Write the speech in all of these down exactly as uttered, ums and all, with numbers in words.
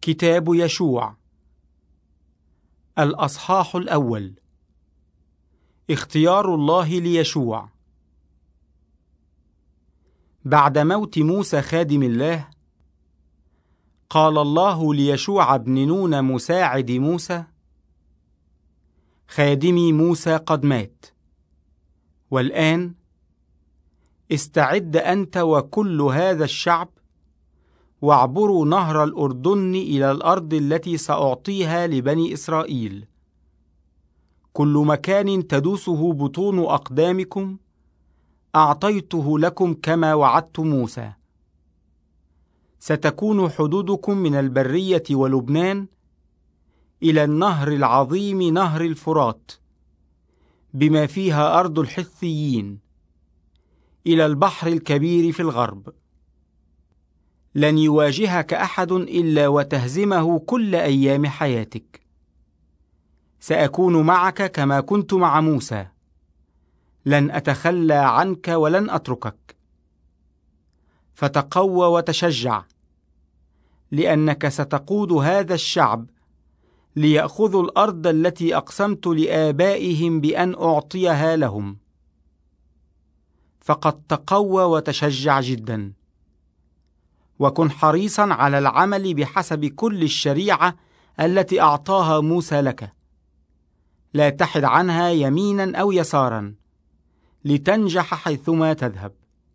كتاب يشوع الأصحاح الأول. اختيار الله ليشوع. بعد موت موسى خادم الله، قال الله ليشوع بن نون مساعد موسى: خادمي موسى قد مات، والآن استعد أنت وكل هذا الشعب واعبروا نهر الأردن إلى الأرض التي سأعطيها لبني إسرائيل. كل مكان تدوسه بطون أقدامكم أعطيته لكم كما وعدت موسى. ستكون حدودكم من البرية ولبنان إلى النهر العظيم نهر الفرات بما فيها أرض الحثيين، إلى البحر الكبير في الغرب. لن يواجهك أحد إلا وتهزمه كل أيام حياتك. سأكون معك كما كنت مع موسى، لن أتخلى عنك ولن أتركك. فتقوى وتشجع، لأنك ستقود هذا الشعب ليأخذوا الأرض التي أقسمت لآبائهم بأن أعطيها لهم. فقد تقوى وتشجع جدا، وكن حريصا على العمل بحسب كل الشريعة التي أعطاها موسى لك. لا تحد عنها يمينا أو يسارا لتنجح حيثما تذهب.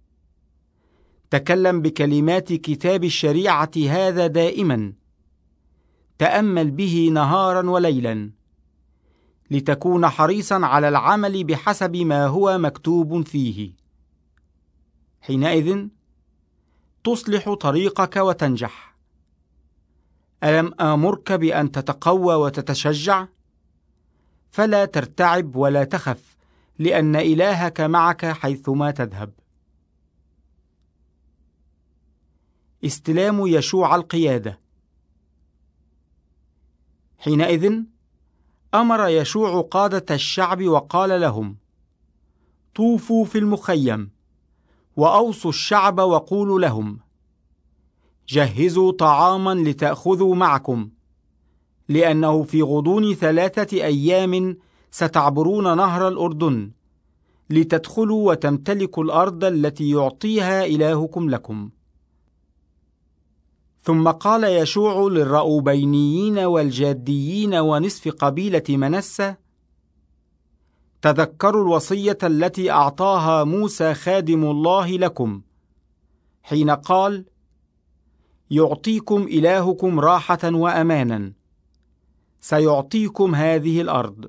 تكلم بكلمات كتاب الشريعة هذا دائما، تأمل به نهارا وليلا، لتكون حريصا على العمل بحسب ما هو مكتوب فيه. حينئذ تصلح طريقك وتنجح. ألم آمرك بأن تتقوى وتتشجع؟ فلا ترتعب ولا تخف، لأن إلهك معك حيثما تذهب. استلام يشوع القيادة. حينئذ أمر يشوع قادة الشعب وقال لهم: طوفوا في المخيم وأوصوا الشعب وقولوا لهم: جهزوا طعاما لتأخذوا معكم، لأنه في غضون ثلاثة أيام ستعبرون نهر الأردن لتدخلوا وتمتلكوا الأرض التي يعطيها إلهكم لكم. ثم قال يشوع للرأوبينيين والجاديين ونصف قبيلة منسى: تذكروا الوصية التي أعطاها موسى خادم الله لكم، حين قال: يعطيكم إلهكم راحة وأمانا، سيعطيكم هذه الأرض.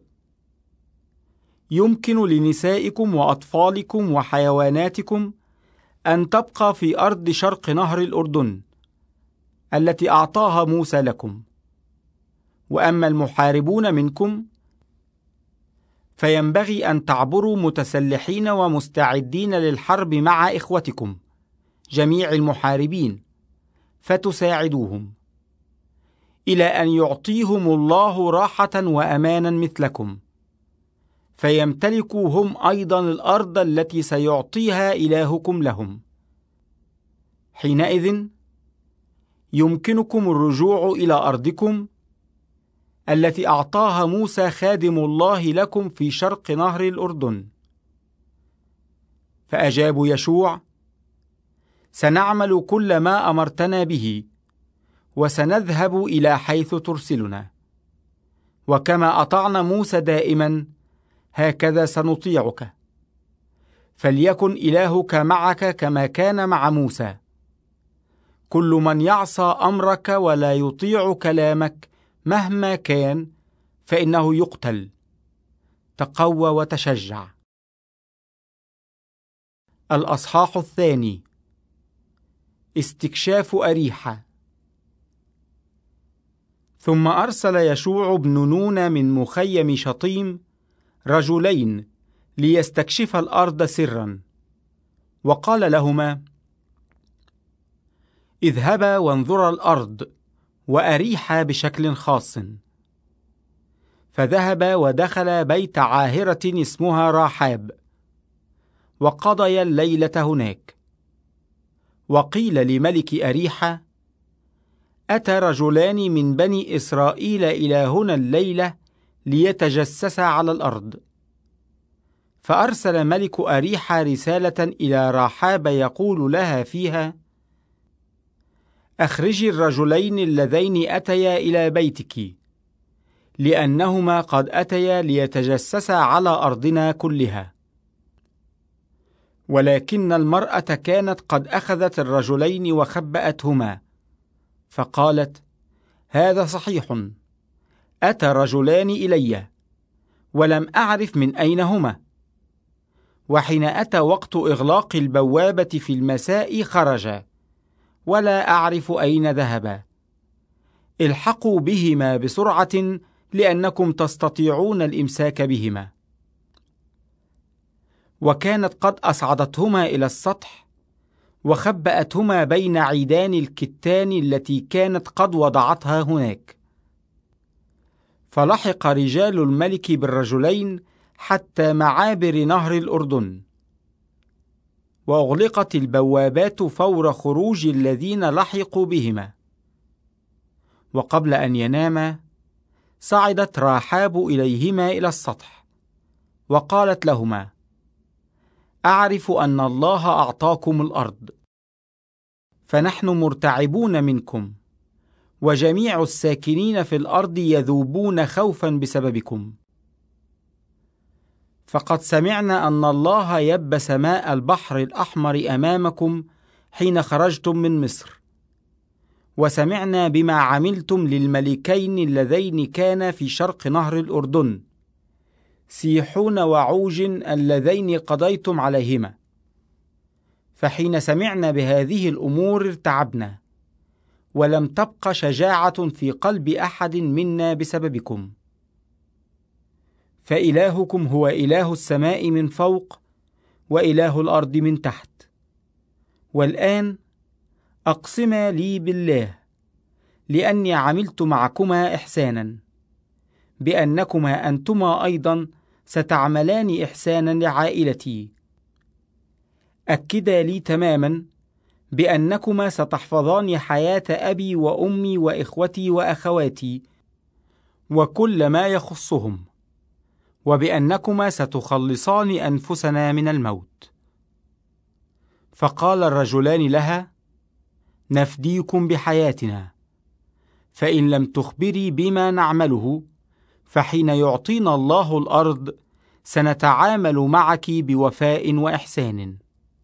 يمكن لنسائكم وأطفالكم وحيواناتكم أن تبقى في أرض شرق نهر الأردن التي أعطاها موسى لكم، وأما المحاربون منكم فينبغي أن تعبروا متسلحين ومستعدين للحرب مع إخوتكم جميع المحاربين، فتساعدوهم، إلى أن يعطيهم الله راحة وأمانا مثلكم، فيمتلكوا هم أيضا الأرض التي سيعطيها إلهكم لهم. حينئذ يمكنكم الرجوع إلى أرضكم التي أعطاها موسى خادم الله لكم في شرق نهر الأردن. فأجابوا يشوع: سنعمل كل ما أمرتنا به، وسنذهب إلى حيث ترسلنا، وكما أطعنا موسى دائما هكذا سنطيعك. فليكن إلهك معك كما كان مع موسى. كل من يعصى أمرك ولا يطيع كلامك مهما كان فإنه يقتل. تقوى وتشجع. الأصحاح الثاني. استكشاف أريحة. ثم أرسل يشوع بن نون من مخيم شطيم رجلين ليستكشف الأرض سرا، وقال لهما: اذهبا وانظرا الأرض وأريحا بشكل خاص. فذهبا ودخلا بيت عاهرة اسمها راحاب، وقضيا الليلة هناك. وقيل لملك أريحا: أتى رجلان من بني إسرائيل إلى هنا الليلة ليتجسسا على الأرض. فأرسل ملك أريحا رسالة إلى راحاب يقول لها فيها: أخرجي الرجلين اللذين أتيا إلى بيتك، لأنهما قد أتيا ليتجسسا على أرضنا كلها. ولكن المرأة كانت قد أخذت الرجلين وخبأتهما، فقالت: هذا صحيح، أتى رجلان إلي ولم أعرف من أين هما، وحين أتى وقت إغلاق البوابة في المساء خرجا، ولا أعرف أين ذهبا. الحقوا بهما بسرعة لأنكم تستطيعون الإمساك بهما. وكانت قد أصعدتهما إلى السطح وخبأتهما بين عيدان الكتان التي كانت قد وضعتها هناك. فلحق رجال الملك بالرجلين حتى معابر نهر الأردن، وأغلقت البوابات فور خروج الذين لحقوا بهما. وقبل أن يناما صعدت راحاب إليهما إلى السطح وقالت لهما: أعرف أن الله أعطاكم الأرض، فنحن مرتعبون منكم، وجميع الساكنين في الأرض يذوبون خوفا بسببكم. فقد سمعنا أن الله يبس ماء البحر الأحمر أمامكم حين خرجتم من مصر، وسمعنا بما عملتم للملكين اللذين كانا في شرق نهر الأردن، سيحون وعوج اللذين قضيتم عليهما. فحين سمعنا بهذه الأمور ارتعبنا، ولم تبق شجاعة في قلب أحد منا بسببكم. فإلهكم هو إله السماء من فوق، وإله الأرض من تحت. والآن أقسما لي بالله، لأني عملت معكما إحسانا، بأنكما أنتما أيضا ستعملان إحسانا لعائلتي. أكدا لي تماما بأنكما ستحفظان حياة أبي وأمي وإخوتي وأخواتي وكل ما يخصهم، وبأنكما ستخلصان أنفسنا من الموت. فقال الرجلان لها: نفديكم بحياتنا، فإن لم تخبري بما نعمله، فحين يعطينا الله الأرض سنتعامل معك بوفاء وإحسان.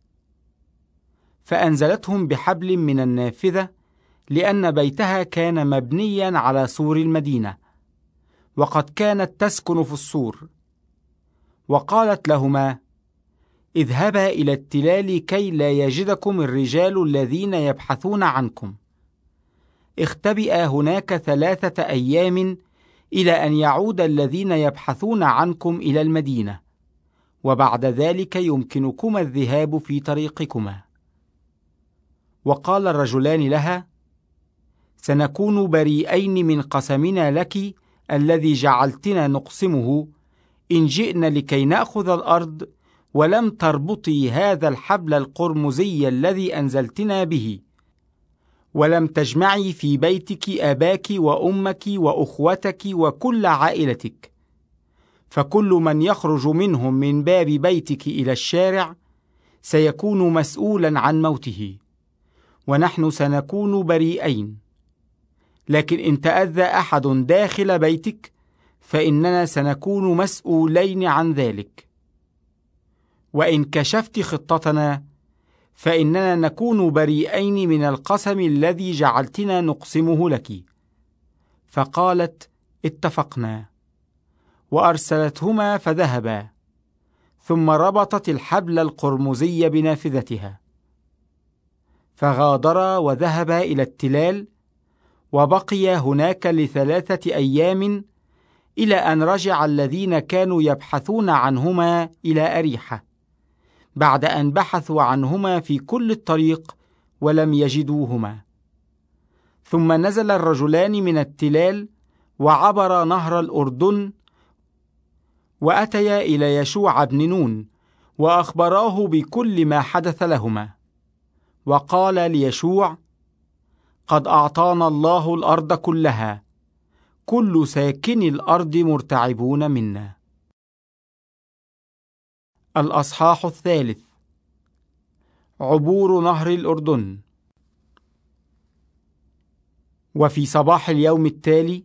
فأنزلتهم بحبل من النافذة، لأن بيتها كان مبنيا على سور المدينة، وقد كانت تسكن في السور. وقالت لهما: اذهبا إلى التلال كي لا يجدكم الرجال الذين يبحثون عنكم. اختبئا هناك ثلاثة أيام إلى أن يعود الذين يبحثون عنكم إلى المدينة، وبعد ذلك يمكنكما الذهاب في طريقكما. وقال الرجلان لها: سنكون بريئين من قسمنا لك الذي جعلتنا نقسمه، إن جئنا لكي نأخذ الأرض ولم تربطي هذا الحبل القرمزي الذي أنزلتنا به، ولم تجمعي في بيتك أباك وأمك وأخوتك وكل عائلتك. فكل من يخرج منهم من باب بيتك إلى الشارع سيكون مسؤولا عن موته، ونحن سنكون بريئين. لكن إن تأذى أحد داخل بيتك فإننا سنكون مسؤولين عن ذلك. وإن كشفت خطتنا فإننا نكون بريئين من القسم الذي جعلتنا نقسمه لك. فقالت: اتفقنا. وأرسلتهما فذهبا، ثم ربطت الحبل القرمزي بنافذتها. فغادرا وذهبا إلى التلال، وبقيا هناك لثلاثة أيام، إلى أن رجع الذين كانوا يبحثون عنهما إلى أريحة، بعد أن بحثوا عنهما في كل الطريق ولم يجدوهما. ثم نزل الرجلان من التلال وعبر نهر الأردن، وأتيا إلى يشوع بن نون وأخبراه بكل ما حدث لهما. وقال ليشوع: قد أعطانا الله الأرض كلها، كل ساكني الأرض مرتعبون منا. الأصحاح الثالث. عبور نهر الأردن. وفي صباح اليوم التالي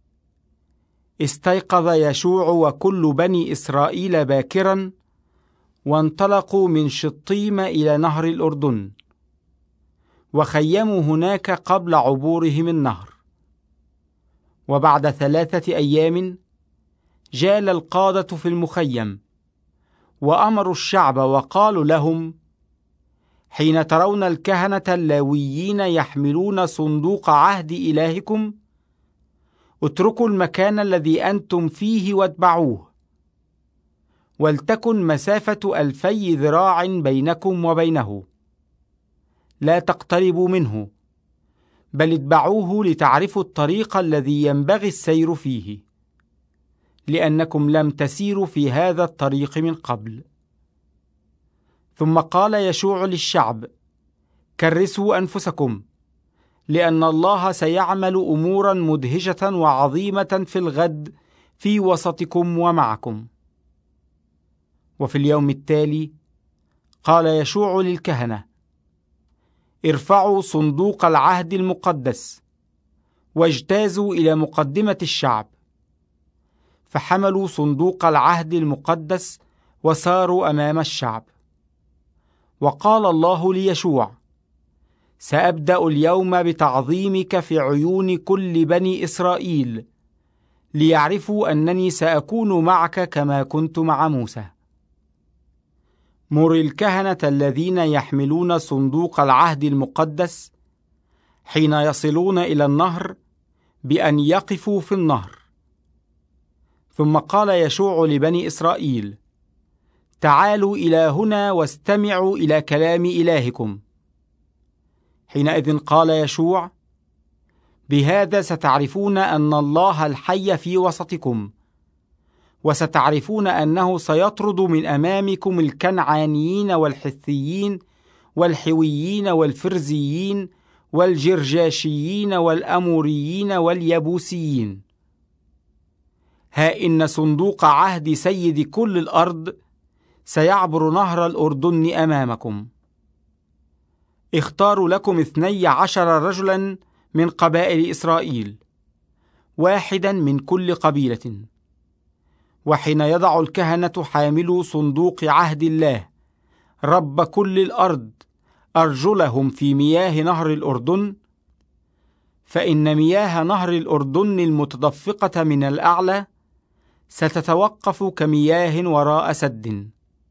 استيقظ يشوع وكل بني إسرائيل باكرا، وانطلقوا من شطيم إلى نهر الأردن، وخيموا هناك قبل عبورهم النهر. وبعد ثلاثة أيام جال القادة في المخيم، وأمروا الشعب وقالوا لهم: حين ترون الكهنة اللاويين يحملون صندوق عهد إلهكم، اتركوا المكان الذي أنتم فيه واتبعوه، ولتكن مسافة ألفي ذراع بينكم وبينه، لا تقتربوا منه، بل اتبعوه لتعرفوا الطريق الذي ينبغي السير فيه، لأنكم لم تسيروا في هذا الطريق من قبل. ثم قال يشوع للشعب: كرسوا أنفسكم، لأن الله سيعمل أمورا مدهشة وعظيمة في الغد في وسطكم ومعكم. وفي اليوم التالي قال يشوع للكهنة: ارفعوا صندوق العهد المقدس، واجتازوا إلى مقدمة الشعب. فحملوا صندوق العهد المقدس وساروا أمام الشعب. وقال الله ليشوع: سأبدأ اليوم بتعظيمك في عيون كل بني إسرائيل، ليعرفوا أنني سأكون معك كما كنت مع موسى. مر الكهنة الذين يحملون صندوق العهد المقدس حين يصلون إلى النهر بأن يقفوا في النهر. ثم قال يشوع لبني إسرائيل: تعالوا إلى هنا واستمعوا إلى كلام إلهكم. حينئذ قال يشوع: بهذا ستعرفون أن الله الحي في وسطكم، وستعرفون أنه سيطرد من أمامكم الكنعانيين والحثيين والحويين والفرزيين والجرجاشيين والأموريين واليبوسيين. ها إن صندوق عهد سيد كل الأرض سيعبر نهر الأردن أمامكم. اختاروا لكم اثني عشر رجلا من قبائل إسرائيل، واحدا من كل قبيلة. وحين يضع الكهنة حاملو صندوق عهد الله رب كل الأرض أرجلهم في مياه نهر الأردن، فإن مياه نهر الأردن المتدفقة من الأعلى ستتوقف كمياه وراء سد.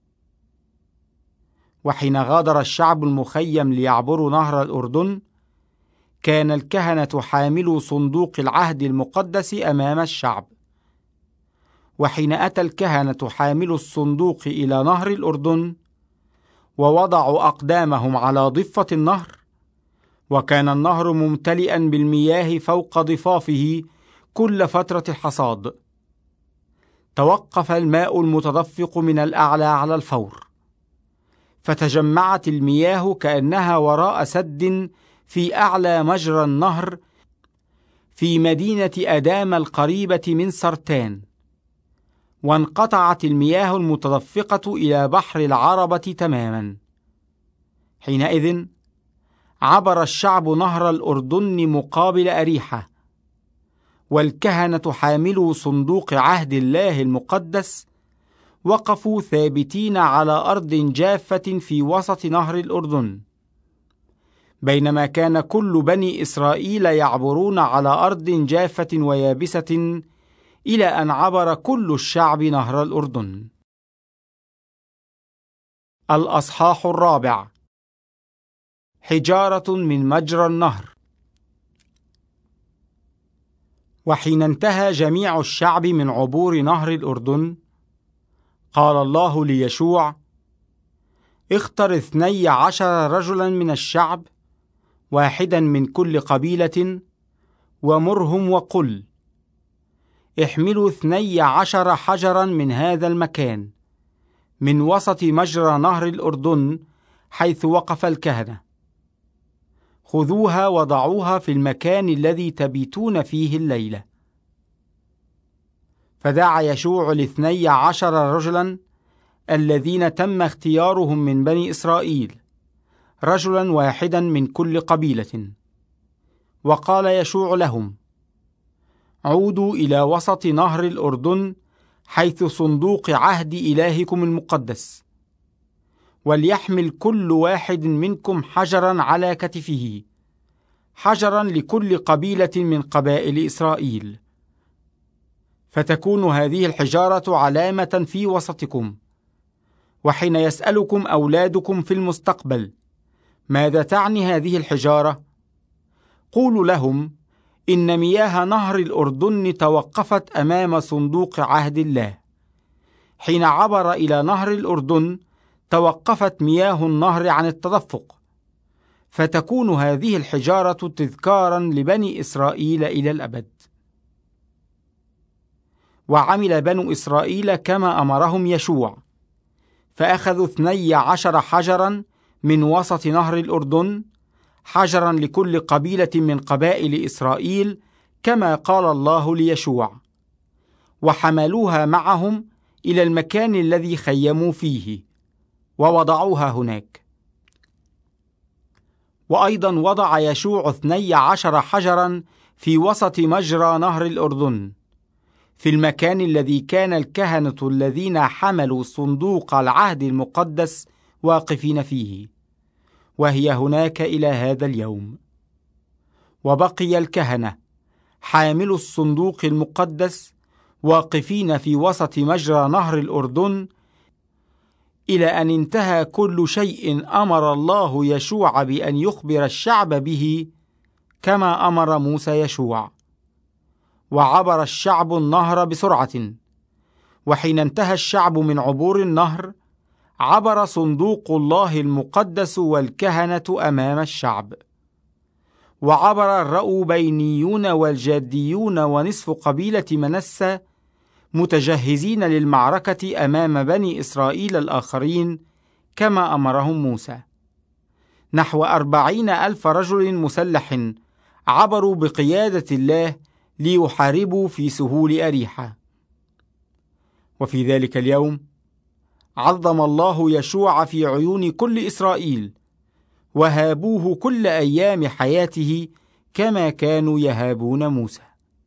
وحين غادر الشعب المخيم ليعبروا نهر الأردن، كان الكهنة حاملو صندوق العهد المقدس أمام الشعب. وحين أتى الكهنة حاملو الصندوق إلى نهر الأردن، ووضعوا أقدامهم على ضفة النهر، وكان النهر ممتلئا بالمياه فوق ضفافه كل فترة الحصاد، توقف الماء المتدفق من الأعلى على الفور، فتجمعت المياه كأنها وراء سد في أعلى مجرى النهر في مدينة أدام القريبة من سرتان، وانقطعت المياه المتدفقة إلى بحر العربة تماما. حينئذ عبر الشعب نهر الأردن مقابل أريحة، والكهنة حاملو صندوق عهد الله المقدس وقفوا ثابتين على أرض جافة في وسط نهر الأردن، بينما كان كل بني إسرائيل يعبرون على أرض جافة ويابسة إلى أن عبر كل الشعب نهر الأردن. الأصحاح الرابع. حجارة من مجرى النهر. وحين انتهى جميع الشعب من عبور نهر الأردن، قال الله ليشوع: اختر اثني عشر رجلا من الشعب، واحدا من كل قبيلة، ومرهم وقل: احملوا اثني عشر حجرا من هذا المكان، من وسط مجرى نهر الأردن حيث وقف الكهنة. خذوها وضعوها في المكان الذي تبيتون فيه الليلة. فدعا يشوع الاثني عشر رجلا الذين تم اختيارهم من بني إسرائيل، رجلا واحدا من كل قبيلة، وقال يشوع لهم: عودوا إلى وسط نهر الأردن حيث صندوق عهد إلهكم المقدس، وليحمل كل واحد منكم حجرا على كتفه، حجرا لكل قبيلة من قبائل إسرائيل، فتكون هذه الحجارة علامة في وسطكم. وحين يسألكم أولادكم في المستقبل ماذا تعني هذه الحجارة، قولوا لهم: إن مياه نهر الأردن توقفت أمام صندوق عهد الله. حين عبر إلى نهر الأردن توقفت مياه النهر عن التدفق، فتكون هذه الحجارة تذكارا لبني إسرائيل إلى الأبد. وعمل بنو إسرائيل كما أمرهم يشوع، فأخذوا اثني عشر حجرا من وسط نهر الأردن، حجرا لكل قبيلة من قبائل إسرائيل كما قال الله ليشوع، وحملوها معهم إلى المكان الذي خيموا فيه ووضعوها هناك. وأيضا وضع يشوع اثني عشر حجرا في وسط مجرى نهر الأردن، في المكان الذي كان الكهنة الذين حملوا صندوق العهد المقدس واقفين فيه، وهي هناك إلى هذا اليوم. وبقي الكهنة حاملوا الصندوق المقدس واقفين في وسط مجرى نهر الأردن إلى أن انتهى كل شيء أمر الله يشوع بأن يخبر الشعب به كما أمر موسى يشوع. وعبر الشعب النهر بسرعة، وحين انتهى الشعب من عبور النهر عبر صندوق الله المقدس والكهنة أمام الشعب. وعبر الرأوبينيون والجاديون ونصف قبيلة منسى متجهزين للمعركة أمام بني إسرائيل الآخرين كما أمرهم موسى. نحو أربعين ألف رجل مسلح عبروا بقيادة الله ليحاربوا في سهول أريحة. وفي ذلك اليوم عظم الله يشوع في عيون كل إسرائيل، وهابوه كل أيام حياته كما كانوا يهابون موسى.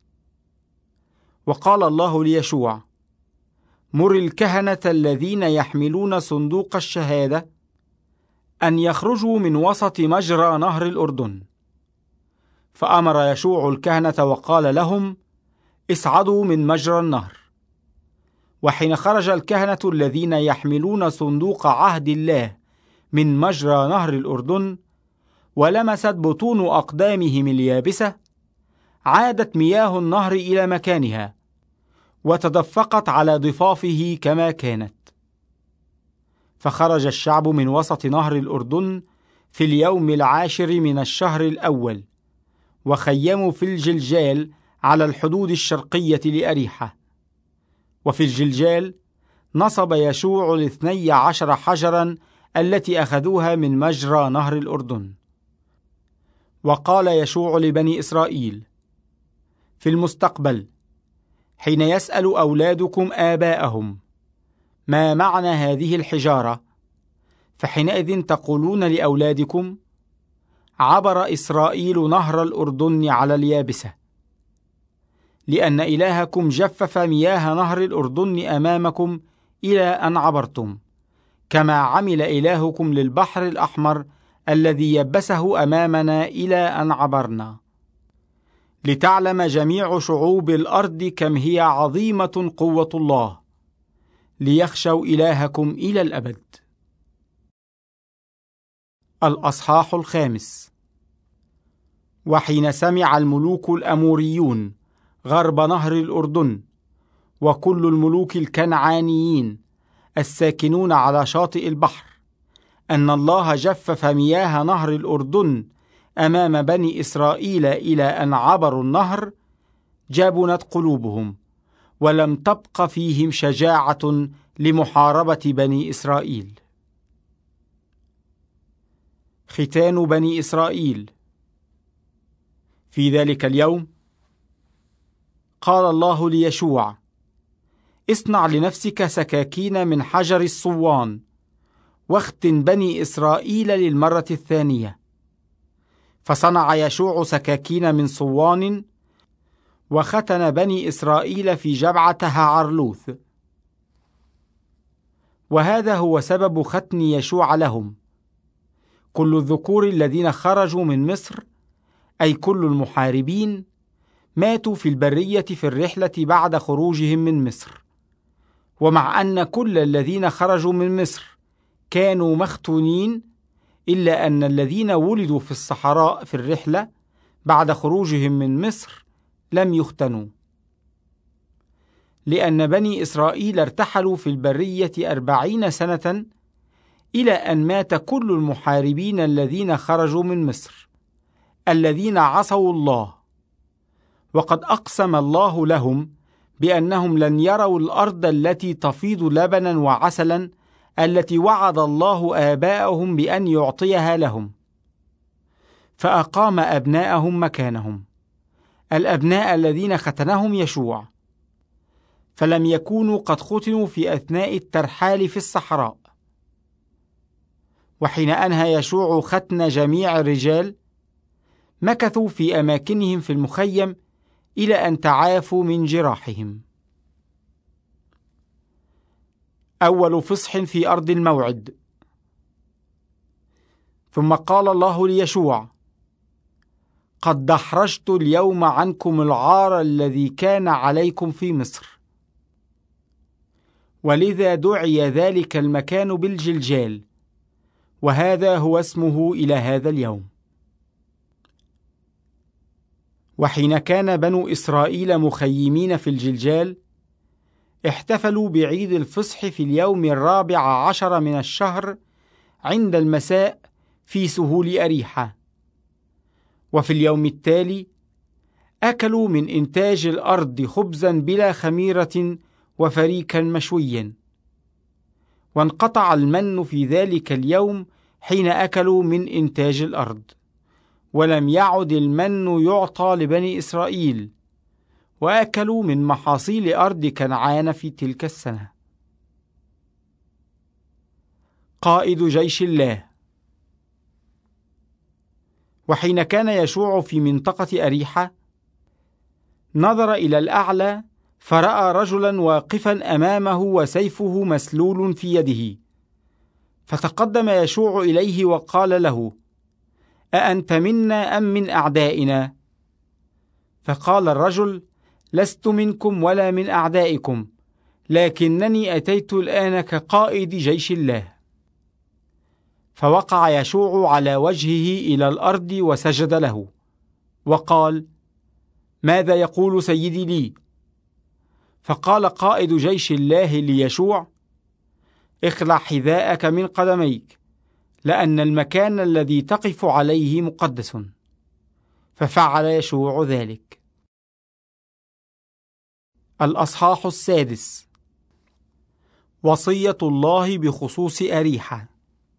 وقال الله ليشوع: مر الكهنة الذين يحملون صندوق الشهادة أن يخرجوا من وسط مجرى نهر الأردن. فأمر يشوع الكهنة وقال لهم: اصعدوا من مجرى النهر. وحين خرج الكهنة الذين يحملون صندوق عهد الله من مجرى نهر الأردن ولمست بطون أقدامهم اليابسة، عادت مياه النهر إلى مكانها وتدفقت على ضفافه كما كانت. فخرج الشعب من وسط نهر الأردن في اليوم العاشر من الشهر الأول، وخيموا في الجلجال على الحدود الشرقية لأريحة. وفي الجلجال نصب يشوع الاثني عشر حجرا التي أخذوها من مجرى نهر الأردن. وقال يشوع لبني إسرائيل: في المستقبل حين يسأل أولادكم آباءهم ما معنى هذه الحجارة، فحينئذ تقولون لأولادكم: عبر إسرائيل نهر الأردن على اليابسة، لأن إلهكم جفف مياه نهر الأردن أمامكم إلى أن عبرتم، كما عمل إلهكم للبحر الأحمر الذي يبسه أمامنا إلى أن عبرنا، لتعلم جميع شعوب الأرض كم هي عظيمة قوة الله، ليخشوا إلهكم إلى الأبد. الأصحاح الخامس. وحين سمع الملوك الأموريون غرب نهر الأردن وكل الملوك الكنعانيين الساكنون على شاطئ البحر أن الله جفف مياه نهر الأردن أمام بني إسرائيل إلى أن عبروا النهر، جبنت قلوبهم ولم تبق فيهم شجاعة لمحاربة بني إسرائيل. ختان بني إسرائيل في ذلك اليوم قال الله ليشوع: اصنع لنفسك سكاكين من حجر الصوان، واختن بني إسرائيل للمرة الثانية. فصنع يشوع سكاكين من صوان، وختن بني إسرائيل في جبعة هعرلوث. وهذا هو سبب ختن يشوع لهم: كل الذكور الذين خرجوا من مصر، أي كل المحاربين، ماتوا في البرية في الرحلة بعد خروجهم من مصر. ومع أن كل الذين خرجوا من مصر كانوا مختونين، إلا أن الذين ولدوا في الصحراء في الرحلة بعد خروجهم من مصر لم يختنوا، لأن بني إسرائيل ارتحلوا في البرية أربعين سنة، إلى أن مات كل المحاربين الذين خرجوا من مصر، الذين عصوا الله. وقد أقسم الله لهم بأنهم لن يروا الأرض التي تفيض لبنا وعسلا، التي وعد الله آباءهم بأن يعطيها لهم. فأقام أبناءهم مكانهم، الأبناء الذين ختنهم يشوع، فلم يكونوا قد ختنوا في أثناء الترحال في الصحراء. وحين أنهى يشوع ختن جميع الرجال، مكثوا في أماكنهم في المخيم إلى أن تعافوا من جراحهم. أول فصح في أرض الموعد. ثم قال الله ليشوع: قد دحرجت اليوم عنكم العار الذي كان عليكم في مصر. ولذا دعي ذلك المكان بالجلجال، وهذا هو اسمه إلى هذا اليوم. وحين كان بنو إسرائيل مخيمين في الجلجال، احتفلوا بعيد الفصح في اليوم الرابع عشر من الشهر عند المساء في سهول أريحة. وفي اليوم التالي أكلوا من إنتاج الأرض خبزا بلا خميرة وفريكا مشويا. وانقطع المن في ذلك اليوم حين أكلوا من إنتاج الأرض، ولم يعد المن يعطى لبني إسرائيل، وأكلوا من محاصيل أرض كنعان في تلك السنة. قائد جيش الله. وحين كان يشوع في منطقة أريحة، نظر إلى الأعلى فرأى رجلا واقفا أمامه وسيفه مسلول في يده. فتقدم يشوع إليه وقال له: أأنت منا أم من أعدائنا؟ فقال الرجل: لست منكم ولا من أعدائكم، لكنني أتيت الآن كقائد جيش الله. فوقع يشوع على وجهه إلى الأرض وسجد له، وقال: ماذا يقول سيدي لي؟ فقال قائد جيش الله ليشوع: اخلع حذاءك من قدميك، لأن المكان الذي تقف عليه مقدس. ففعل يشوع ذلك. الأصحاح السادس. وصية الله بخصوص أريحة.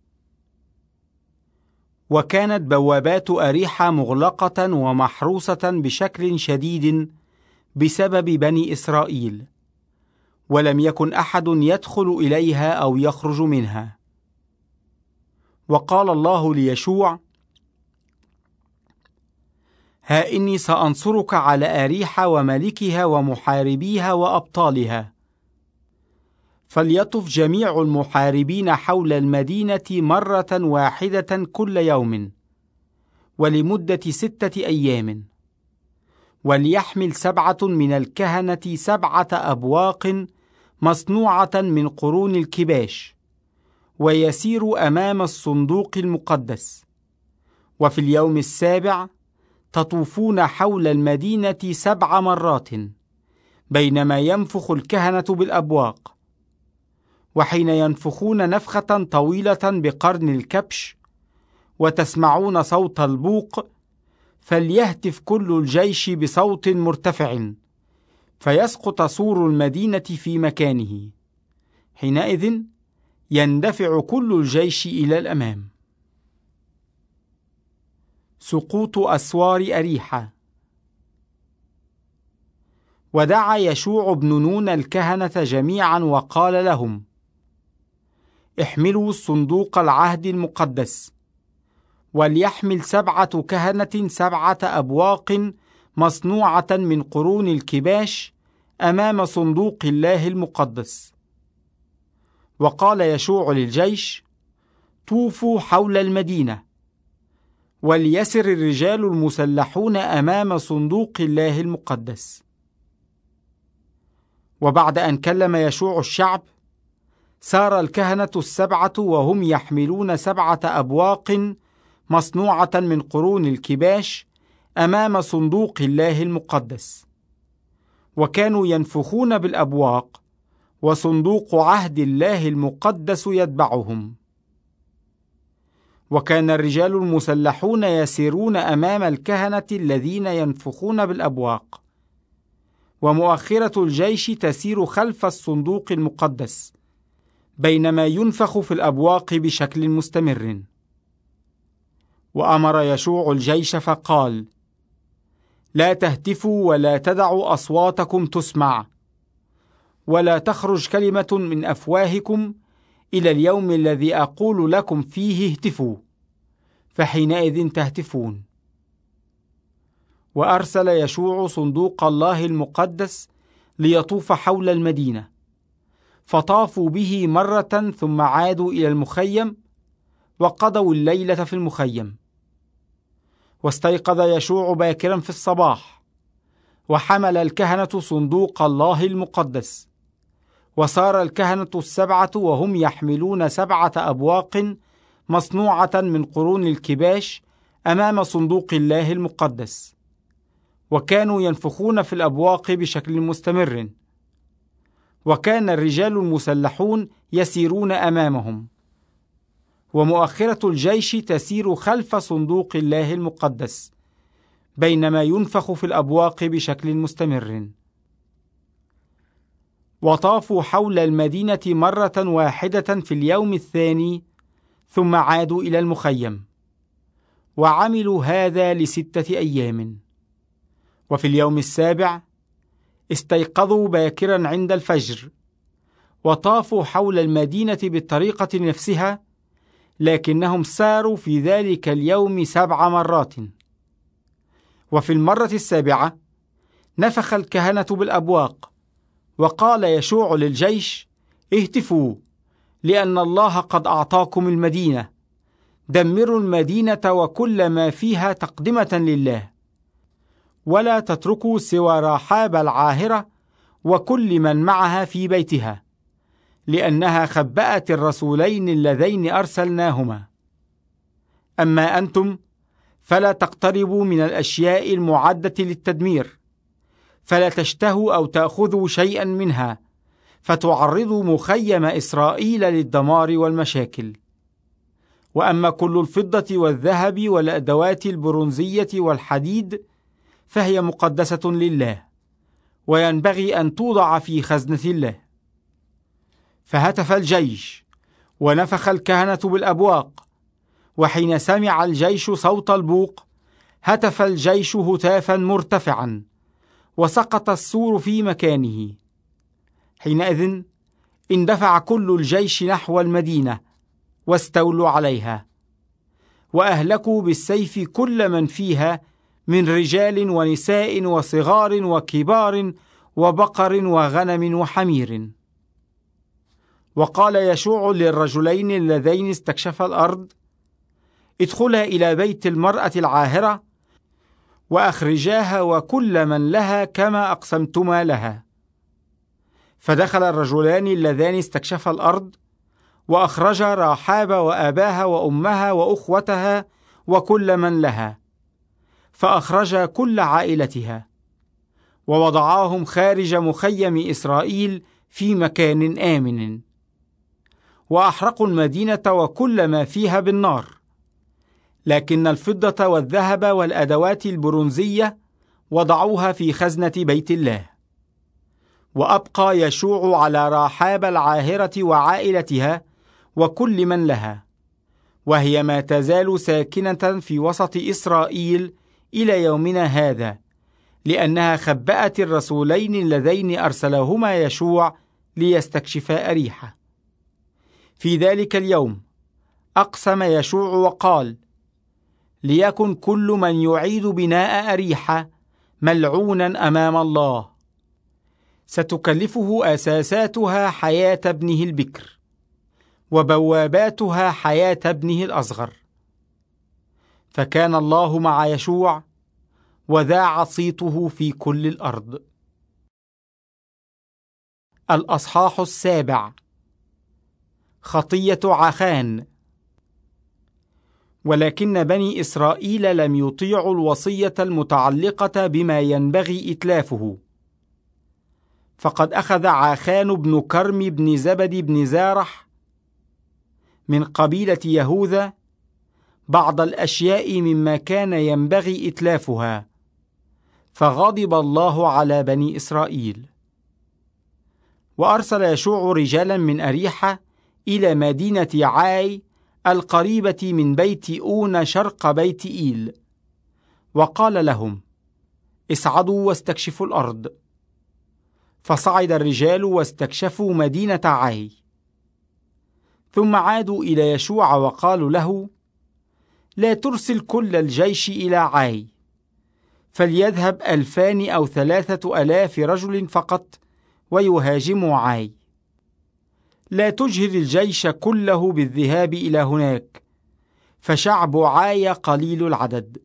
وكانت بوابات أريحة مغلقة ومحروسة بشكل شديد بسبب بني إسرائيل، ولم يكن أحد يدخل إليها أو يخرج منها. وقال الله ليشوع: ها إني سأنصرك على أريحة وملكها ومحاربيها وأبطالها. فليطف جميع المحاربين حول المدينة مرة واحدة كل يوم، ولمدة ستة أيام. وليحمل سبعة من الكهنة سبعة أبواق مصنوعة من قرون الكباش، ويسير أمام الصندوق المقدس. وفي اليوم السابع تطوفون حول المدينة سبع مرات، بينما ينفخ الكهنة بالأبواق. وحين ينفخون نفخة طويلة بقرن الكبش وتسمعون صوت البوق، فليهتف كل الجيش بصوت مرتفع، فيسقط سور المدينة في مكانه. حينئذ يندفع كل الجيش إلى الأمام. سقوط أسوار أريحة. ودعا يشوع بن نون الكهنة جميعا وقال لهم: احملوا صندوق العهد المقدس، وليحمل سبعة كهنة سبعة أبواق مصنوعة من قرون الكباش أمام صندوق الله المقدس. وقال يشوع للجيش: طوفوا حول المدينة، وليسر الرجال المسلحون أمام صندوق الله المقدس. وبعد أن كلم يشوع الشعب، سار الكهنة السبعة وهم يحملون سبعة أبواق مصنوعة من قرون الكباش أمام صندوق الله المقدس، وكانوا ينفخون بالأبواق، وصندوق عهد الله المقدس يتبعهم. وكان الرجال المسلحون يسيرون أمام الكهنة الذين ينفخون بالأبواق، ومؤخرة الجيش تسير خلف الصندوق المقدس، بينما ينفخ في الأبواق بشكل مستمر. وأمر يشوع الجيش فقال: لا تهتفوا ولا تدعوا أصواتكم تسمع، ولا تخرج كلمة من أفواهكم إلى اليوم الذي أقول لكم فيه اهتفوا، فحينئذ تهتفون. وأرسل يشوع صندوق الله المقدس ليطوف حول المدينة، فطافوا به مرة ثم عادوا إلى المخيم، وقضوا الليلة في المخيم. واستيقظ يشوع باكرا في الصباح، وحمل الكهنة صندوق الله المقدس، وسار الكهنة السبعة وهم يحملون سبعة أبواق مصنوعة من قرون الكباش أمام صندوق الله المقدس، وكانوا ينفخون في الأبواق بشكل مستمر، وكان الرجال المسلحون يسيرون أمامهم، ومؤخرة الجيش تسير خلف صندوق الله المقدس، بينما ينفخ في الأبواق بشكل مستمر. وطافوا حول المدينة مرة واحدة في اليوم الثاني، ثم عادوا إلى المخيم، وعملوا هذا لستة أيام. وفي اليوم السابع استيقظوا باكرا عند الفجر، وطافوا حول المدينة بالطريقة نفسها، لكنهم ساروا في ذلك اليوم سبع مرات. وفي المرة السابعة نفخ الكهنة بالأبواق، وقال يشوع للجيش: اهتفوا، لأن الله قد أعطاكم المدينة، دمروا المدينة وكل ما فيها تقدمة لله، ولا تتركوا سوى رحاب العاهرة وكل من معها في بيتها، لأنها خبأت الرسولين اللذين أرسلناهما. أما أنتم فلا تقتربوا من الأشياء المعدة للتدمير، فلا تشتهوا أو تأخذوا شيئا منها، فتعرضوا مخيم إسرائيل للدمار والمشاكل. وأما كل الفضة والذهب والأدوات البرونزية والحديد فهي مقدسة لله، وينبغي أن توضع في خزنة الله. فهتف الجيش، ونفخ الكهنة بالأبواق، وحين سمع الجيش صوت البوق هتف الجيش هتافا مرتفعا، وسقط السور في مكانه. حينئذ اندفع كل الجيش نحو المدينة، واستولوا عليها، وأهلكوا بالسيف كل من فيها من رجال ونساء وصغار وكبار وبقر وغنم وحمير. وقال يشوع للرجلين اللذين استكشفا الأرض: ادخلا إلى بيت المرأة العاهرة، وأخرجاها وكل من لها كما أقسمتما لها. فدخل الرجلان اللذان استكشفا الأرض، وأخرجا رحاب وأباها وأمها وأخوتها وكل من لها، فأخرجا كل عائلتها، ووضعاهم خارج مخيم إسرائيل في مكان آمن. وأحرقوا المدينة وكل ما فيها بالنار، لكن الفضة والذهب والأدوات البرونزية وضعوها في خزنة بيت الله. وأبقى يشوع على رحاب العاهرة وعائلتها وكل من لها، وهي ما تزال ساكنة في وسط إسرائيل إلى يومنا هذا، لأنها خبأت الرسولين اللذين أرسلهما يشوع ليستكشفا أريحة. في ذلك اليوم أقسم يشوع وقال: ليكن كل من يعيد بناء أريحة ملعونا أمام الله. ستكلفه أساساتها حياة ابنه البكر، وبواباتها حياة ابنه الأصغر. فكان الله مع يشوع، وذاع صيته في كل الأرض. الأصحاح السابع. خطية عخان. ولكن بني إسرائيل لم يطيعوا الوصية المتعلقة بما ينبغي إتلافه، فقد أخذ عخان بن كرم بن زبد بن زارح من قبيلة يهوذا بعض الأشياء مما كان ينبغي إتلافها، فغضب الله على بني إسرائيل. وأرسل يشوع رجالا من أريحة إلى مدينة عاي القريبة من بيت أون شرق بيت إيل، وقال لهم: اصعدوا واستكشفوا الأرض. فصعد الرجال واستكشفوا مدينة عاي. ثم عادوا إلى يشوع وقالوا له: لا ترسل كل الجيش إلى عاي، فليذهب ألفان أو ثلاثة ألاف رجل فقط ويهاجموا عاي. لا تجهد الجيش كله بالذهاب إلى هناك، فشعب عاي قليل العدد.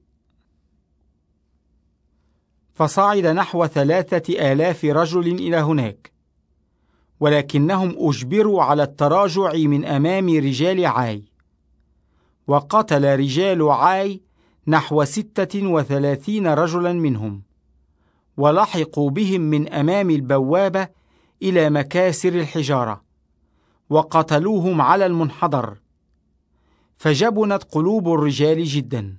فصعد نحو ثلاثة آلاف رجل إلى هناك، ولكنهم أجبروا على التراجع من أمام رجال عاي. وقتل رجال عاي نحو ستة وثلاثين رجلا منهم، ولحقوا بهم من أمام البوابة إلى مكاسر الحجارة، وقتلوهم على المنحدر، فجبنت قلوب الرجال جدا.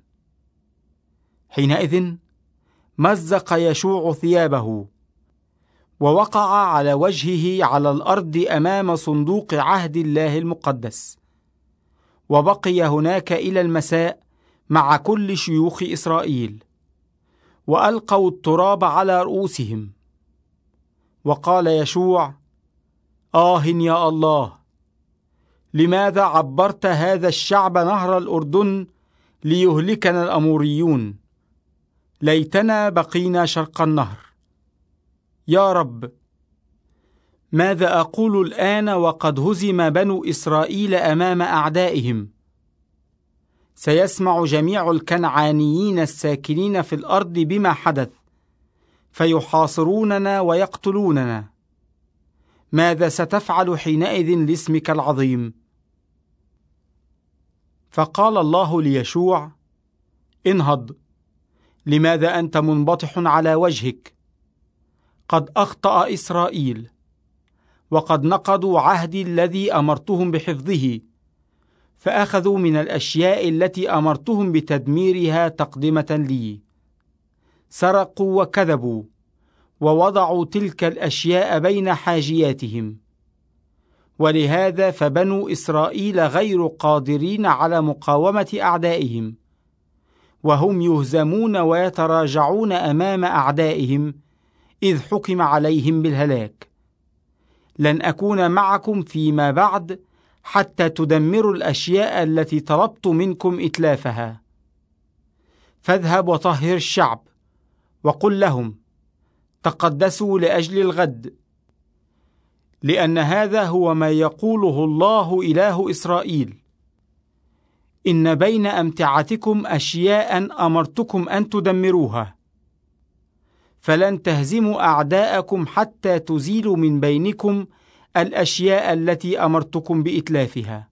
حينئذ مزق يشوع ثيابه، ووقع على وجهه على الأرض أمام صندوق عهد الله المقدس، وبقي هناك إلى المساء مع كل شيوخ إسرائيل، وألقوا التراب على رؤوسهم. وقال يشوع: آه يا الله، لماذا عبرت هذا الشعب نهر الأردن ليهلكنا الأموريون؟ ليتنا بقينا شرق النهر. يا رب، ماذا أقول الآن وقد هزم بنو إسرائيل أمام أعدائهم؟ سيسمع جميع الكنعانيين الساكنين في الأرض بما حدث، فيحاصروننا ويقتلوننا. ماذا ستفعل حينئذ لاسمك العظيم؟ فقال الله ليشوع: انهض، لماذا أنت منبطح على وجهك؟ قد أخطأ إسرائيل، وقد نقضوا عهدي الذي أمرتهم بحفظه، فأخذوا من الأشياء التي أمرتهم بتدميرها تقدمة لي. سرقوا وكذبوا، ووضعوا تلك الأشياء بين حاجياتهم. ولهذا فبنو إسرائيل غير قادرين على مقاومة أعدائهم، وهم يهزمون ويتراجعون أمام أعدائهم، إذ حكم عليهم بالهلاك. لن أكون معكم فيما بعد حتى تدمروا الأشياء التي طلبت منكم إتلافها. فاذهب وطهر الشعب، وقل لهم: تقدسوا لأجل الغد، لأن هذا هو ما يقوله الله إله إسرائيل: إن بين أمتعتكم أشياء أمرتكم أن تدمروها، فلن تهزموا أعداءكم حتى تزيلوا من بينكم الأشياء التي أمرتكم بإتلافها.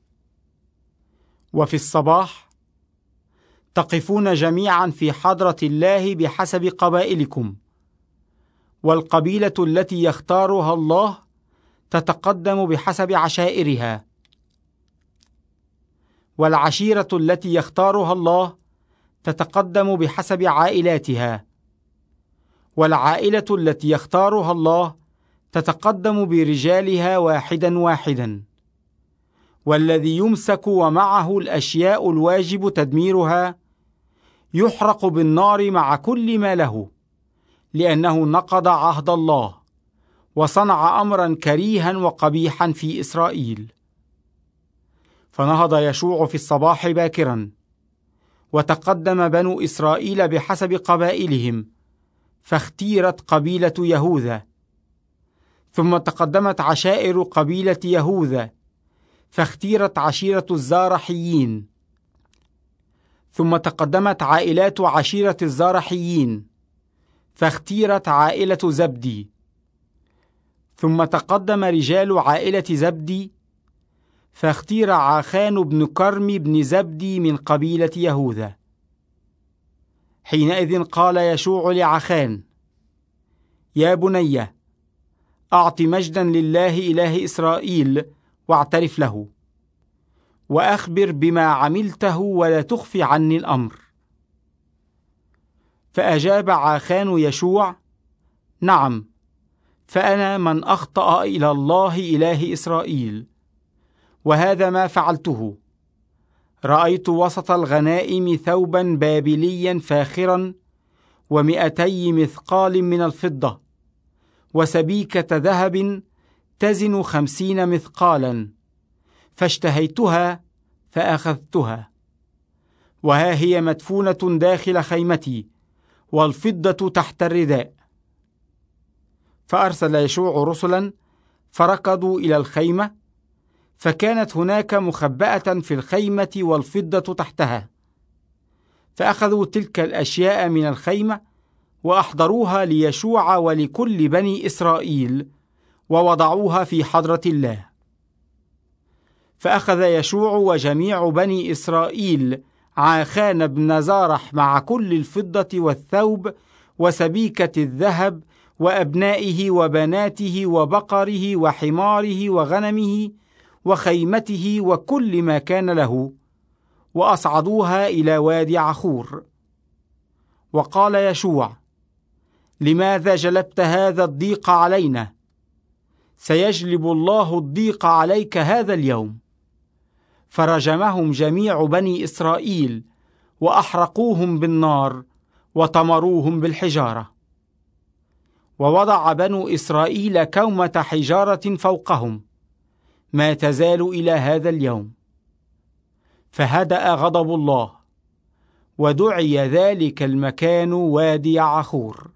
وفي الصباح تقفون جميعا في حضرة الله بحسب قبائلكم، والقبيلة التي يختارها الله تتقدم بحسب عشائرها، والعشيرة التي يختارها الله تتقدم بحسب عائلاتها، والعائلة التي يختارها الله تتقدم برجالها واحدا واحدا. والذي يمسك ومعه الأشياء الواجب تدميرها يحرق بالنار مع كل ما له، لأنه نقض عهد الله وصنع أمرا كريها وقبيحا في إسرائيل. فنهض يشوع في الصباح باكرا، وتقدم بنو إسرائيل بحسب قبائلهم، فاختيرت قبيلة يهوذا. ثم تقدمت عشائر قبيلة يهوذا، فاختيرت عشيرة الزارحيين. ثم تقدمت عائلات عشيرة الزارحيين، فاختيرت عائلة زبدي. ثم تقدم رجال عائلة زبدي، فاختير عاخان بن كرمي بن زبدي من قبيلة يهوذا. حينئذ قال يشوع لعاخان: يا بني، أعط مجدا لله إله إسرائيل واعترف له، وأخبر بما عملته ولا تخفي عني الأمر. فأجاب عاخان يشوع: نعم، فأنا من أخطأ إلى الله إله إسرائيل، وهذا ما فعلته. رأيت وسط الغنائم ثوبا بابليا فاخرا، ومئتي مثقال من الفضة، وسبيكة ذهب تزن خمسين مثقالا، فاشتهيتها فأخذتها، وها هي مدفونة داخل خيمتي، والفضة تحت الرداء. فأرسل يشوع رسلا فركضوا إلى الخيمة، فكانت هناك مخبأة في الخيمة والفضة تحتها. فأخذوا تلك الأشياء من الخيمة وأحضروها ليشوع ولكل بني إسرائيل، ووضعوها في حضرة الله. فأخذ يشوع وجميع بني إسرائيل عاخان بن زارح مع كل الفضة والثوب وسبيكة الذهب وأبنائه وبناته وبقره وحماره وغنمه وخيمته وكل ما كان له، وأصعدوها إلى وادي عخور. وقال يشوع: لماذا جلبت هذا الضيق علينا؟ سيجلب الله الضيق عليك هذا اليوم. فرجمهم جميع بني إسرائيل، وأحرقوهم بالنار، وطمروهم بالحجارة. ووضع بنو إسرائيل كومة حجارة فوقهم، ما تزال إلى هذا اليوم. فهدأ غضب الله، ودعي ذلك المكان وادي عخور.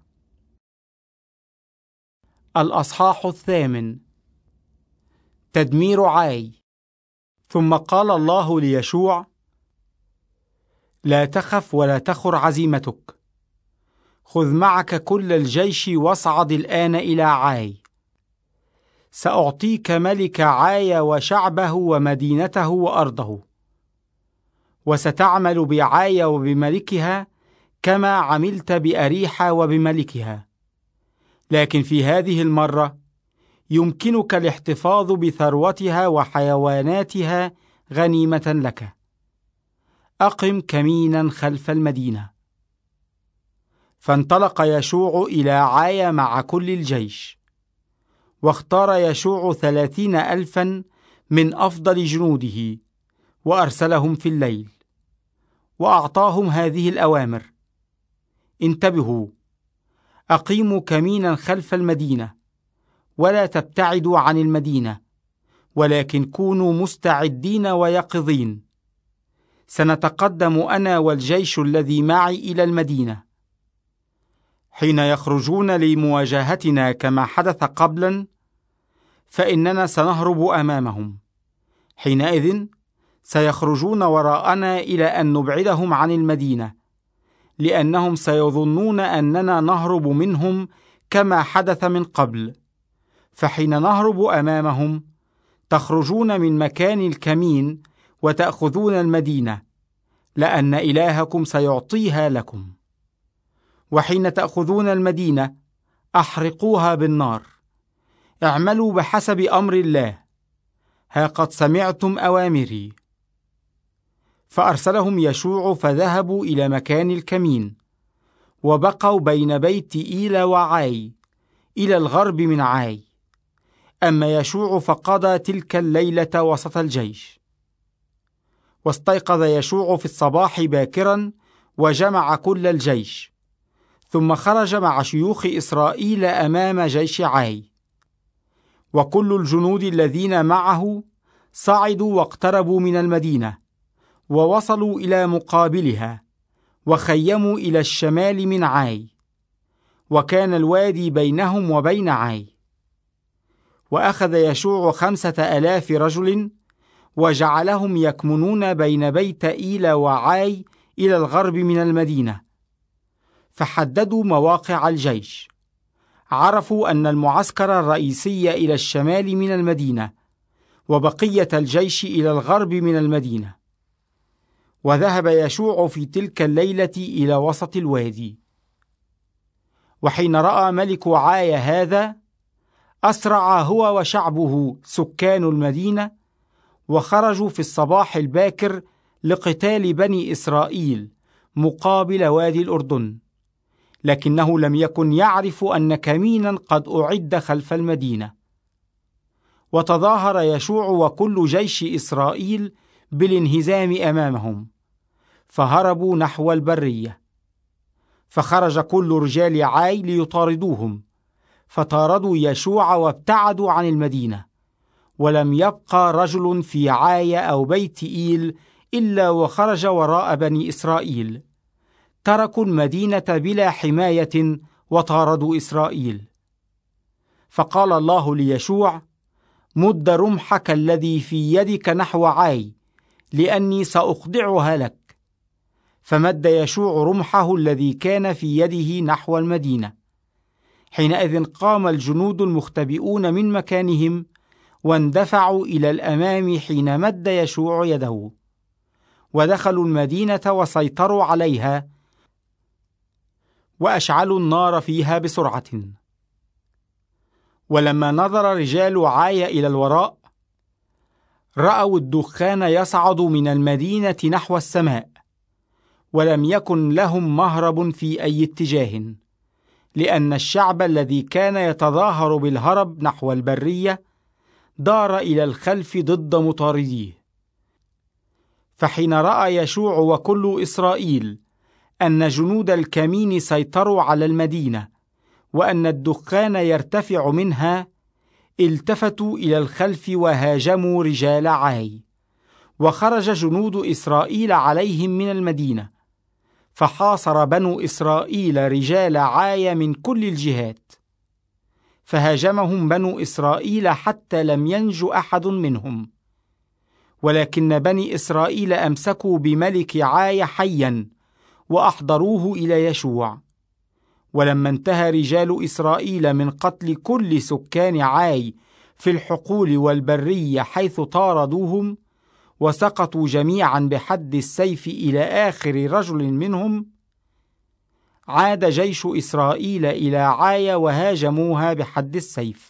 الأصحاح الثامن. تدمير عاي. ثم قال الله ليشوع: لا تخف ولا تخر عزيمتك، خذ معك كل الجيش واصعد الآن إلى عاي. سأعطيك ملك عاي وشعبه ومدينته وأرضه، وستعمل بعاي وبملكها كما عملت بأريحة وبملكها، لكن في هذه المرة يمكنك الاحتفاظ بثروتها وحيواناتها غنيمة لك. أقم كمينا خلف المدينة. فانطلق يشوع إلى عاي مع كل الجيش، واختار يشوع ثلاثين ألفا من أفضل جنوده، وأرسلهم في الليل، وأعطاهم هذه الأوامر: انتبهوا، أقيموا كمينا خلف المدينة، ولا تبتعدوا عن المدينة، ولكن كونوا مستعدين ويقظين. سنتقدم أنا والجيش الذي معي إلى المدينة. حين يخرجون لمواجهتنا كما حدث قبلا، فإننا سنهرب أمامهم. حينئذ سيخرجون وراءنا إلى أن نبعدهم عن المدينة، لأنهم سيظنون أننا نهرب منهم كما حدث من قبل. فحين نهرب أمامهم تخرجون من مكان الكمين وتأخذون المدينة، لأن إلهكم سيعطيها لكم. وحين تأخذون المدينة أحرقوها بالنار. اعملوا بحسب أمر الله، ها قد سمعتم أوامري. فأرسلهم يشوع فذهبوا إلى مكان الكمين، وبقوا بين بيت إيلا وعاي إلى الغرب من عاي. أما يشوع فقضى تلك الليلة وسط الجيش. واستيقظ يشوع في الصباح باكرا وجمع كل الجيش، ثم خرج مع شيوخ إسرائيل أمام جيش عاي، وكل الجنود الذين معه صعدوا واقتربوا من المدينة، ووصلوا إلى مقابلها، وخيموا إلى الشمال من عاي، وكان الوادي بينهم وبين عاي. وأخذ يشوع خمسة آلاف رجل، وجعلهم يكمنون بين بيت إيلا وعاي إلى الغرب من المدينة، فحددوا مواقع الجيش. عرفوا أن المعسكر الرئيسي إلى الشمال من المدينة، وبقية الجيش إلى الغرب من المدينة. وذهب يشوع في تلك الليلة إلى وسط الوادي. وحين رأى ملك عاي هذا، أسرع هو وشعبه سكان المدينة، وخرجوا في الصباح الباكر لقتال بني إسرائيل مقابل وادي الأردن، لكنه لم يكن يعرف أن كمينا قد أعد خلف المدينة. وتظاهر يشوع وكل جيش إسرائيل بالانهزام أمامهم، فهربوا نحو البرية. فخرج كل رجال عاي ليطاردوهم، فطاردوا يشوع وابتعدوا عن المدينة، ولم يبقى رجل في عاي أو بيت إيل إلا وخرج وراء بني إسرائيل. تركوا المدينة بلا حماية وطاردوا إسرائيل. فقال الله ليشوع: مد رمحك الذي في يدك نحو عاي، لأني سأخضعها لك. فمد يشوع رمحه الذي كان في يده نحو المدينة. حينئذ قام الجنود المختبئون من مكانهم، واندفعوا إلى الأمام حين مد يشوع يده، ودخلوا المدينة وسيطروا عليها، وأشعلوا النار فيها بسرعة. ولما نظر رجال عاي إلى الوراء، رأوا الدخان يصعد من المدينة نحو السماء، ولم يكن لهم مهرب في أي اتجاه، لأن الشعب الذي كان يتظاهر بالهرب نحو البرية دار إلى الخلف ضد مطارديه. فحين رأى يشوع وكل إسرائيل أن جنود الكمين سيطروا على المدينة، وأن الدخان يرتفع منها، التفتوا إلى الخلف وهاجموا رجال عاي، وخرج جنود إسرائيل عليهم من المدينة، فحاصر بنو إسرائيل رجال عاي من كل الجهات، فهاجمهم بنو إسرائيل حتى لم ينج أحد منهم. ولكن بني إسرائيل أمسكوا بملك عاي حيا، وأحضروه إلى يشوع. ولما انتهى رجال إسرائيل من قتل كل سكان عاي في الحقول والبرية حيث طاردوهم، وسقطوا جميعا بحد السيف إلى آخر رجل منهم، عاد جيش إسرائيل إلى عاي وهاجموها بحد السيف.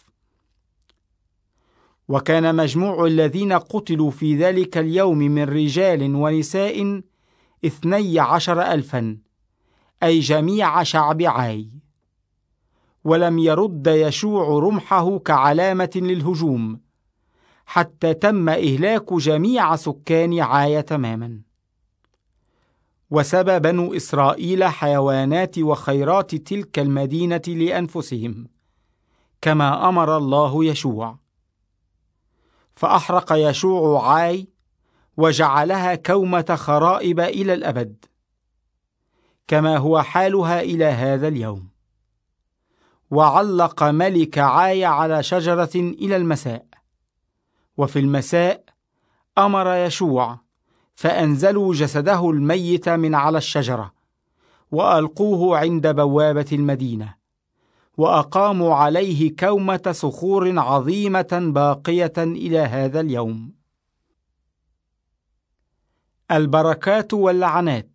وكان مجموع الذين قتلوا في ذلك اليوم من رجال ونساء اثني عشر ألفا، أي جميع شعب عاي. ولم يرد يشوع رمحه كعلامة للهجوم، حتى تم إهلاك جميع سكان عاي تماما. وسبى بنو إسرائيل حيوانات وخيرات تلك المدينة لأنفسهم، كما أمر الله يشوع. فأحرق يشوع عاي، وجعلها كومة خرائب إلى الأبد، كما هو حالها إلى هذا اليوم. وعلق ملك عاي على شجرة إلى المساء. وفي المساء أمر يشوع، فأنزلوا جسده الميت من على الشجرة، وألقوه عند بوابة المدينة، وأقاموا عليه كومة صخور عظيمة باقية إلى هذا اليوم. البركات واللعنات.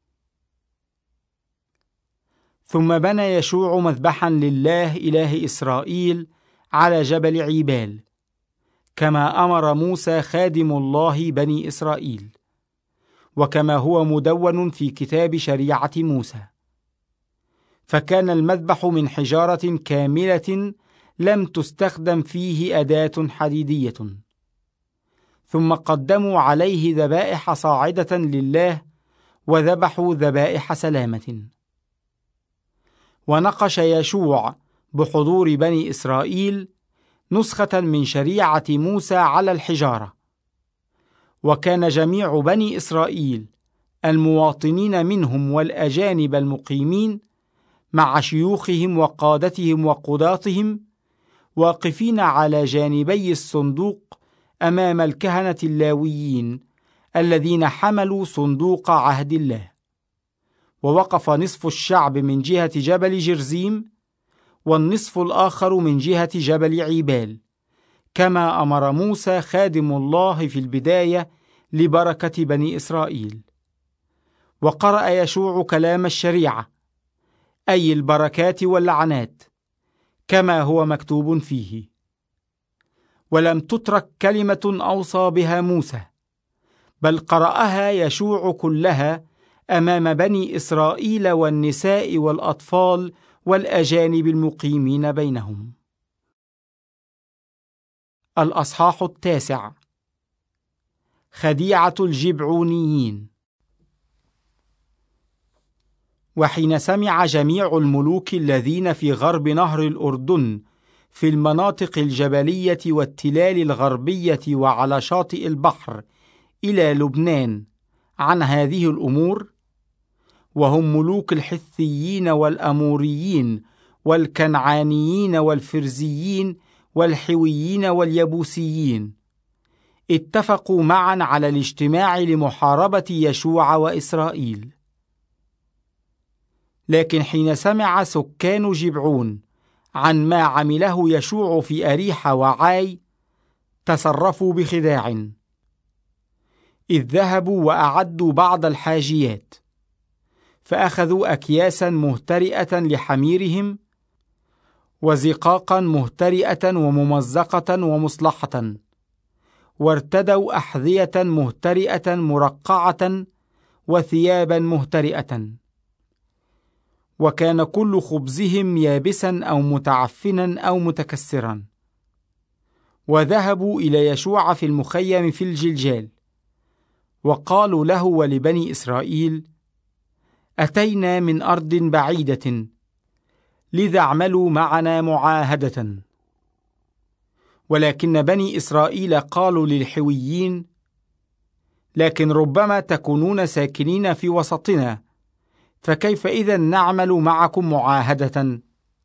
ثم بنى يشوع مذبحا لله إله إسرائيل على جبل عيبال، كما أمر موسى خادم الله بني إسرائيل، وكما هو مدون في كتاب شريعة موسى. فكان المذبح من حجارة كاملة لم تستخدم فيه أداة حديدية. ثم قدموا عليه ذبائح صاعدة لله، وذبحوا ذبائح سلامة. ونقش يشوع بحضور بني إسرائيل نسخة من شريعة موسى على الحجارة. وكان جميع بني إسرائيل المواطنين منهم والأجانب المقيمين مع شيوخهم وقادتهم وقضاتهم واقفين على جانبي الصندوق أمام الكهنة اللاويين الذين حملوا صندوق عهد الله. ووقف نصف الشعب من جهة جبل جرزيم والنصف الآخر من جهة جبل عيبال، كما أمر موسى خادم الله في البداية لبركة بني إسرائيل. وقرأ يشوع كلام الشريعة، أي البركات واللعنات، كما هو مكتوب فيه. ولم تترك كلمة أوصى بها موسى، بل قرأها يشوع كلها أمام بني إسرائيل والنساء والأطفال والأجانب المقيمين بينهم. الأصحاح التاسع. خديعة الجبعونيين. وحين سمع جميع الملوك الذين في غرب نهر الأردن في المناطق الجبلية والتلال الغربية وعلى شاطئ البحر إلى لبنان عن هذه الأمور، وهم ملوك الحثيين والأموريين والكنعانيين والفرزيين والحويين واليبوسيين، اتفقوا معا على الاجتماع لمحاربة يشوع وإسرائيل. لكن حين سمع سكان جبعون عن ما عمله يشوع في أريحة وعاي، تصرفوا بخداع، إذ ذهبوا وأعدوا بعض الحاجيات، فأخذوا أكياسا مهترئة لحميرهم وزقاقا مهترئة وممزقة ومصلحة، وارتدوا أحذية مهترئة مرقعة وثيابا مهترئة. وكان كل خبزهم يابسا أو متعفنا أو متكسرا. وذهبوا إلى يشوع في المخيم في الجلجال، وقالوا له ولبني إسرائيل: أتينا من أرض بعيدة، لذا اعملوا معنا معاهدة. ولكن بني إسرائيل قالوا للحويين: لكن ربما تكونون ساكنين في وسطنا، فكيف إذن نعمل معكم معاهدة؟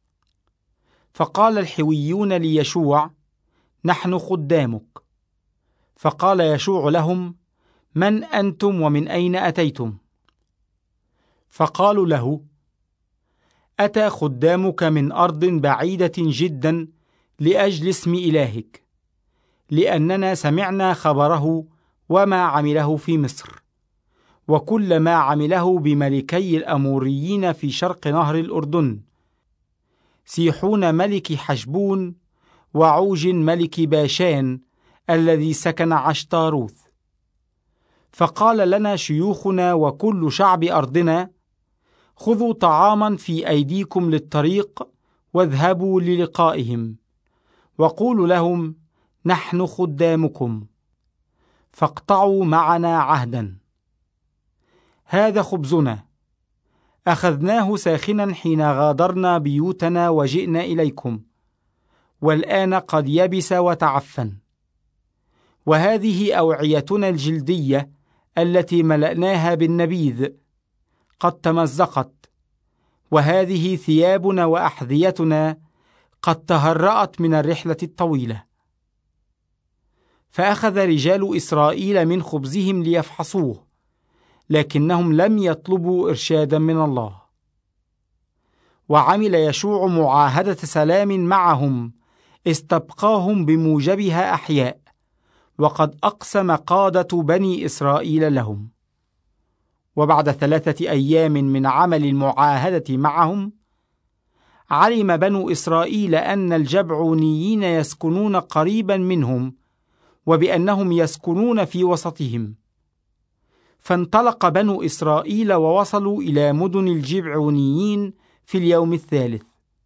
فقال الحويون ليشوع: نحن خدامك. فقال يشوع لهم: من أنتم ومن أين أتيتم؟ فقالوا له: أتى خدامك من أرض بعيدة جدا لأجل اسم إلهك، لأننا سمعنا خبره وما عمله في مصر، وكل ما عمله بملكي الأموريين في شرق نهر الأردن، سيحون ملك حشبون وعوج ملك باشان الذي سكن عشتاروث. فقال لنا شيوخنا وكل شعب أرضنا: خذوا طعاما في أيديكم للطريق واذهبوا للقائهم، وقولوا لهم: نحن خدامكم، فاقطعوا معنا عهدا. هذا خبزنا، أخذناه ساخنا حين غادرنا بيوتنا وجئنا إليكم، والآن قد يبس وتعفن. وهذه أوعيتنا الجلدية التي ملأناها بالنبيذ قد تمزقت، وهذه ثيابنا وأحذيتنا قد تهرأت من الرحلة الطويلة. فأخذ رجال إسرائيل من خبزهم ليفحصوه، لكنهم لم يطلبوا إرشادا من الله. وعمل يشوع معاهدة سلام معهم استبقاهم بموجبها أحياء، وقد أقسم قادة بني إسرائيل لهم. وبعد ثلاثة أيام من عمل المعاهدة معهم، علم بنو إسرائيل أن الجبعونيين يسكنون قريبا منهم، وبأنهم يسكنون في وسطهم. فانطلق بنو إسرائيل ووصلوا إلى مدن الجبعونيين في اليوم الثالث.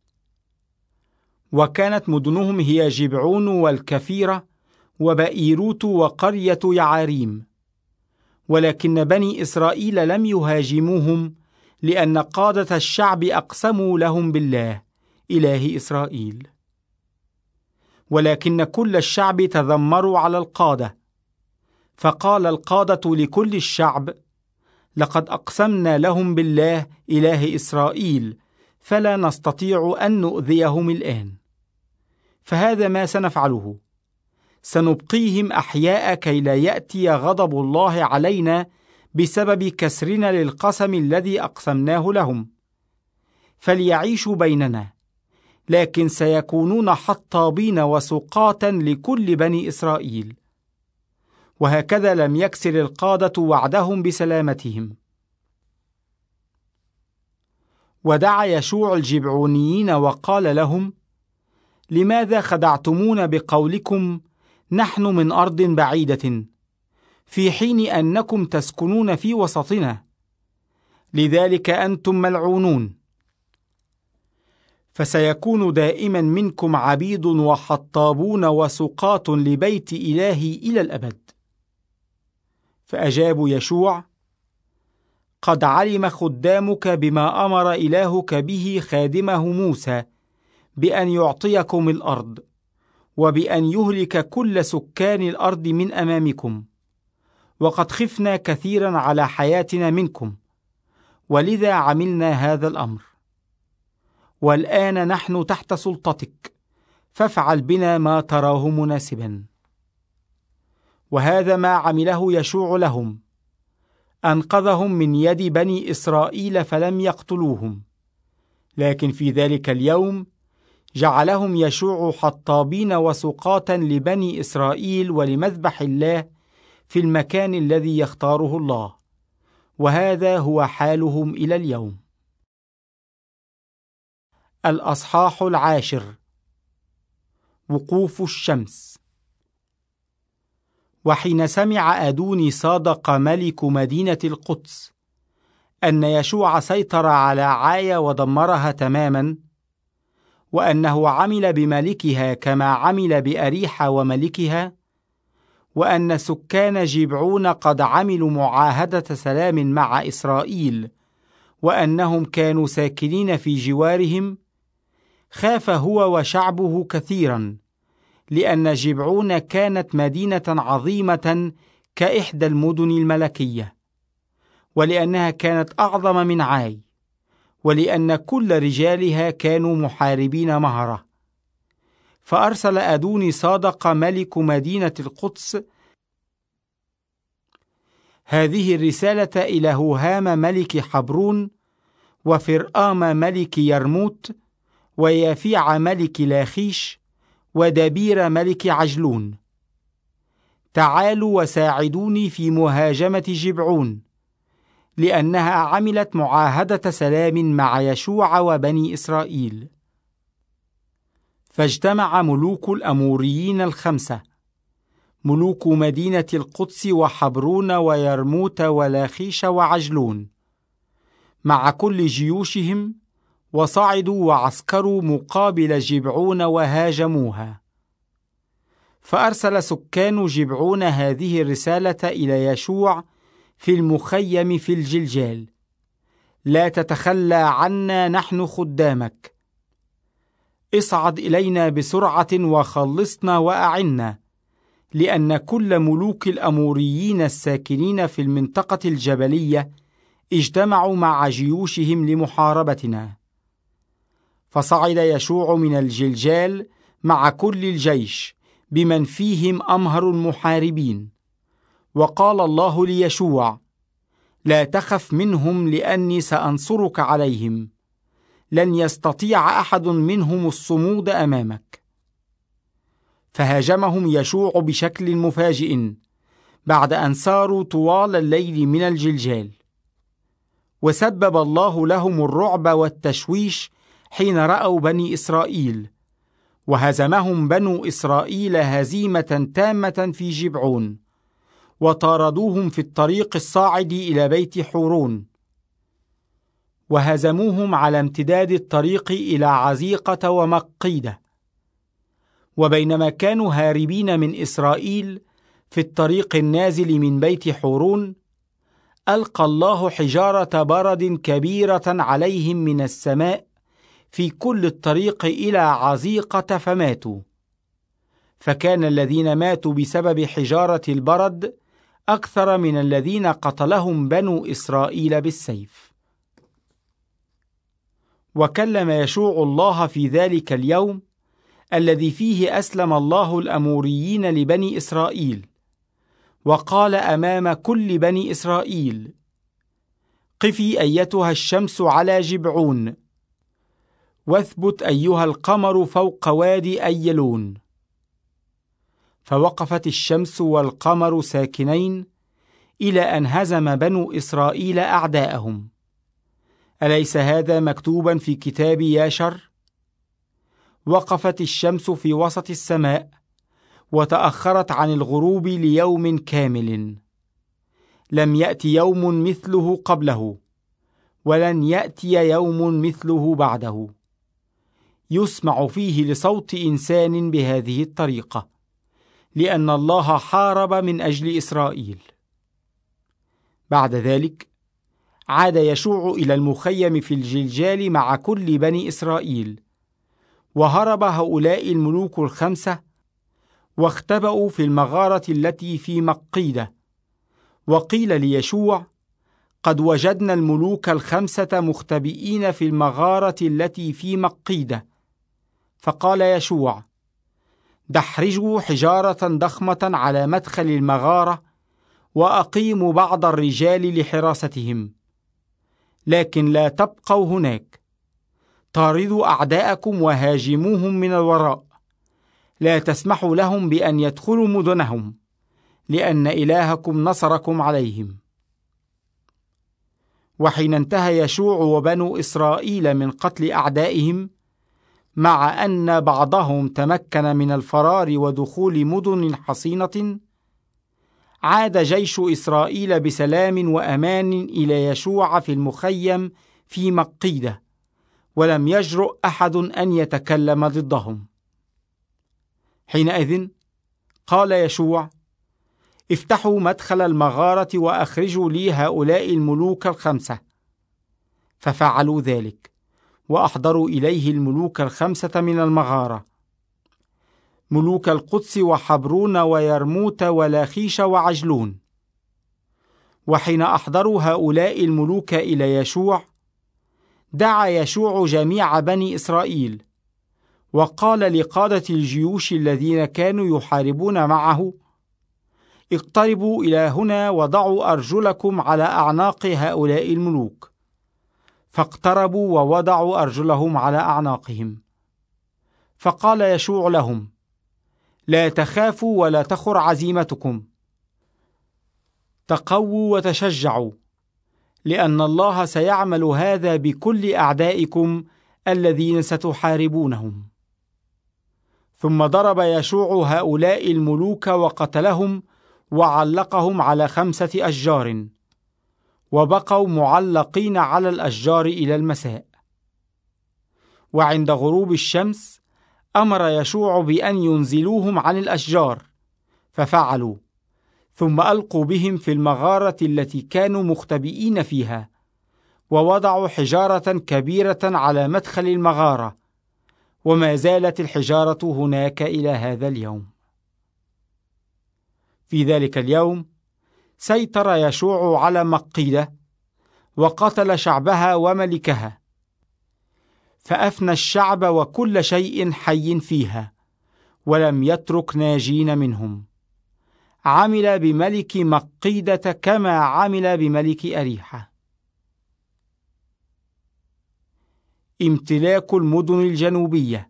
وكانت مدنهم هي جبعون والكفيرة وبئيروت وقرية يعاريم. ولكن بني إسرائيل لم يهاجموهم، لأن قادة الشعب أقسموا لهم بالله إله إسرائيل. ولكن كل الشعب تذمروا على القادة، فقال القادة لكل الشعب: لقد أقسمنا لهم بالله إله إسرائيل، فلا نستطيع أن نؤذيهم الآن. فهذا ما سنفعله: سنبقيهم أحياء كي لا يأتي غضب الله علينا بسبب كسرنا للقسم الذي أقسمناه لهم، فليعيشوا بيننا، لكن سيكونون حطابين وسقاة لكل بني إسرائيل. وهكذا لم يكسر القادة وعدهم بسلامتهم. ودعا يشوع الجبعونيين وقال لهم: لماذا خدعتمون بقولكم نحن من أرض بعيدة، في حين أنكم تسكنون في وسطنا؟ لذلك أنتم ملعونون، فسيكون دائما منكم عبيد وحطابون وسقاة لبيت إلهي إلى الأبد. فأجابوا يشوع: قد علم خدامك بما أمر إلهك به خادمه موسى، بأن يعطيكم الأرض، وبأن يهلك كل سكان الأرض من أمامكم، وقد خفنا كثيرا على حياتنا منكم، ولذا عملنا هذا الأمر. والآن نحن تحت سلطتك، فافعل بنا ما تراه مناسبا. وهذا ما عمله يشوع لهم: أنقذهم من يد بني إسرائيل فلم يقتلوهم، لكن في ذلك اليوم جعلهم يشوع حطابين وسقاة لبني إسرائيل ولمذبح الله في المكان الذي يختاره الله، وهذا هو حالهم إلى اليوم. الأصحاح العاشر. وقوف الشمس. وحين سمع أدوني صادق ملك مدينة القدس أن يشوع سيطر على عاية ودمرها تماما، وأنه عمل بملكها كما عمل بأريحة وملكها، وأن سكان جبعون قد عملوا معاهدة سلام مع إسرائيل، وأنهم كانوا ساكنين في جوارهم، خاف هو وشعبه كثيرا، لأن جبعون كانت مدينة عظيمة كإحدى المدن الملكية، ولأنها كانت أعظم من عاي، ولأن كل رجالها كانوا محاربين مهرة. فأرسل أدوني صادق ملك مدينة القدس هذه الرسالة إلى هوهام ملك حبرون، وفرآم ملك يرموت، ويافيع ملك لاخيش، ودبير ملك عجلون: تعالوا وساعدوني في مهاجمة جبعون، لأنها عملت معاهدة سلام مع يشوع وبني إسرائيل. فاجتمع ملوك الأموريين الخمسة، ملوك مدينة القدس وحبرون ويرموت ولاخيش وعجلون، مع كل جيوشهم، وصعدوا وعسكروا مقابل جبعون وهاجموها. فأرسل سكان جبعون هذه الرسالة إلى يشوع في المخيم في الجلجال: لا تتخلى عنا نحن خدامك، اصعد إلينا بسرعة وخلصنا وأعنا، لأن كل ملوك الأموريين الساكنين في المنطقة الجبلية اجتمعوا مع جيوشهم لمحاربتنا. فصعد يشوع من الجلجال مع كل الجيش بمن فيهم أمهر المحاربين، وقال الله ليشوع: لا تخف منهم، لأني سأنصرك عليهم، لن يستطيع أحد منهم الصمود أمامك. فهاجمهم يشوع بشكل مفاجئ بعد أن ساروا طوال الليل من الجلجال، وسبب الله لهم الرعب والتشويش حين رأوا بني إسرائيل، وهزمهم بنو إسرائيل هزيمة تامة في جبعون، وطاردوهم في الطريق الصاعد إلى بيت حورون، وهزموهم على امتداد الطريق إلى عزيقة ومقيدة. وبينما كانوا هاربين من إسرائيل في الطريق النازل من بيت حورون، ألقى الله حجارة برد كبيرة عليهم من السماء في كل الطريق إلى عزيقة فماتوا. فكان الذين ماتوا بسبب حجارة البرد أكثر من الذين قتلهم بنو إسرائيل بالسيف. وكلم يشوع الله في ذلك اليوم الذي فيه أسلم الله الأموريين لبني إسرائيل، وقال أمام كل بني إسرائيل: قفي أيتها الشمس على جبعون، واثبت أيها القمر فوق وادي أيلون. فوقفت الشمس والقمر ساكنين إلى أن هزم بنو إسرائيل أعداءهم. أليس هذا مكتوبا في كتاب ياشر؟ وقفت الشمس في وسط السماء وتأخرت عن الغروب ليوم كامل، لم يأتي يوم مثله قبله، ولن يأتي يوم مثله بعده، يسمع فيه لصوت إنسان بهذه الطريقة، لأن الله حارب من أجل إسرائيل. بعد ذلك عاد يشوع إلى المخيم في الجلجال مع كل بني إسرائيل، وهرب هؤلاء الملوك الخمسة واختبأوا في المغارة التي في مقيدة. وقيل ليشوع: قد وجدنا الملوك الخمسة مختبئين في المغارة التي في مقيدة. فقال يشوع: دحرجوا حجارة ضخمة على مدخل المغارة، وأقيموا بعض الرجال لحراستهم، لكن لا تبقوا هناك. طاردوا أعداءكم وهاجموهم من الوراء، لا تسمحوا لهم بأن يدخلوا مدنهم، لأن إلهكم نصركم عليهم. وحين انتهى يشوع وبنو إسرائيل من قتل أعدائهم، مع أن بعضهم تمكن من الفرار ودخول مدن حصينة، عاد جيش إسرائيل بسلام وأمان إلى يشوع في المخيم في مقيدة، ولم يجرؤ أحد أن يتكلم ضدهم. حينئذ قال يشوع: افتحوا مدخل المغارة وأخرجوا لي هؤلاء الملوك الخمسة. ففعلوا ذلك، وأحضروا إليه الملوك الخمسة من المغارة، ملوك القدس وحبرون ويرموت ولاخيش وعجلون. وحين أحضروا هؤلاء الملوك إلى يشوع، دعا يشوع جميع بني إسرائيل، وقال لقادة الجيوش الذين كانوا يحاربون معه: اقتربوا إلى هنا وضعوا أرجلكم على أعناق هؤلاء الملوك. فاقتربوا ووضعوا أرجلهم على أعناقهم. فقال يشوع لهم: لا تخافوا ولا تخر عزيمتكم، تقووا وتشجعوا، لأن الله سيعمل هذا بكل أعدائكم الذين ستحاربونهم. ثم ضرب يشوع هؤلاء الملوك وقتلهم وعلقهم على خمسة أشجار، وبقوا معلقين على الأشجار إلى المساء. وعند غروب الشمس أمر يشوع بأن ينزلوهم عن الأشجار، ففعلوا، ثم ألقوا بهم في المغارة التي كانوا مختبئين فيها، ووضعوا حجارة كبيرة على مدخل المغارة، وما زالت الحجارة هناك إلى هذا اليوم. في ذلك اليوم سيطر يشوع على مقيدة، وقتل شعبها وملكها، فأفنى الشعب وكل شيء حي فيها، ولم يترك ناجين منهم. عمل بملك مقيدة كما عمل بملك أريحة. امتلاك المدن الجنوبية.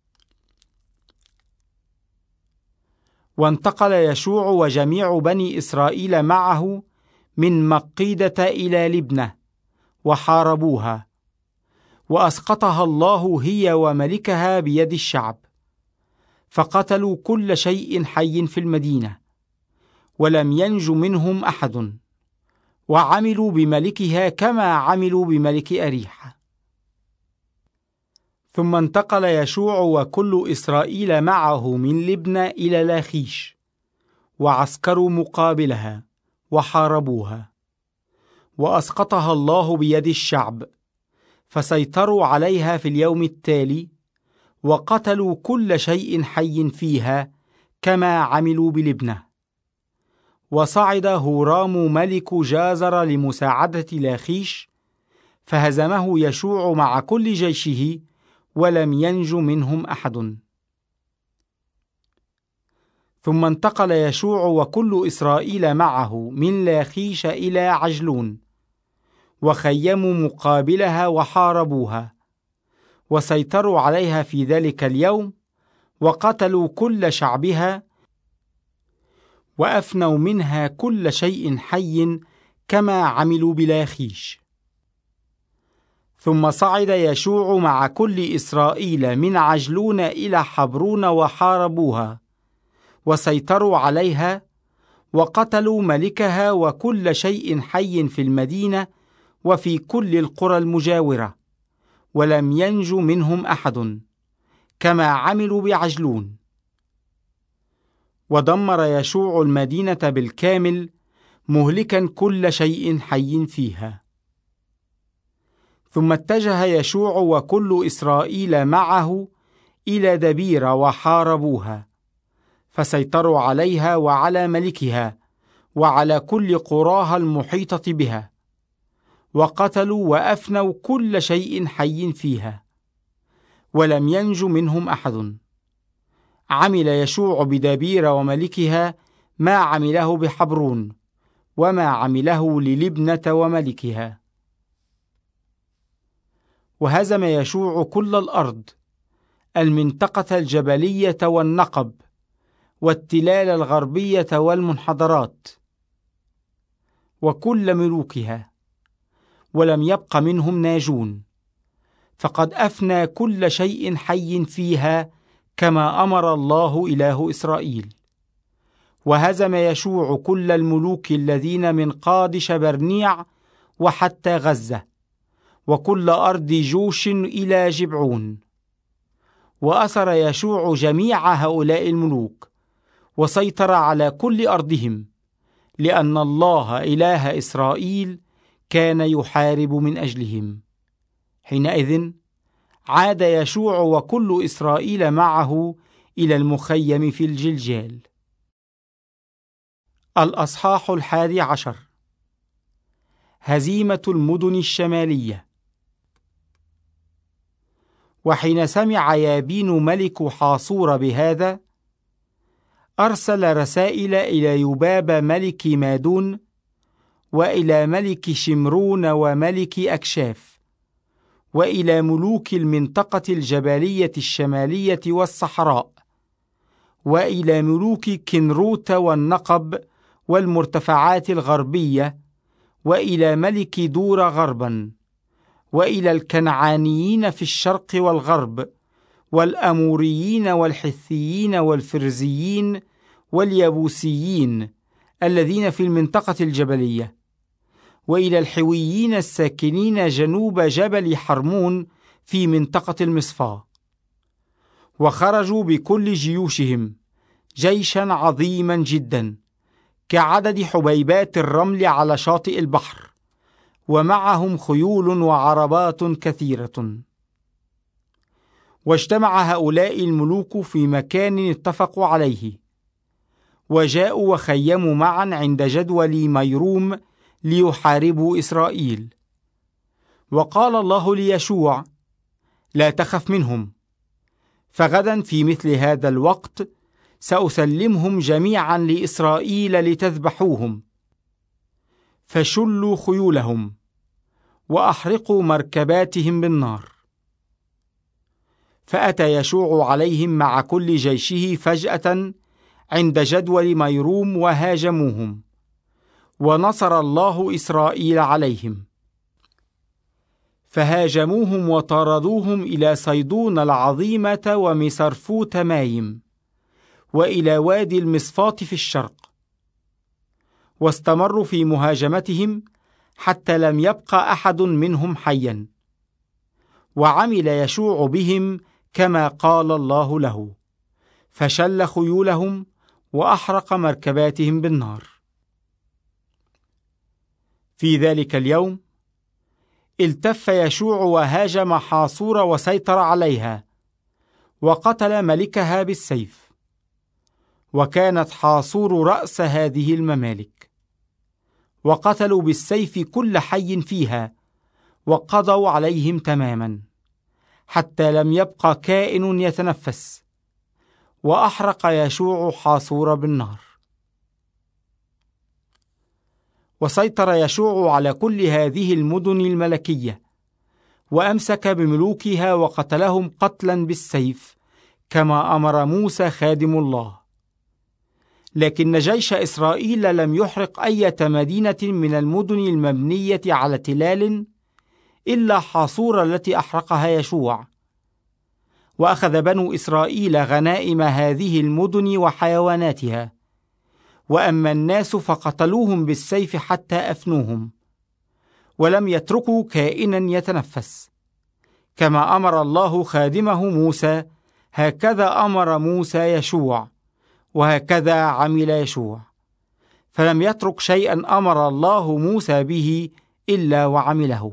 وانتقل يشوع وجميع بني إسرائيل معه من مقيدة إلى لبنة، وحاربوها، وأسقطها الله هي وملكها بيد الشعب، فقتلوا كل شيء حي في المدينة، ولم ينج منهم أحد، وعملوا بملكها كما عملوا بملك أريحة. ثم انتقل يشوع وكل إسرائيل معه من لبنة إلى لاخيش، وعسكروا مقابلها وحاربوها، وأسقطها الله بيد الشعب، فسيطروا عليها في اليوم التالي، وقتلوا كل شيء حي فيها كما عملوا بلبنة. وصعد هورام ملك جازر لمساعدة لاخيش، فهزمه يشوع مع كل جيشه، ولم ينج منهم أحد. ثم انتقل يشوع وكل إسرائيل معه من لاخيش إلى عجلون، وخيموا مقابلها وحاربوها، وسيطروا عليها في ذلك اليوم، وقتلوا كل شعبها، وأفنوا منها كل شيء حي كما عملوا بلاخيش. ثم صعد يشوع مع كل إسرائيل من عجلون إلى حبرون وحاربوها، وسيطروا عليها، وقتلوا ملكها وكل شيء حي في المدينة وفي كل القرى المجاورة، ولم ينج منهم أحد كما عملوا بعجلون. ودمر يشوع المدينة بالكامل، مهلكا كل شيء حي فيها. ثم اتجه يشوع وكل إسرائيل معه إلى دبير وحاربوها، فسيطروا عليها وعلى ملكها وعلى كل قراها المحيطة بها، وقتلوا وأفنوا كل شيء حي فيها، ولم ينج منهم أحد. عمل يشوع بدبير وملكها ما عمله بحبرون، وما عمله للبنة وملكها. وهزم يشوع كل الأرض، المنطقة الجبلية والنقب، والتلال الغربية والمنحدرات، وكل ملوكها، ولم يبق منهم ناجون، فقد أفنى كل شيء حي فيها كما أمر الله إله إسرائيل. وهزم يشوع كل الملوك الذين من قادش برنيع وحتى غزة، وكل أرض جوش إلى جبعون. وأسر يشوع جميع هؤلاء الملوك، وسيطر على كل أرضهم، لأن الله إله إسرائيل كان يحارب من أجلهم. حينئذ عاد يشوع وكل إسرائيل معه إلى المخيم في الجلجال. الأصحاح الحادي عشر. هزيمة المدن الشمالية. وحين سمع يابين ملك حاصور بهذا، أرسل رسائل إلى يباب ملك مادون، وإلى ملك شمرون وملك أكشاف، وإلى ملوك المنطقة الجبلية الشمالية والصحراء، وإلى ملوك كنروت والنقب والمرتفعات الغربية، وإلى ملك دور غربا، وإلى الكنعانيين في الشرق والغرب، والأموريين والحثيين والفرزيين واليبوسيين الذين في المنطقة الجبلية، وإلى الحويين الساكنين جنوب جبل حرمون في منطقة المصفاة. وخرجوا بكل جيوشهم جيشا عظيما جدا، كعدد حبيبات الرمل على شاطئ البحر، ومعهم خيول وعربات كثيرة. واجتمع هؤلاء الملوك في مكان اتفقوا عليه، وجاءوا وخيموا معا عند جدول ميروم ليحاربوا إسرائيل. وقال الله ليشوع: لا تخف منهم، فغدا في مثل هذا الوقت سأسلمهم جميعا لإسرائيل لتذبحوهم، فشلوا خيولهم وأحرقوا مركباتهم بالنار. فأتى يشوع عليهم مع كل جيشه فجأة عند جدول ميروم وهاجموهم، ونصر الله إسرائيل عليهم. فهاجموهم وطاردوهم إلى صيدون العظيمة ومسرفوت مايم، وإلى وادي المصفاة في الشرق. واستمروا في مهاجمتهم حتى لم يبق أحد منهم حيا. وعمل يشوع بهم كما قال الله له، فشل خيولهم وأحرق مركباتهم بالنار. في ذلك اليوم التف يشوع وهاجم حاصور وسيطر عليها، وقتل ملكها بالسيف، وكانت حاصور رأس هذه الممالك، وقتلوا بالسيف كل حي فيها، وقضوا عليهم تماما حتى لم يبق كائن يتنفس، وأحرق يشوع حاصور بالنار. وسيطر يشوع على كل هذه المدن الملكية، وأمسك بملوكها وقتلهم قتلا بالسيف كما أمر موسى خادم الله. لكن جيش إسرائيل لم يحرق أي مدينة من المدن المبنية على تلال إلا حاصور التي أحرقها يشوع، وأخذ بنو إسرائيل غنائم هذه المدن وحيواناتها، وأما الناس فقتلوهم بالسيف حتى أفنوهم، ولم يتركوا كائنا يتنفس، كما أمر الله خادمه موسى، هكذا أمر موسى يشوع، وهكذا عمل يشوع، فلم يترك شيئا أمر الله موسى به إلا وعمله.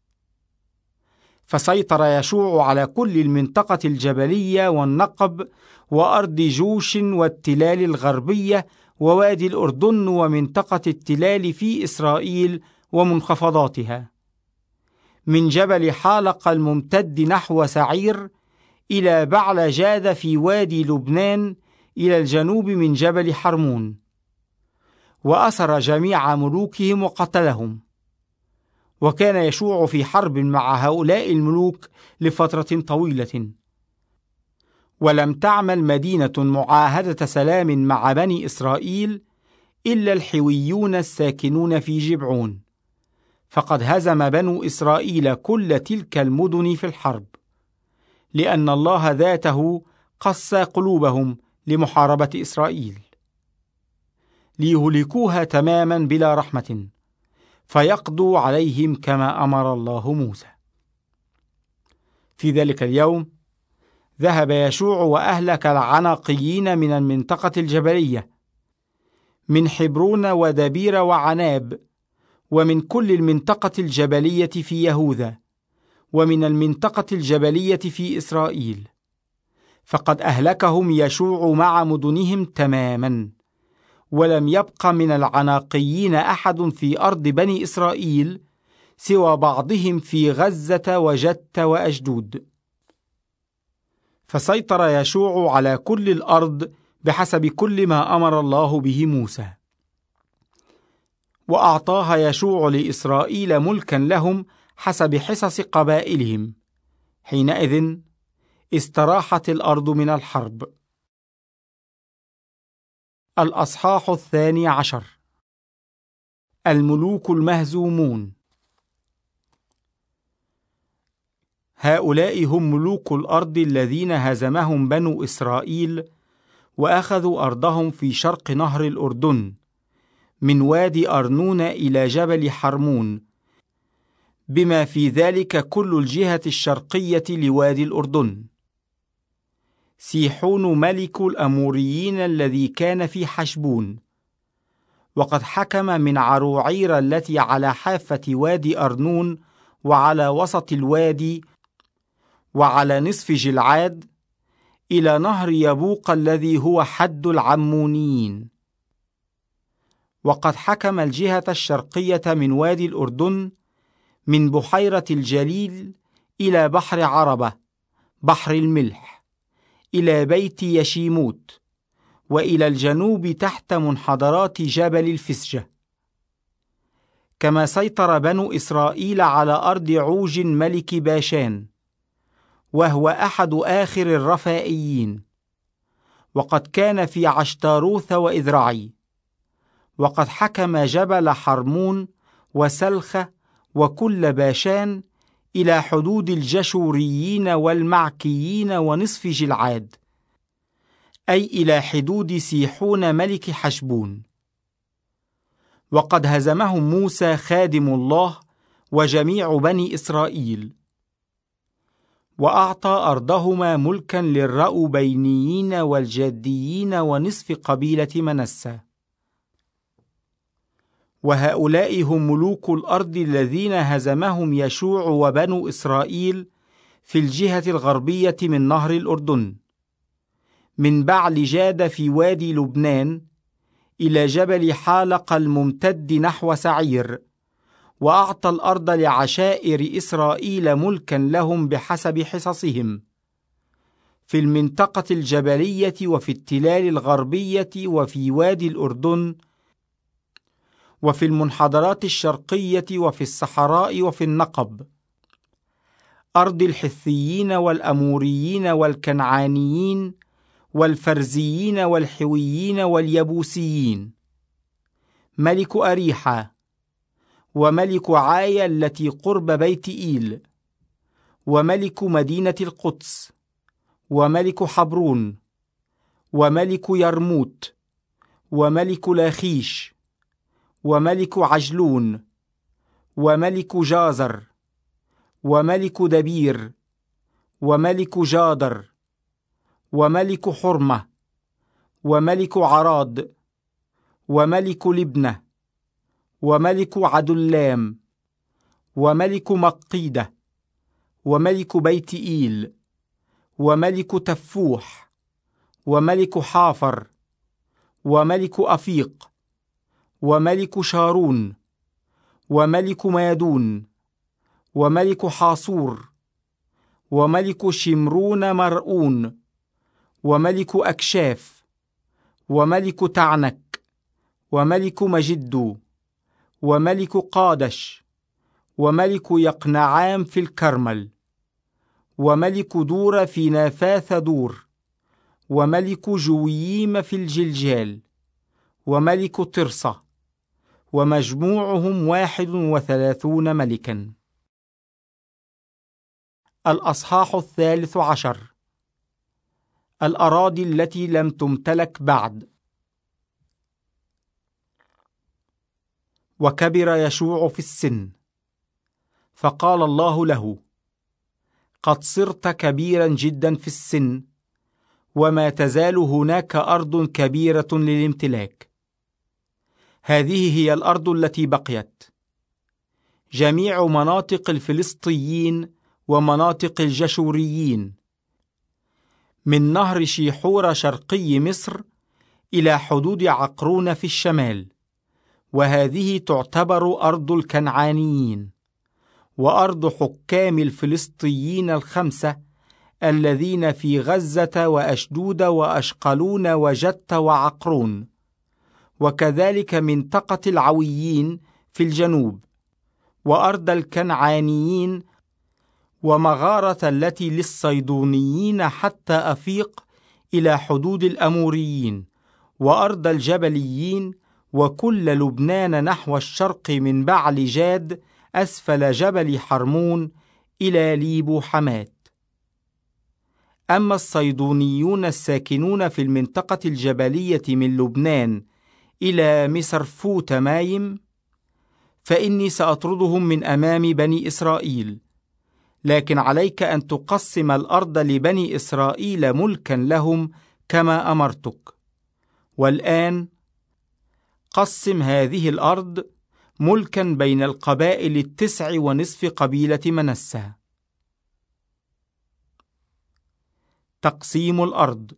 فسيطر يشوع على كل المنطقة الجبلية والنقب وأرض جوش والتلال الغربية ووادي الأردن ومنطقة التلال في إسرائيل ومنخفضاتها، من جبل حالق الممتد نحو سعير إلى بعل جاد في وادي لبنان إلى الجنوب من جبل حرمون، وأسر جميع ملوكهم وقتلهم. وكان يشوع في حرب مع هؤلاء الملوك لفترة طويلة، ولم تعمل مدينة معاهدة سلام مع بني إسرائيل إلا الحويون الساكنون في جبعون، فقد هزم بنو إسرائيل كل تلك المدن في الحرب، لأن الله ذاته قسى قلوبهم لمحاربة إسرائيل، ليهلكوها تماما بلا رحمة، فيقضوا عليهم كما أمر الله موسى. في ذلك اليوم ذهب يشوع وأهلك العناقيين من المنطقة الجبلية، من حبرون ودبير وعناب، ومن كل المنطقة الجبلية في يهوذا، ومن المنطقة الجبلية في إسرائيل، فقد أهلكهم يشوع مع مدنهم تماما، ولم يبق من العناقيين أحد في أرض بني إسرائيل سوى بعضهم في غزة وجت وأشدود. فسيطر يشوع على كل الأرض بحسب كل ما أمر الله به موسى، وأعطاها يشوع لإسرائيل ملكا لهم حسب حصص قبائلهم. حينئذ استراحت الأرض من الحرب. الأصحاح الثاني عشر. الملوك المهزومون. هؤلاء هم ملوك الأرض الذين هزمهم بنو إسرائيل، وأخذوا أرضهم في شرق نهر الأردن، من وادي أرنون إلى جبل حرمون، بما في ذلك كل الجهة الشرقية لوادي الأردن. سيحون ملك الأموريين الذي كان في حشبون، وقد حكم من عروعير التي على حافة وادي أرنون، وعلى وسط الوادي، وعلى نصف جلعاد، إلى نهر يبوق الذي هو حد العمونيين. وقد حكم الجهة الشرقية من وادي الأردن، من بحيرة الجليل إلى بحر عربة بحر الملح، إلى بيت يشيموت، وإلى الجنوب تحت منحدرات جبل الفسجة. كما سيطر بنو إسرائيل على أرض عوج ملك باشان، وهو أحد آخر الرفائيين، وقد كان في عشتاروث وإذرعي. وقد حكم جبل حرمون وسلخة وكل باشان إلى حدود الجشوريين والمعكيين ونصف جلعاد، أي إلى حدود سيحون ملك حشبون. وقد هزمهم موسى خادم الله وجميع بني إسرائيل، وأعطى أرضهما ملكا للرأوبينيين والجاديين ونصف قبيلة منسى. وهؤلاء هم ملوك الأرض الذين هزمهم يشوع وبنو إسرائيل في الجهة الغربية من نهر الأردن، من بعل جاد في وادي لبنان إلى جبل حالق الممتد نحو سعير، وأعطى الأرض لعشائر إسرائيل ملكا لهم بحسب حصصهم في المنطقة الجبلية وفي التلال الغربية وفي وادي الأردن وفي المنحدرات الشرقية وفي الصحراء وفي النقب، أرض الحثيين والأموريين والكنعانيين والفرزيين والحويين واليبوسيين، ملك أريحة وملك عاية التي قرب بيت إيل، وملك مدينة القدس، وملك حبرون، وملك يرموت، وملك لاخيش، وملك عجلون، وملك جازر، وملك دبير، وملك جادر، وملك حرمة، وملك عراد، وملك لبنة، وملك عدلام، وملك مقيدة، وملك بيت إيل، وملك تفوح، وملك حافر، وملك أفيق، وملك شارون، وملك مادون، وملك حاصور، وملك شمرون مرؤون، وملك أكشاف، وملك تعنك، وملك مجدو، وملك قادش، وملك يقنعام في الكرمل، وملك دور في نافاث دور، وملك جوييم في الجلجال، وملك طرصة، ومجموعهم واحد وثلاثون ملكا. الأصحاح الثالث عشر. الأراضي التي لم تمتلك بعد. وكبر يشوع في السن، فقال الله له: قد صرت كبيرا جدا في السن، وما تزال هناك أرض كبيرة للامتلاك. هذه هي الأرض التي بقيت: جميع مناطق الفلسطيين ومناطق الجشوريين، من نهر شيحور شرقي مصر إلى حدود عقرون في الشمال، وهذه تعتبر أرض الكنعانيين، وأرض حكام الفلسطيين الخمسة الذين في غزة وأشدود وأشقلون وجت وعقرون، وكذلك منطقة العويين في الجنوب، وأرض الكنعانيين، ومغارة التي للصيدونيين حتى أفيق إلى حدود الأموريين، وأرض الجبليين، وكل لبنان نحو الشرق من بعل جاد أسفل جبل حرمون إلى ليبو حمات. أما الصيدونيون الساكنون في المنطقة الجبلية من لبنان إلى مصرفو تمايم فإني سأطردهم من أمام بني إسرائيل، لكن عليك أن تقسم الأرض لبني إسرائيل ملكا لهم كما أمرتك. والآن قسم هذه الأرض ملكا بين القبائل التسع ونصف قبيلة منسى. تقسيم الأرض.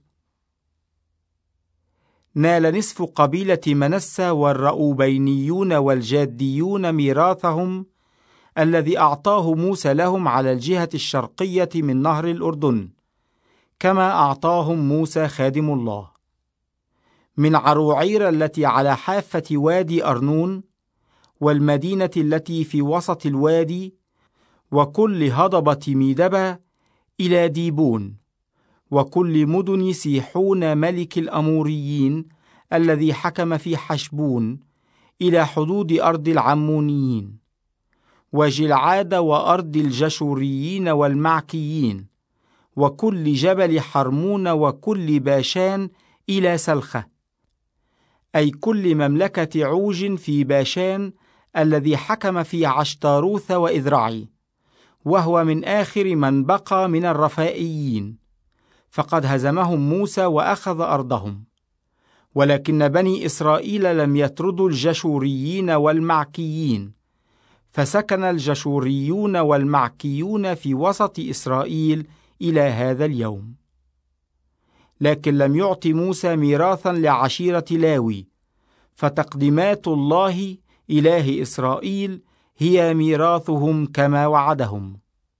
نال نصف قبيلة منسى والرؤوبينيون والجاديون ميراثهم الذي أعطاه موسى لهم على الجهة الشرقية من نهر الأردن، كما أعطاهم موسى خادم الله، من عروعير التي على حافة وادي أرنون، والمدينة التي في وسط الوادي، وكل هضبة ميدبة إلى ديبون، وكل مدن سيحون ملك الأموريين الذي حكم في حشبون إلى حدود أرض العمونيين، وجلعاد وأرض الجشوريين والمعكيين، وكل جبل حرمون وكل باشان إلى سلخة، أي كل مملكة عوج في باشان الذي حكم في عشتاروث وإذرعي، وهو من آخر من بقى من الرفائيين، فقد هزمهم موسى وأخذ أرضهم. ولكن بني إسرائيل لم يطردوا الجشوريين والمعكيين، فسكن الجشوريون والمعكيون في وسط إسرائيل إلى هذا اليوم. لكن لم يعط موسى ميراثا لعشيرة لاوي، فتقدمات الله إله إسرائيل هي ميراثهم كما وعدهم.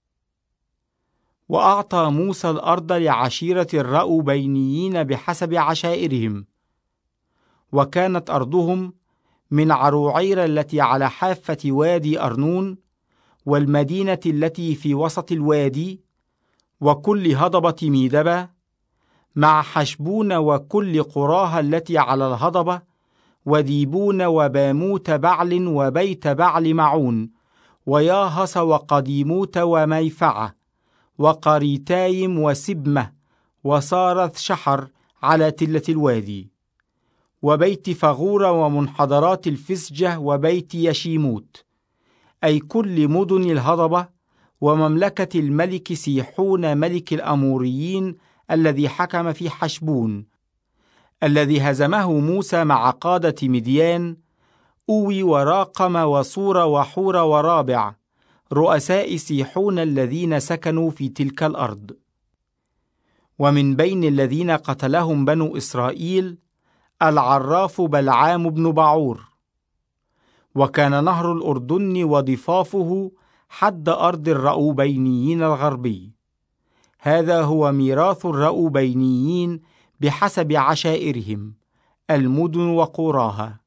وأعطى موسى الأرض لعشيرة الرأوبينيين بحسب عشائرهم، وكانت أرضهم من عروعير التي على حافة وادي أرنون، والمدينة التي في وسط الوادي، وكل هضبة ميدبة، مع حشبون وكل قراها التي على الهضبة، وديبون وباموت بعل وبيت بعل معون، وياهص وقديموت وميفعة، وقريتايم وسبمة، وصارت شحر على تلة الوادي، وبيت فغور ومنحدرات الفسجة وبيت يشيموت، أي كل مدن الهضبة، ومملكة الملك سيحون ملك الأموريين الذي حكم في حشبون، الذي هزمه موسى مع قادة مديان، أوي وراقم وصور وحور ورابع، رؤساء سيحون الذين سكنوا في تلك الأرض. ومن بين الذين قتلهم بنو إسرائيل العراف بلعام بن بعور. وكان نهر الأردن وضفافه حد أرض الرأوبينيين الغربي. هذا هو ميراث الرأوبينيين بحسب عشائرهم، المدن وقراها.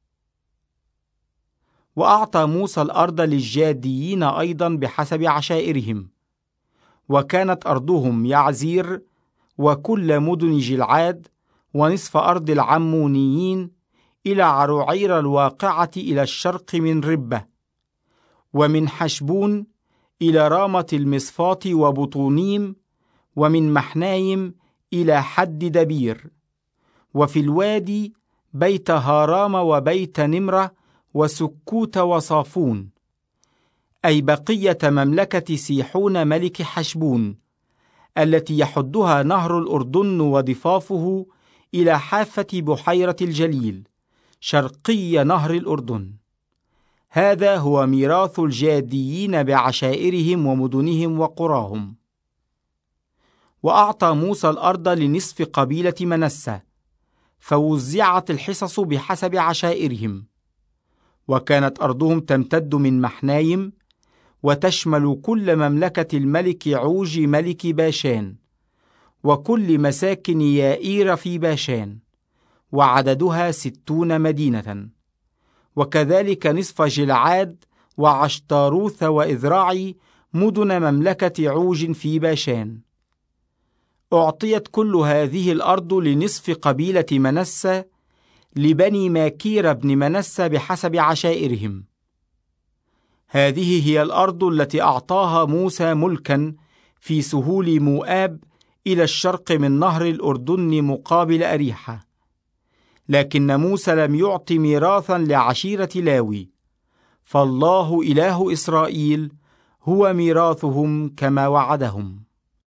وأعطى موسى الأرض للجاديين أيضا بحسب عشائرهم، وكانت أرضهم يعزير وكل مدن جلعاد، ونصف أرض العمونيين، إلى عروعير الواقعة إلى الشرق من ربة، ومن حشبون إلى رامة المصفات وبطونيم، ومن محنايم إلى حد دبير، وفي الوادي بيت هارام وبيت نمرة وسكوت وصافون، أي بقية مملكة سيحون ملك حشبون، التي يحدها نهر الأردن وضفافه إلى حافة بحيرة الجليل شرقي نهر الأردن. هذا هو ميراث الجاديين بعشائرهم ومدنهم وقراهم. وأعطى موسى الأرض لنصف قبيلة منسى، فوزعت الحصص بحسب عشائرهم. وكانت أرضهم تمتد من محنايم، وتشمل كل مملكة الملك عوج ملك باشان، وكل مساكن يائير في باشان، وعددها ستون مدينة. وكذلك نصف جلعاد وعشتاروث وإذراعي، مدن مملكة عوج في باشان. أعطيت كل هذه الأرض لنصف قبيلة منسى لبني ماكير بن منسى بحسب عشائرهم. هذه هي الأرض التي أعطاها موسى ملكا في سهول موآب إلى الشرق من نهر الأردن مقابل أريحة. لكن موسى لم يعط ميراثا لعشيرة لاوي، فالله إله إسرائيل هو ميراثهم كما وعدهم.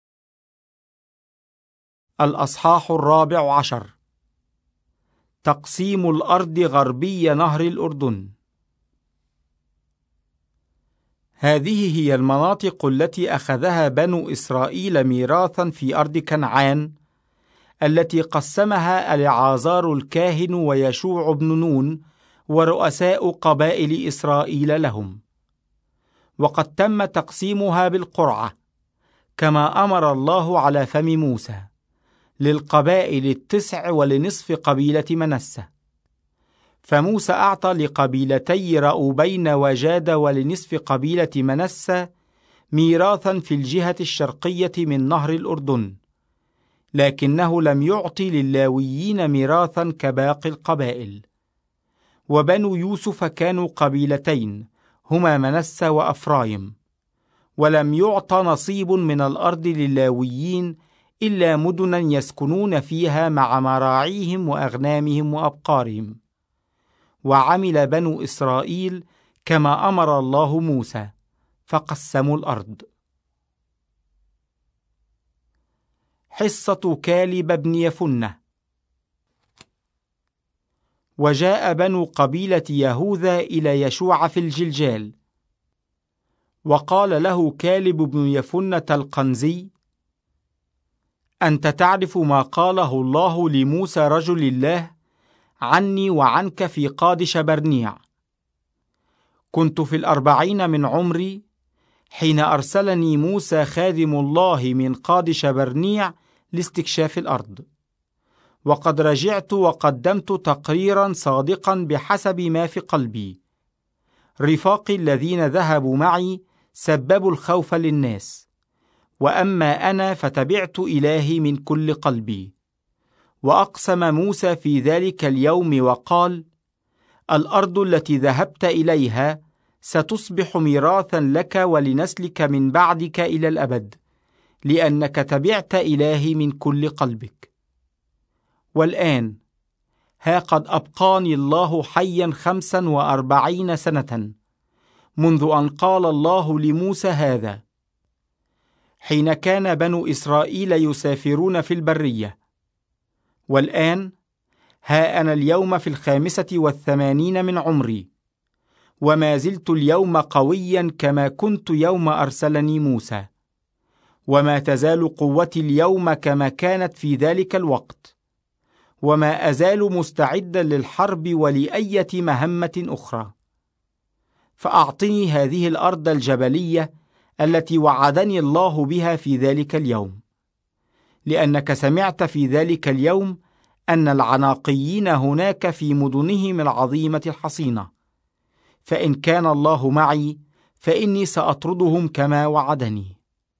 الأصحاح الرابع عشر. تقسيم الأرض غربي نهر الأردن. هذه هي المناطق التي أخذها بنو إسرائيل ميراثا في أرض كنعان، التي قسمها العازار الكاهن ويشوع بن نون ورؤساء قبائل إسرائيل لهم. وقد تم تقسيمها بالقرعة كما أمر الله على فم موسى، للقبائل التسع ولنصف قبيلة منسى. فموسى أعطى لقبيلتي رأوبين وجاد ولنصف قبيلة منسى ميراثا في الجهة الشرقية من نهر الأردن، لكنه لم يعطي للاويين ميراثا كباقي القبائل. وبنو يوسف كانوا قبيلتين، هما منسى وأفرايم، ولم يعط نصيب من الأرض للاويين إلا مدنا يسكنون فيها مع مراعيهم وأغنامهم وأبقارهم. وعمل بنو إسرائيل كما أمر الله موسى، فقسموا الأرض. حصة كالب بن يفنة. وجاء بنو قبيلة يهوذا إلى يشوع في الجلجال، وقال له كالب بن يفنة القنزي: أنت تعرف ما قاله الله لموسى رجل الله عني وعنك في قادش برنيع. كنت في الأربعين من عمري حين أرسلني موسى خادم الله من قادش برنيع لاستكشاف الأرض، وقد رجعت وقدمت تقريرا صادقا بحسب ما في قلبي. رفاقي الذين ذهبوا معي سببوا الخوف للناس، وأما أنا فتبعت إلهي من كل قلبي. وأقسم موسى في ذلك اليوم وقال: الأرض التي ذهبت إليها ستصبح ميراثا لك ولنسلك من بعدك إلى الأبد، لأنك تبعت إلهي من كل قلبك. والآن ها قد أبقاني الله حيا خمسا وأربعين سنة منذ أن قال الله لموسى هذا، حين كان بنو إسرائيل يسافرون في البرية. والآن ها أنا اليوم في الخامسة والثمانين من عمري، وما زلت اليوم قويا كما كنت يوم أرسلني موسى، وما تزال قوتي اليوم كما كانت في ذلك الوقت، وما أزال مستعدا للحرب ولأية مهمة أخرى. فأعطني هذه الأرض الجبلية التي وعدني الله بها في ذلك اليوم، لأنك سمعت في ذلك اليوم أن العناقيين هناك في مدنهم العظيمة الحصينة، فإن كان الله معي فإني سأطردهم كما وعدني.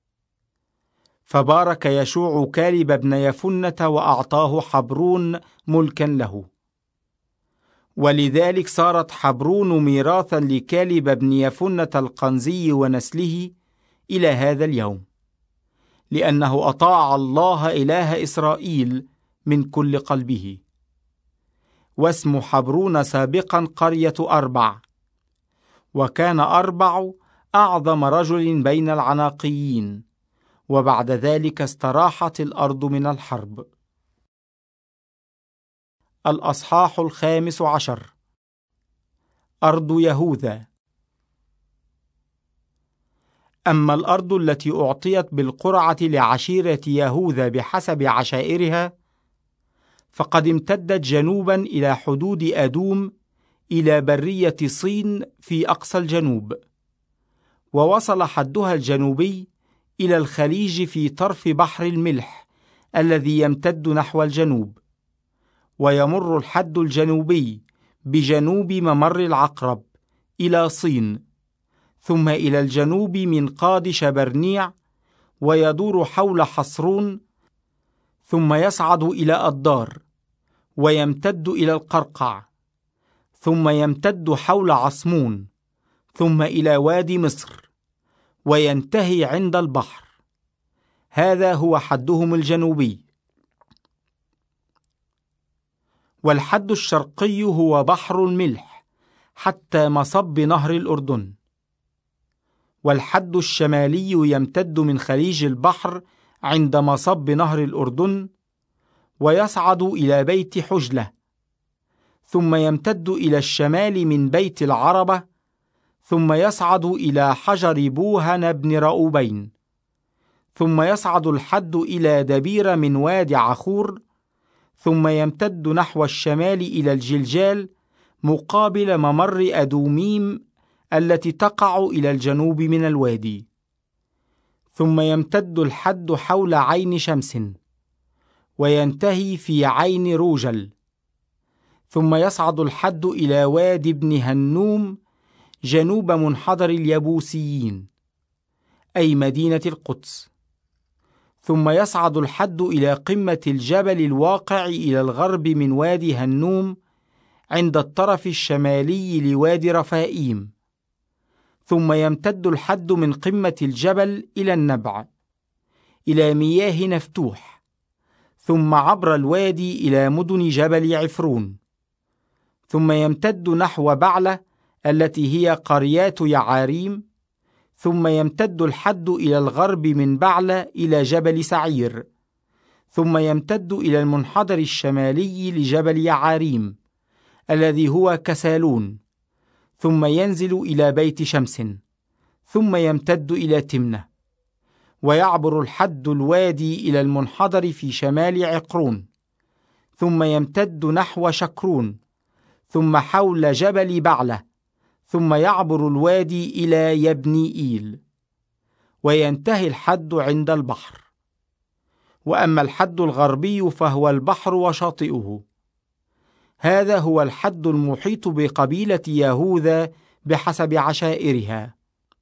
فبارك يشوع كالب بن يفنة وأعطاه حبرون ملكا له، ولذلك صارت حبرون ميراثا لكالب بن يفنة القنزي ونسله إلى هذا اليوم، لأنه أطاع الله إله إسرائيل من كل قلبه. واسم حبرون سابقا قرية أربع، وكان أربع أعظم رجل بين العناقيين، وبعد ذلك استراحت الأرض من الحرب. الأصحاح الخامس عشر. أرض يهوذا. أما الأرض التي أعطيت بالقرعة لعشيرة يهوذا بحسب عشائرها فقد امتدت جنوبا إلى حدود أدوم إلى برية صين في أقصى الجنوب، ووصل حدها الجنوبي إلى الخليج في طرف بحر الملح الذي يمتد نحو الجنوب، ويمر الحد الجنوبي بجنوب ممر العقرب إلى صين، ثم إلى الجنوب من قادش برنيع، ويدور حول حصرون، ثم يصعد إلى أدار، ويمتد إلى القرقع، ثم يمتد حول عصمون، ثم إلى وادي مصر، وينتهي عند البحر. هذا هو حدهم الجنوبي. والحد الشرقي هو بحر الملح حتى مصب نهر الأردن. والحد الشمالي يمتد من خليج البحر عند مصب نهر الأردن، ويصعد إلى بيت حجلة، ثم يمتد إلى الشمال من بيت العربة، ثم يصعد إلى حجر بوهن بن رؤوبين، ثم يصعد الحد إلى دبير من وادي عخور، ثم يمتد نحو الشمال إلى الجلجال مقابل ممر أدوميم التي تقع إلى الجنوب من الوادي، ثم يمتد الحد حول عين شمس، وينتهي في عين روجل، ثم يصعد الحد إلى وادي ابن هنوم جنوب منحدر اليبوسيين أي مدينة القدس، ثم يصعد الحد إلى قمة الجبل الواقع إلى الغرب من وادي هنوم عند الطرف الشمالي لوادي رفائيم، ثم يمتد الحد من قمة الجبل إلى النبع إلى مياه نفتوح، ثم عبر الوادي إلى مدن جبل عفرون، ثم يمتد نحو بعلة التي هي قريات يعاريم، ثم يمتد الحد إلى الغرب من بعلة إلى جبل سعير، ثم يمتد إلى المنحدر الشمالي لجبل يعاريم الذي هو كسالون، ثم ينزل إلى بيت شمس، ثم يمتد إلى تمنة، ويعبر الحد الوادي إلى المنحدر في شمال عقرون، ثم يمتد نحو شكرون، ثم حول جبل بعلة، ثم يعبر الوادي إلى يبنيئيل، وينتهي الحد عند البحر. وأما الحد الغربي فهو البحر وشاطئه. هذا هو الحد المحيط بقبيلة يهوذا بحسب عشائرها.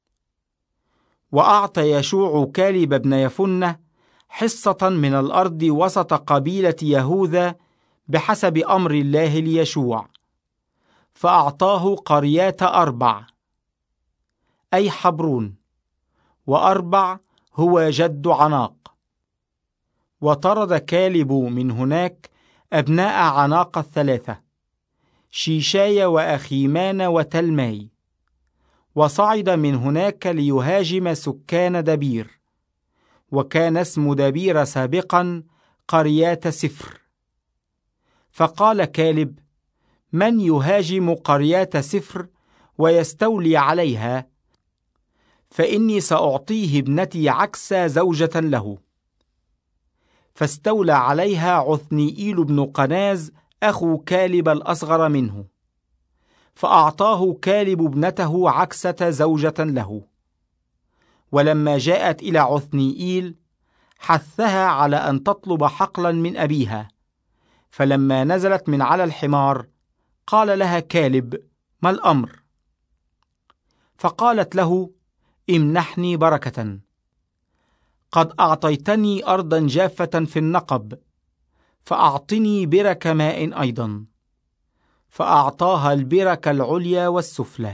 وأعطى يشوع كالب بن يفنة حصة من الأرض وسط قبيلة يهوذا بحسب أمر الله ليشوع، فأعطاه قريات أربع، أي حبرون، وأربع هو جد عناق. وطرد كالب من هناك أبناء عناق الثلاثة، شيشاي وأخيمان وتلماي، وصعد من هناك ليهاجم سكان دبير، وكان اسم دبير سابقا قريات سفر. فقال كالب: من يهاجم قريات سفر ويستولي عليها، فإني سأعطيه ابنتي عكسى زوجة له. فاستولى عليها عثنيئيل بن قناز أخو كالب الأصغر منه، فأعطاه كالب ابنته عكسة زوجة له. ولما جاءت إلى عثنيئيل حثها على أن تطلب حقلا من أبيها، فلما نزلت من على الحمار قال لها كالب: ما الأمر؟ فقالت له: امنحني بركة، قد أعطيتني أرضا جافة في النقب، فأعطني برك ماء أيضا. فأعطاها البرك العليا والسفلى.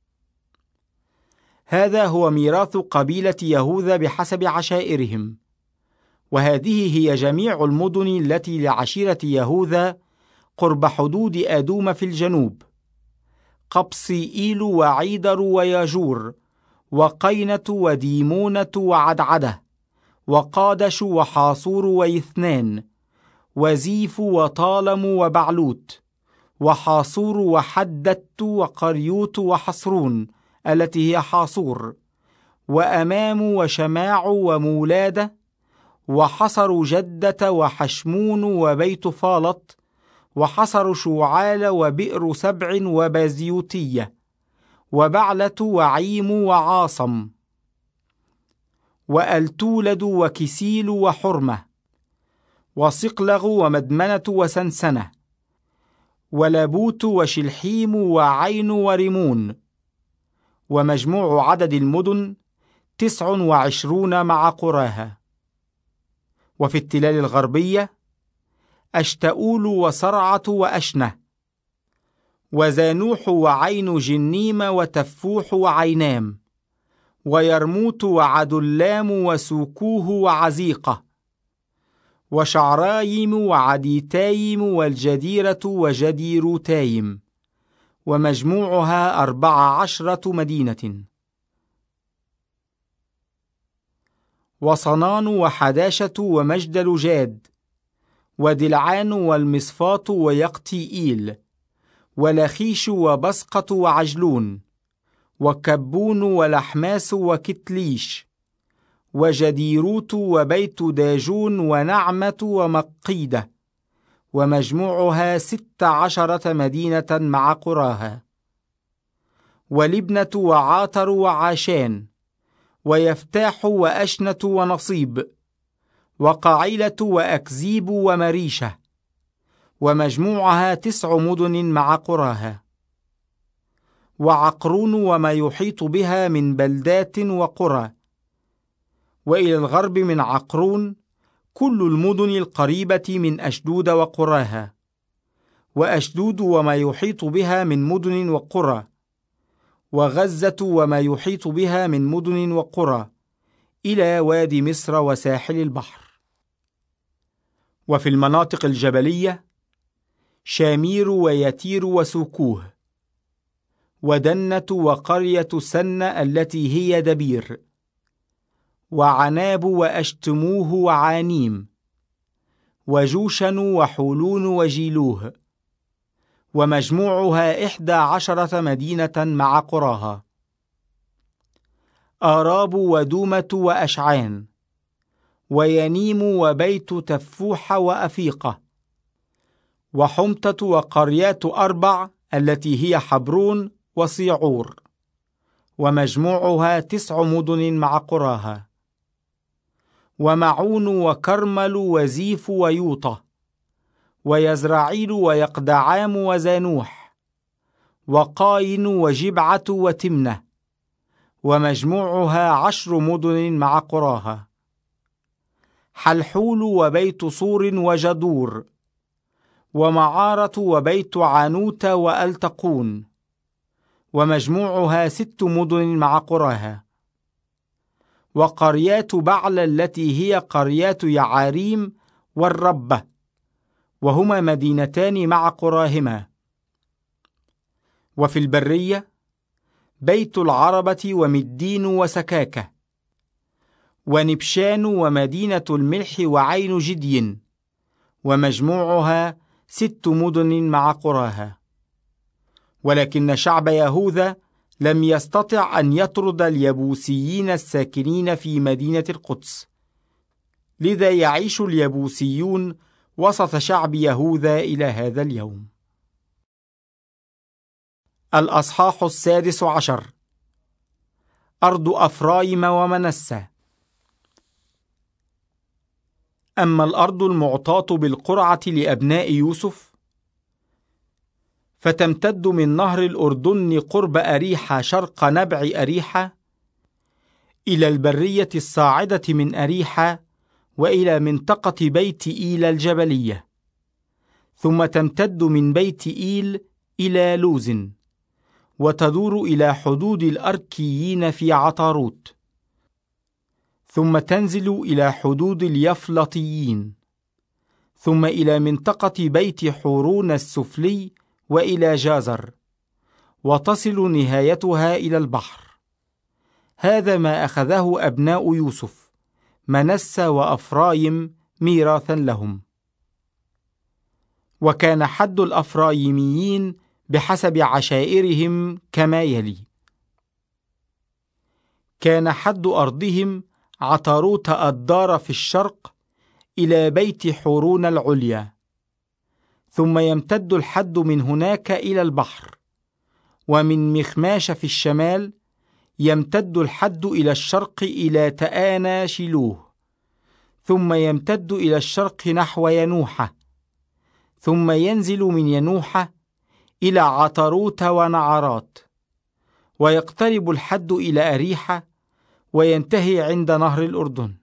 هذا هو ميراث قبيلة يهوذا بحسب عشائرهم. وهذه هي جميع المدن التي لعشيرة يهوذا قرب حدود آدوم في الجنوب: قبصيئيل وعيدر وياجور وقينة وديمونة وعدعدة وقادش وحاصور ويثنان وزيف وطالم وبعلوت وحاصور وحدت وقريوت وحصرون التي هي حاصور وأمام وشماع ومولادة وحصر جدة وحشمون وبيت فالط وحصر شوعال وبئر سبع وبازيوتية وبعلة وعيم وعاصم وألتولد وكسيل وحرمة وصقلغ ومدمنة وسنسنة ولبوت وشلحيم وعين ورمون. ومجموع عدد المدن تسع وعشرون مع قراها. وفي التلال الغربية أشتؤول وصرعة وأشنة وزانوح وعين جنيم وتفوح وعينام ويرموت وعدلام وسوكوه وعزيقة وشعرايم وعديتايم والجديرة وجديروتايم، ومجموعها أربع عشرة مدينة. وصنان وحداشة ومجدل جاد ودلعان والمصفاط ويقتيئيل ولخيش وبسقة وعجلون وكبون ولحماس وكتليش وجديروت وبيت داجون ونعمة ومقيدة، ومجموعها ست عشرة مدينة مع قراها. ولبنة وعاتر وعاشان ويفتاح وأشنة ونصيب وقعيلة وأكزيب ومريشة، ومجموعها تسع مدن مع قراها. وعقرون وما يحيط بها من بلدات وقرى. وإلى الغرب من عقرون كل المدن القريبة من أشدود وقراها، وأشدود وما يحيط بها من مدن وقرى، وغزة وما يحيط بها من مدن وقرى، إلى وادي مصر وساحل البحر. وفي المناطق الجبلية شامير ويتير وسوكوه، ودنة وقرية سنة التي هي دبير، وعناب وأشتموه وعانيم، وجوشن وحولون وجيلوه، ومجموعها إحدى عشرة مدينة مع قراها: آراب ودومة وأشعان، وينيم وبيت تفوح وأفيقة، وحمتة وقريات أربع التي هي حبرون وصيعور، ومجموعها تسع مدن مع قراها: ومعون وكرمل وزيف ويوطة، ويزرعيل ويقدعام وزانوح، وقاين وجبعة وتمنة، ومجموعها عشر مدن مع قراها: حلحول وبيت صور وجدور، ومعارة وبيت عنوت وألتقون، ومجموعها ست مدن مع قراها: وقريات بعل التي هي قريات يعاريم والربة، وهما مدينتان مع قراهما. وفي البرية بيت العربة ومدين وسكاكة، ونبشان ومدينة الملح وعين جدي، ومجموعها ست مدن مع قراها. ولكن شعب يهوذا لم يستطع أن يطرد اليبوسيين الساكنين في مدينة القدس، لذا يعيش اليبوسيون وسط شعب يهوذا إلى هذا اليوم. الأصحاح السادس عشر. أرض أفرايم ومنسى. أما الأرض المعطاة بالقرعة لأبناء يوسف فتمتد من نهر الأردن قرب أريحة شرق نبع أريحة إلى البرية الصاعدة من أريحة وإلى منطقة بيت إيل الجبلية، ثم تمتد من بيت إيل إلى لوز، وتدور إلى حدود الأركيين في عطاروت، ثم تنزل إلى حدود اليفلطيين، ثم إلى منطقة بيت حورون السفلي وإلى جازر، وتصل نهايتها إلى البحر. هذا ما أخذه أبناء يوسف منسى وأفرايم ميراثا لهم. وكان حد الأفرايميين بحسب عشائرهم كما يلي: كان حد أرضهم عطاروت الدار في الشرق إلى بيت حورون العليا، ثم يمتد الحد من هناك إلى البحر، ومن مخماش في الشمال يمتد الحد إلى الشرق إلى تآنا شيلوه، ثم يمتد إلى الشرق نحو ينوحة، ثم ينزل من ينوحة إلى عطاروت ونعرات، ويقترب الحد إلى أريحة وينتهي عند نهر الأردن.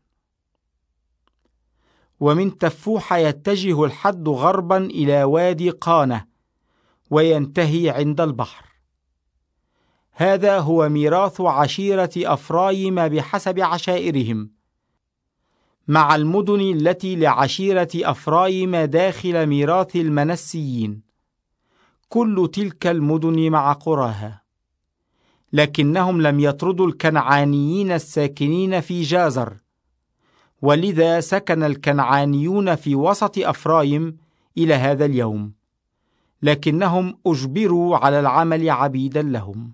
ومن تفوح يتجه الحد غربا إلى وادي قانة وينتهي عند البحر. هذا هو ميراث عشيرة أفرايم بحسب عشائرهم، مع المدن التي لعشيرة أفرايم داخل ميراث المنسيين، كل تلك المدن مع قراها. لكنهم لم يطردوا الكنعانيين الساكنين في جازر، ولذا سكن الكنعانيون في وسط أفرايم إلى هذا اليوم، لكنهم أجبروا على العمل عبيدا لهم.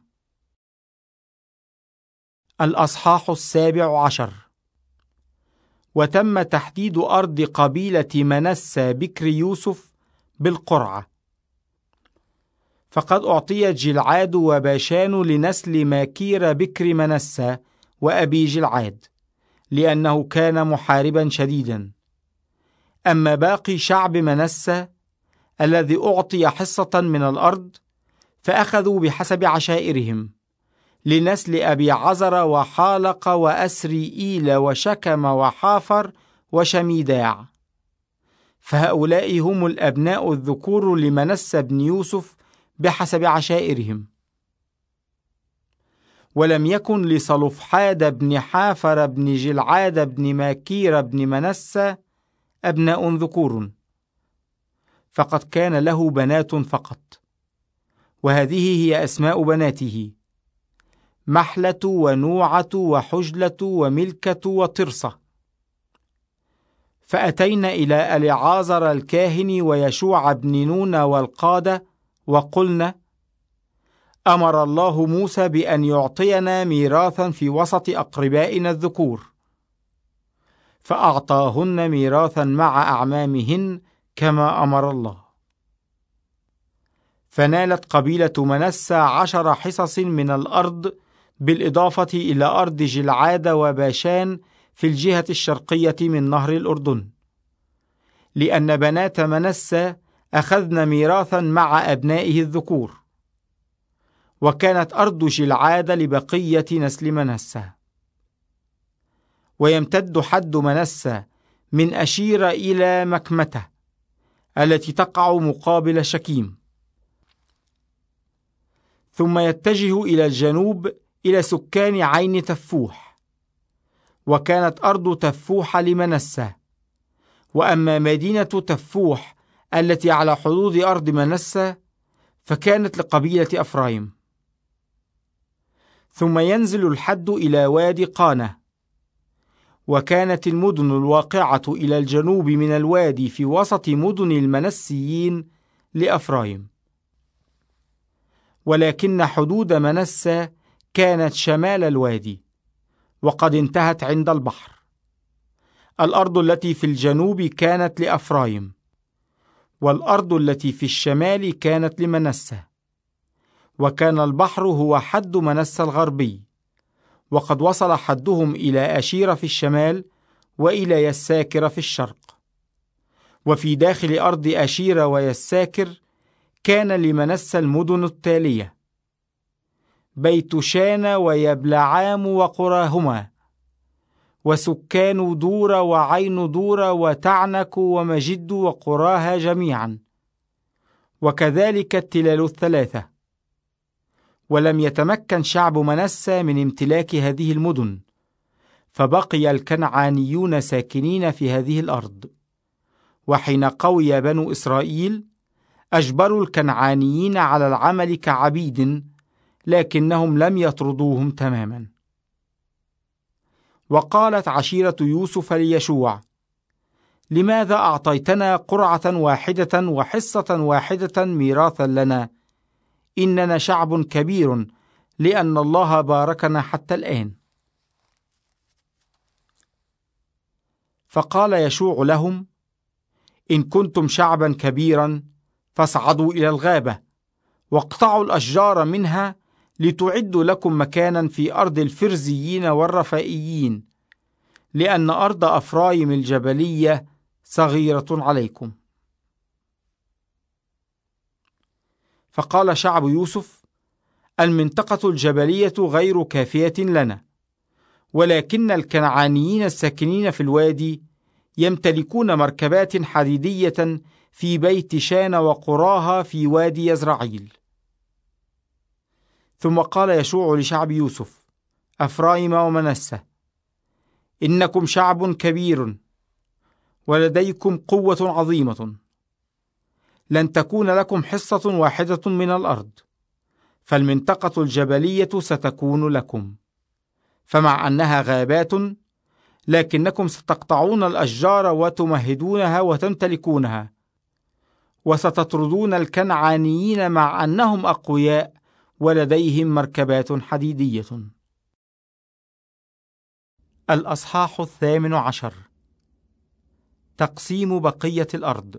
الأصحاح السابع عشر. وتم تحديد أرض قبيلة منسى بكر يوسف بالقرعة، فقد أعطيت جلعاد وباشان لنسل ماكير بكر منسى وأبي جلعاد، لأنه كان محاربا شديدا. أما باقي شعب منسى الذي أعطي حصة من الأرض فأخذوا بحسب عشائرهم لنسل أبي عزر وحالق وأسري إيل وشكم وحافر وشميداع، فهؤلاء هم الأبناء الذكور لمنسى بن يوسف بحسب عشائرهم. ولم يكن لصلفحاد بن حافر بن جلعاد بن ماكير بن منسى أبناء ذكور، فقد كان له بنات فقط، وهذه هي أسماء بناته: محلة ونوعة وحجلة وملكة وطرصة. فأتينا إلى أليعازر الكاهن ويشوع بن نون والقادة وقلنا: أمر الله موسى بأن يعطينا ميراثا في وسط أقربائنا الذكور، فأعطاهن ميراثا مع أعمامهن كما أمر الله. فنالت قبيلة منسى عشر حصص من الأرض، بالإضافة إلى أرض جلعاد وباشان في الجهة الشرقية من نهر الأردن، لأن بنات منسى أخذن ميراثا مع أبنائه الذكور. وكانت أرض جلعاد لبقية نسل منسى. ويمتد حد منسى من أشير إلى مكمتة التي تقع مقابل شكيم، ثم يتجه إلى الجنوب إلى سكان عين تفوح، وكانت أرض تفوح لمنسى. وأما مدينة تفوح التي على حدود أرض منسى فكانت لقبيلة أفرايم. ثم ينزل الحد إلى وادي قانة، وكانت المدن الواقعة إلى الجنوب من الوادي في وسط مدن المنسيين لأفرايم. ولكن حدود منسى كانت شمال الوادي، وقد انتهت عند البحر. الأرض التي في الجنوب كانت لأفرايم، والأرض التي في الشمال كانت لمنسى. وكان البحر هو حد منسى الغربي، وقد وصل حدهم إلى أشير في الشمال وإلى يساكر في الشرق. وفي داخل أرض أشير ويساكر كان لمنسى المدن التالية: بيت شان ويبلعام وقراهما، وسكان دور وعين دور وتعنك ومجد وقراها جميعا، وكذلك التلال الثلاثة. ولم يتمكن شعب منسى من امتلاك هذه المدن، فبقي الكنعانيون ساكنين في هذه الأرض. وحين قوي بنو إسرائيل أجبروا الكنعانيين على العمل كعبيد، لكنهم لم يطردوهم تماما. وقالت عشيرة يوسف ليشوع: لماذا أعطيتنا قرعة واحدة وحصة واحدة ميراثا لنا؟ إننا شعب كبير، لأن الله باركنا حتى الآن. فقال يشوع لهم: إن كنتم شعبا كبيرا فاصعدوا إلى الغابة، واقطعوا الأشجار منها، لتعدوا لكم مكانا في أرض الفرزيين والرفائيين، لأن أرض أفرايم الجبلية صغيرة عليكم. فقال شعب يوسف: المنطقة الجبلية غير كافية لنا، ولكن الكنعانيين الساكنين في الوادي يمتلكون مركبات حديدية في بيت شان وقراها في وادي يزرعيل. ثم قال يشوع لشعب يوسف: أفرايم ومنسى، إنكم شعب كبير ولديكم قوة عظيمة، لن تكون لكم حصة واحدة من الأرض، فالمنطقة الجبلية ستكون لكم. فمع أنها غابات، لكنكم ستقطعون الأشجار وتمهدونها وتمتلكونها، وستطردون الكنعانيين مع أنهم أقوياء ولديهم مركبات حديدية. الأصحاح الثامن عشر: تقسيم بقية الأرض.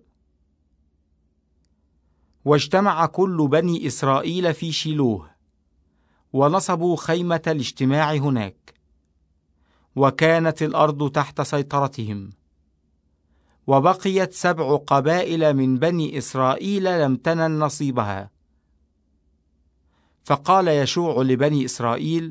واجتمع كل بني إسرائيل في شيلوه، ونصبوا خيمة الاجتماع هناك، وكانت الأرض تحت سيطرتهم. وبقيت سبع قبائل من بني إسرائيل لم تنل نصيبها. فقال يشوع لبني إسرائيل: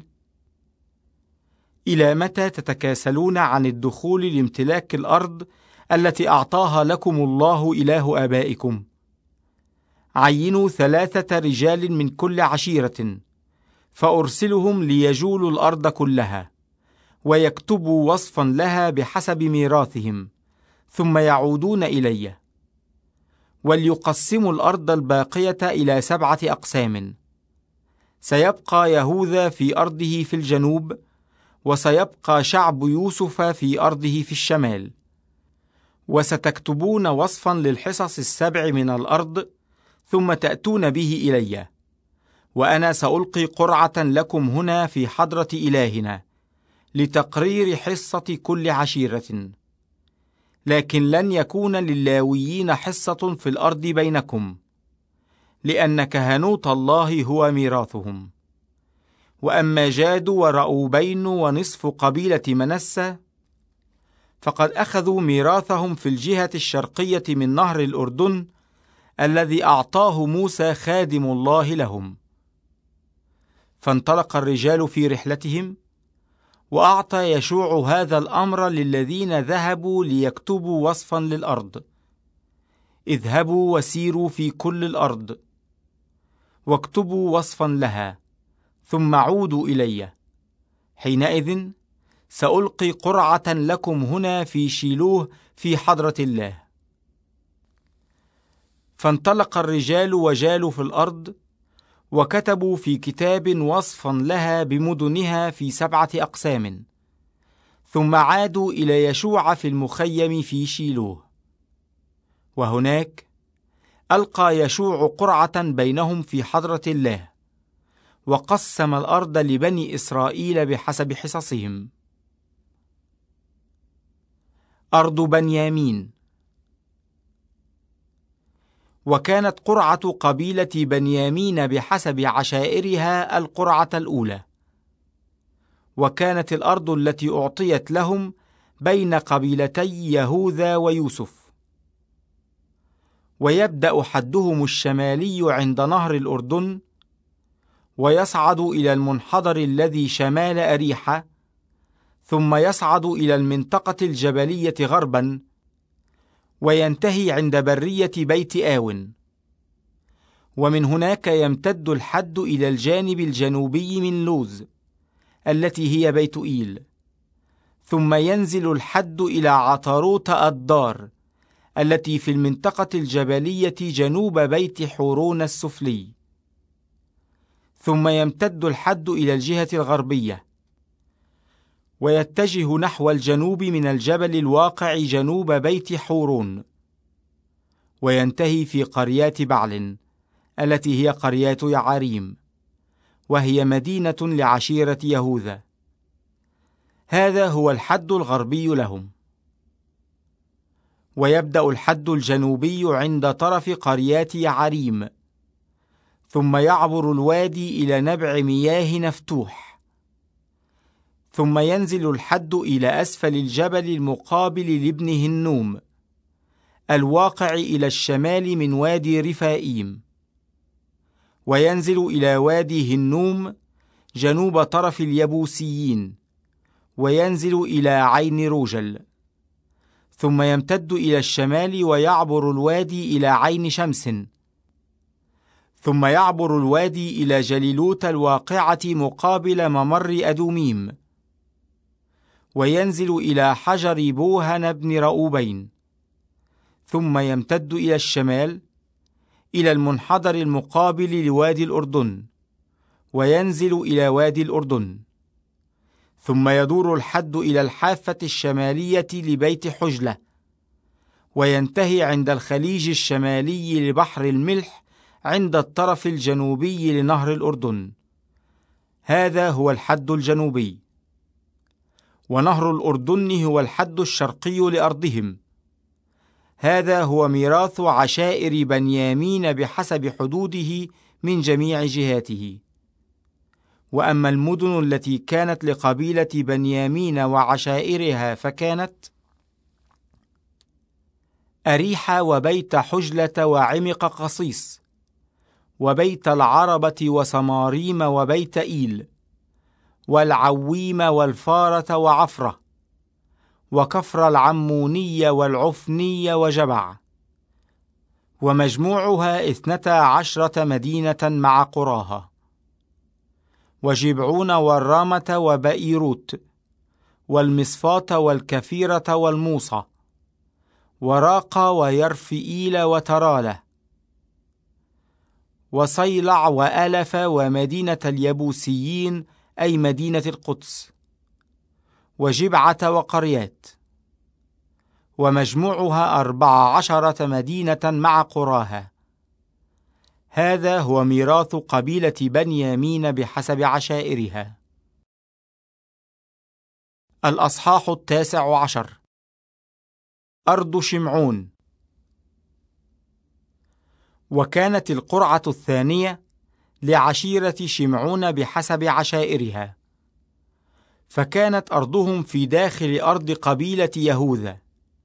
إلى متى تتكاسلون عن الدخول لامتلاك الأرض التي أعطاها لكم الله إله آبائكم؟ عينوا ثلاثة رجال من كل عشيرة، فأرسلهم ليجولوا الأرض كلها، ويكتبوا وصفا لها بحسب ميراثهم، ثم يعودون إلي. وليقسموا الأرض الباقية إلى سبعة أقسام: سيبقى يهوذا في أرضه في الجنوب، وسيبقى شعب يوسف في أرضه في الشمال. وستكتبون وصفا للحصص السبع من الأرض، ثم تأتون به إلي، وأنا سألقي قرعة لكم هنا في حضرة إلهنا لتقرير حصة كل عشيرة. لكن لن يكون للاويين حصة في الأرض بينكم، لأن كهنوت الله هو ميراثهم. وأما جاد ورأوبين ونصف قبيلة منسى فقد أخذوا ميراثهم في الجهة الشرقية من نهر الأردن الذي أعطاه موسى خادم الله لهم. فانطلق الرجال في رحلتهم، وأعطى يشوع هذا الأمر للذين ذهبوا ليكتبوا وصفا للأرض: اذهبوا وسيروا في كل الأرض واكتبوا وصفا لها، ثم عودوا إلي. حينئذ سألقي قرعة لكم هنا في شيلوه في حضرة الله. فانطلق الرجال وجالوا في الأرض، وكتبوا في كتاب وصفا لها بمدنها في سبعة أقسام، ثم عادوا إلى يشوع في المخيم في شيلوه. وهناك ألقى يشوع قرعة بينهم في حضرة الله، وقسم الأرض لبني إسرائيل بحسب حصصهم. أرض بنيامين. وكانت قرعة قبيلة بنيامين بحسب عشائرها القرعة الأولى، وكانت الأرض التي أعطيت لهم بين قبيلتي يهوذا ويوسف. ويبدأ حدهم الشمالي عند نهر الأردن، ويصعد إلى المنحدر الذي شمال أريحة، ثم يصعد إلى المنطقة الجبلية غربا، وينتهي عند برية بيت آون. ومن هناك يمتد الحد إلى الجانب الجنوبي من لوز التي هي بيت إيل، ثم ينزل الحد إلى عطاروت الدار التي في المنطقة الجبلية جنوب بيت حورون السفلي، ثم يمتد الحد إلى الجهة الغربية، ويتجه نحو الجنوب من الجبل الواقع جنوب بيت حورون، وينتهي في قريات بعل التي هي قريات يعاريم، وهي مدينة لعشيرة يهوذا. هذا هو الحد الغربي لهم. ويبدأ الحد الجنوبي عند طرف قريات يعاريم، ثم يعبر الوادي إلى نبع مياه نفتوح، ثم ينزل الحد إلى أسفل الجبل المقابل لابن هنوم الواقع إلى الشمال من وادي رفائيم، وينزل إلى وادي هنوم جنوب طرف اليبوسيين، وينزل إلى عين روجل، ثم يمتد إلى الشمال ويعبر الوادي إلى عين شمس، ثم يعبر الوادي إلى جليلوت الواقعة مقابل ممر أدوميم، وينزل إلى حجر بوهن بن رأوبين، ثم يمتد إلى الشمال إلى المنحدر المقابل لوادي الأردن، وينزل إلى وادي الأردن، ثم يدور الحد إلى الحافة الشمالية لبيت حجلة، وينتهي عند الخليج الشمالي لبحر الملح عند الطرف الجنوبي لنهر الأردن. هذا هو الحد الجنوبي. ونهر الأردن هو الحد الشرقي لأرضهم. هذا هو ميراث عشائر بنيامين بحسب حدوده من جميع جهاته. وأما المدن التي كانت لقبيلة بنيامين وعشائرها فكانت: أريحة وبيت حجلة وعمق قصيص، وبيت العربة وسماريم وبيت إيل، والعويم والفارة وعفرة، وكفر العمونية والعفنية وجبع، ومجموعها اثنتا عشرة مدينة مع قراها، وجبعون والرامة وبئيروت، والمصفات والكفيرة والموصى، وراقة ويرفئيل وترالة، وصيلع وألف ومدينة اليبوسيين أي مدينة القدس، وجبعة وقريات، ومجموعها أربع عشرة مدينة مع قراها. هذا هو ميراث قبيلة بنيامين بحسب عشائرها. الأصحاح التاسع عشر. أرض شمعون. وكانت القرعة الثانية لعشيرة شمعون بحسب عشائرها، فكانت أرضهم في داخل أرض قبيلة يهوذا.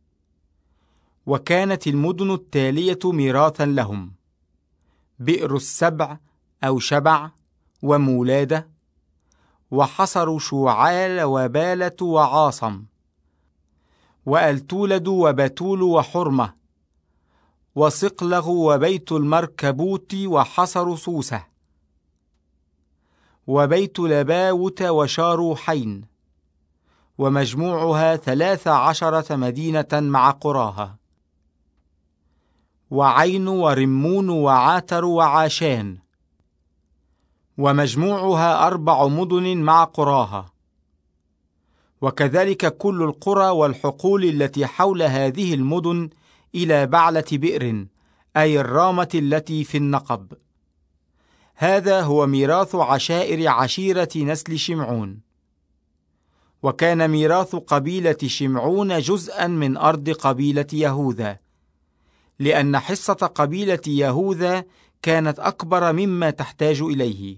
وكانت المدن التالية ميراثا لهم: بئر السبع أو شبع، ومولادة، وحصر شوعال، وبالة، وعاصم، وألتولد، وبتول، وحرمة، وصقلغ، وبيت المركبوت، وحصر سوسة، وبيت لباوت، وشاروحين، ومجموعها ثلاث عشرة مدينة مع قراها، وعين، ورمون، وعاتر، وعاشان، ومجموعها أربع مدن مع قراها. وكذلك كل القرى والحقول التي حول هذه المدن إلى بعلة بئر، أي الرامة التي في النقب. هذا هو ميراث عشائر عشيرة نسل شمعون. وكان ميراث قبيلة شمعون جزءا من أرض قبيلة يهوذا، لأن حصة قبيلة يهوذا كانت أكبر مما تحتاج إليه،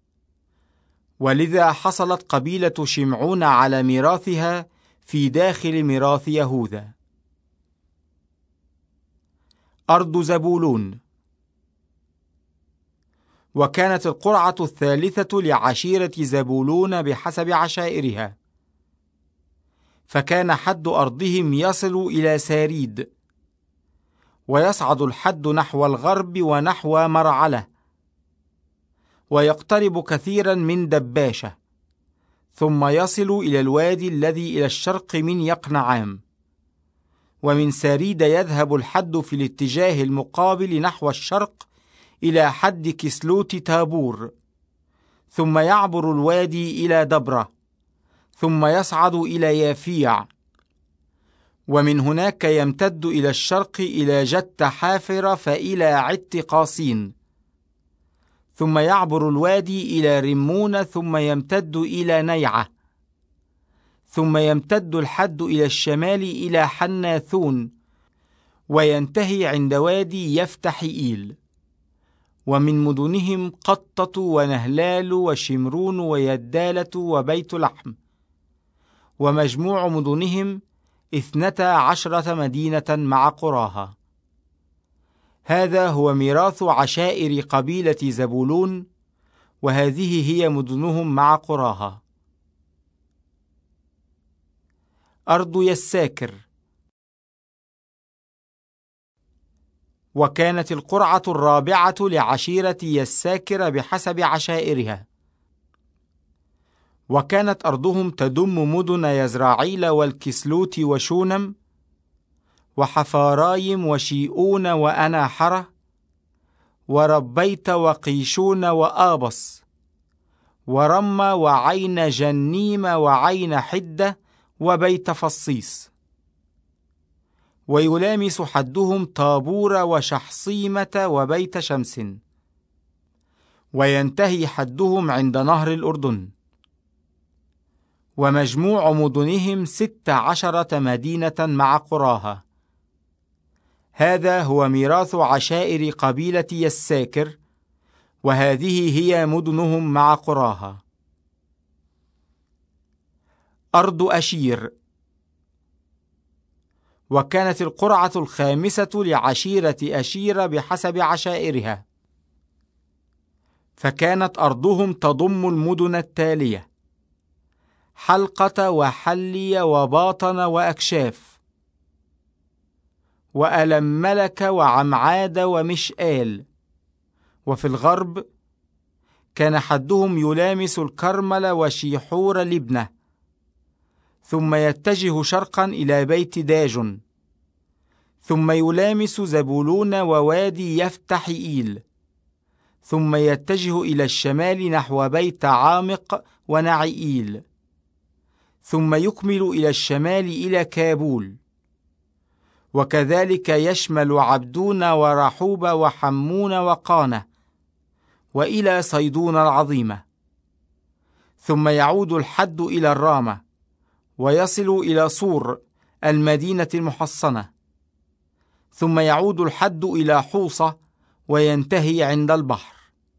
ولذا حصلت قبيلة شمعون على ميراثها في داخل ميراث يهوذا. أرض زبولون. وكانت القرعة الثالثة لعشيرة زبولون بحسب عشائرها، فكان حد أرضهم يصل إلى ساريد، ويصعد الحد نحو الغرب ونحو مرعلة، ويقترب كثيرا من دباشة، ثم يصل إلى الوادي الذي إلى الشرق من يقنعام. ومن ساريد يذهب الحد في الاتجاه المقابل نحو الشرق إلى حد كسلوت تابور، ثم يعبر الوادي إلى دبرة، ثم يصعد إلى يافيع، ومن هناك يمتد إلى الشرق إلى جت حافر فإلى عت قاصين، ثم يعبر الوادي إلى رمون، ثم يمتد إلى نيعة، ثم يمتد الحد إلى الشمال إلى حناثون، وينتهي عند وادي يفتحئيل. ومن مدنهم قطة، ونهلال، وشمرون، ويدالة، وبيت لحم، ومجموع مدنهم اثنتا عشرة مدينة مع قراها. هذا هو ميراث عشائر قبيلة زبولون، وهذه هي مدنهم مع قراها. أرض يساكر. وكانت القرعة الرابعة لعشيرة يساكر بحسب عشائرها، وكانت أرضهم تضم مدن يزرعيل، والكسلوت، وشونم، وحفارايم، وشيئون، وأناحرة، وربيت، وقيشون، وآبص، ورم، وعين جنيم، وعين حدة، وبيت فصيص. ويلامس حدهم طابور، وشحصيمة، وبيت شمس، وينتهي حدهم عند نهر الأردن. ومجموع مدنهم ست عشرة مدينة مع قراها. هذا هو ميراث عشائر قبيلة يساكر، وهذه هي مدنهم مع قراها. أرض أشير. وكانت القرعة الخامسة لعشيرة أشير بحسب عشائرها، فكانت أرضهم تضم المدن التالية: حلقة، وحلي، وباطن، وأكشاف، وألملك، وعمعاد، ومشآل. وفي الغرب كان حدهم يلامس الكرمل، وشيحور لبنة، ثم يتجه شرقا إلى بيت داج، ثم يلامس زبولون ووادي يفتحئيل، ثم يتجه إلى الشمال نحو بيت عامق ونعئيل، ثم يكمل إلى الشمال إلى كابول. وكذلك يشمل عبدون، ورحوب، وحمون، وقانة، وإلى صيدون العظيمة، ثم يعود الحد إلى الرامة، ويصل إلى صور المدينة المحصنة، ثم يعود الحد إلى حوصة، وينتهي عند البحر.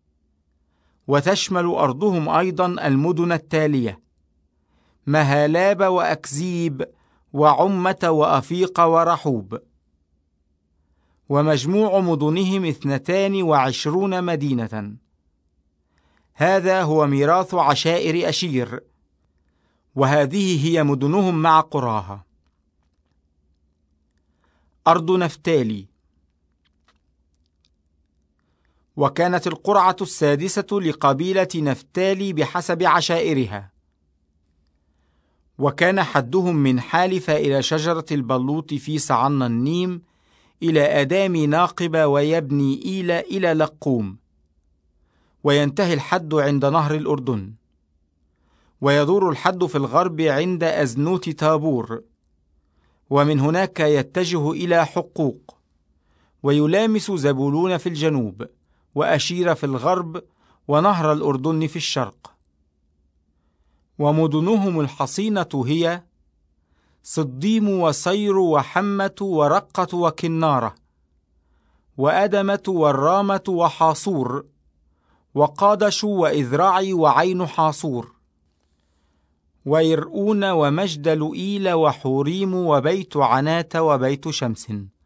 وتشمل أرضهم أيضا المدن التالية: مهالاب وأكزيب وعمة وأفيق ورحوب. ومجموع مدنهم اثنتان وعشرون مدينة. هذا هو ميراث عشائر أشير، وهذه هي مدنهم مع قراها. أرض نفتالي. وكانت القرعة السادسة لقبيلة نفتالي بحسب عشائرها. وكان حدهم من حالف إلى شجرة البلوط في صعن النيم إلى أدام ناقب ويبني إيلة إلى لقوم، وينتهي الحد عند نهر الأردن. ويدور الحد في الغرب عند أزنوت تابور، ومن هناك يتجه إلى حقوق، ويلامس زبولون في الجنوب، وأشير في الغرب، ونهر الأردن في الشرق. ومدنهم الحصينة هي صديم وصير وحمة ورقة وكنارة وأدمة والرامة وحاصور وقادش وإذراع وعين حاصور ويرؤون ومجد لؤيل وحوريم وبيت عنات وبيت شمس.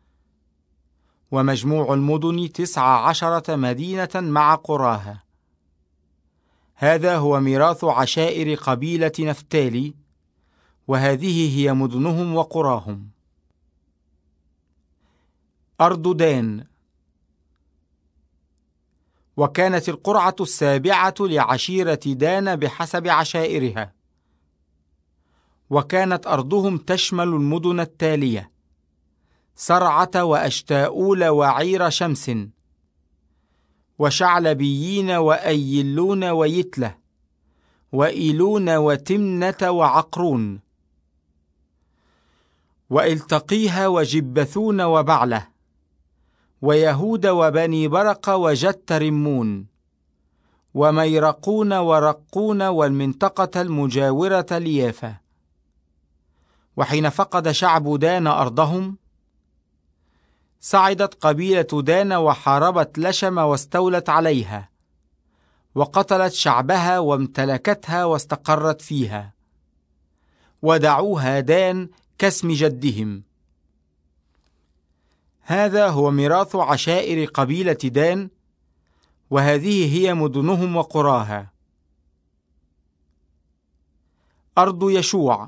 ومجموع المدن تسع عشرة مدينة مع قراها. هذا هو ميراث عشائر قبيلة نفتالي، وهذه هي مدنهم وقراهم. أرض دان. وكانت القرعة السابعة لعشيرة دان بحسب عشائرها. وكانت أرضهم تشمل المدن التالية: سرعة وأشتاؤول وعير شمس وشعلبيين وأيلون ويتلة وإيلون وتمنة وعقرون وإلتقيها وجبثون وبعلة ويهود وبني برق وجت رمون وميرقون ورقون والمنطقة المجاورة ليافا. وحين فقد شعب دان أرضهم، صعدت قبيلة دان وحاربت لشم واستولت عليها، وقتلت شعبها وامتلكتها واستقرت فيها، ودعوها دان كاسم جدهم. هذا هو ميراث عشائر قبيلة دان، وهذه هي مدنهم وقراها. أرض يشوع.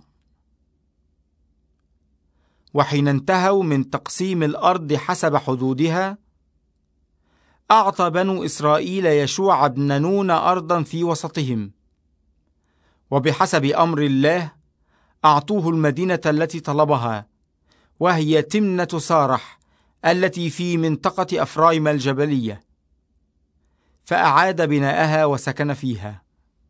وحين انتهوا من تقسيم الأرض حسب حدودها، أعطى بنو إسرائيل يشوع بن نون أرضا في وسطهم، وبحسب أمر الله أعطوه المدينة التي طلبها، وهي تمنة سارح التي في منطقة أفرايم الجبلية، فأعاد بناءها وسكن فيها.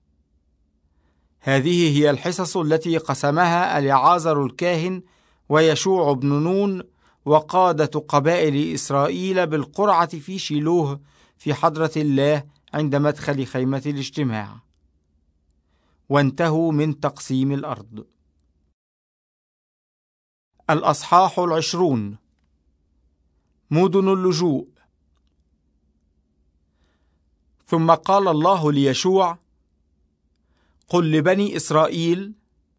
هذه هي الحصص التي قسمها اليعازر الكاهن ويشوع بن نون وقادة قبائل إسرائيل بالقرعة في شيلوه في حضرة الله عند مدخل خيمة الاجتماع. وانتهوا من تقسيم الأرض. الأصحاح العشرون. مدن اللجوء. ثم قال الله ليشوع: قل لبني إسرائيل: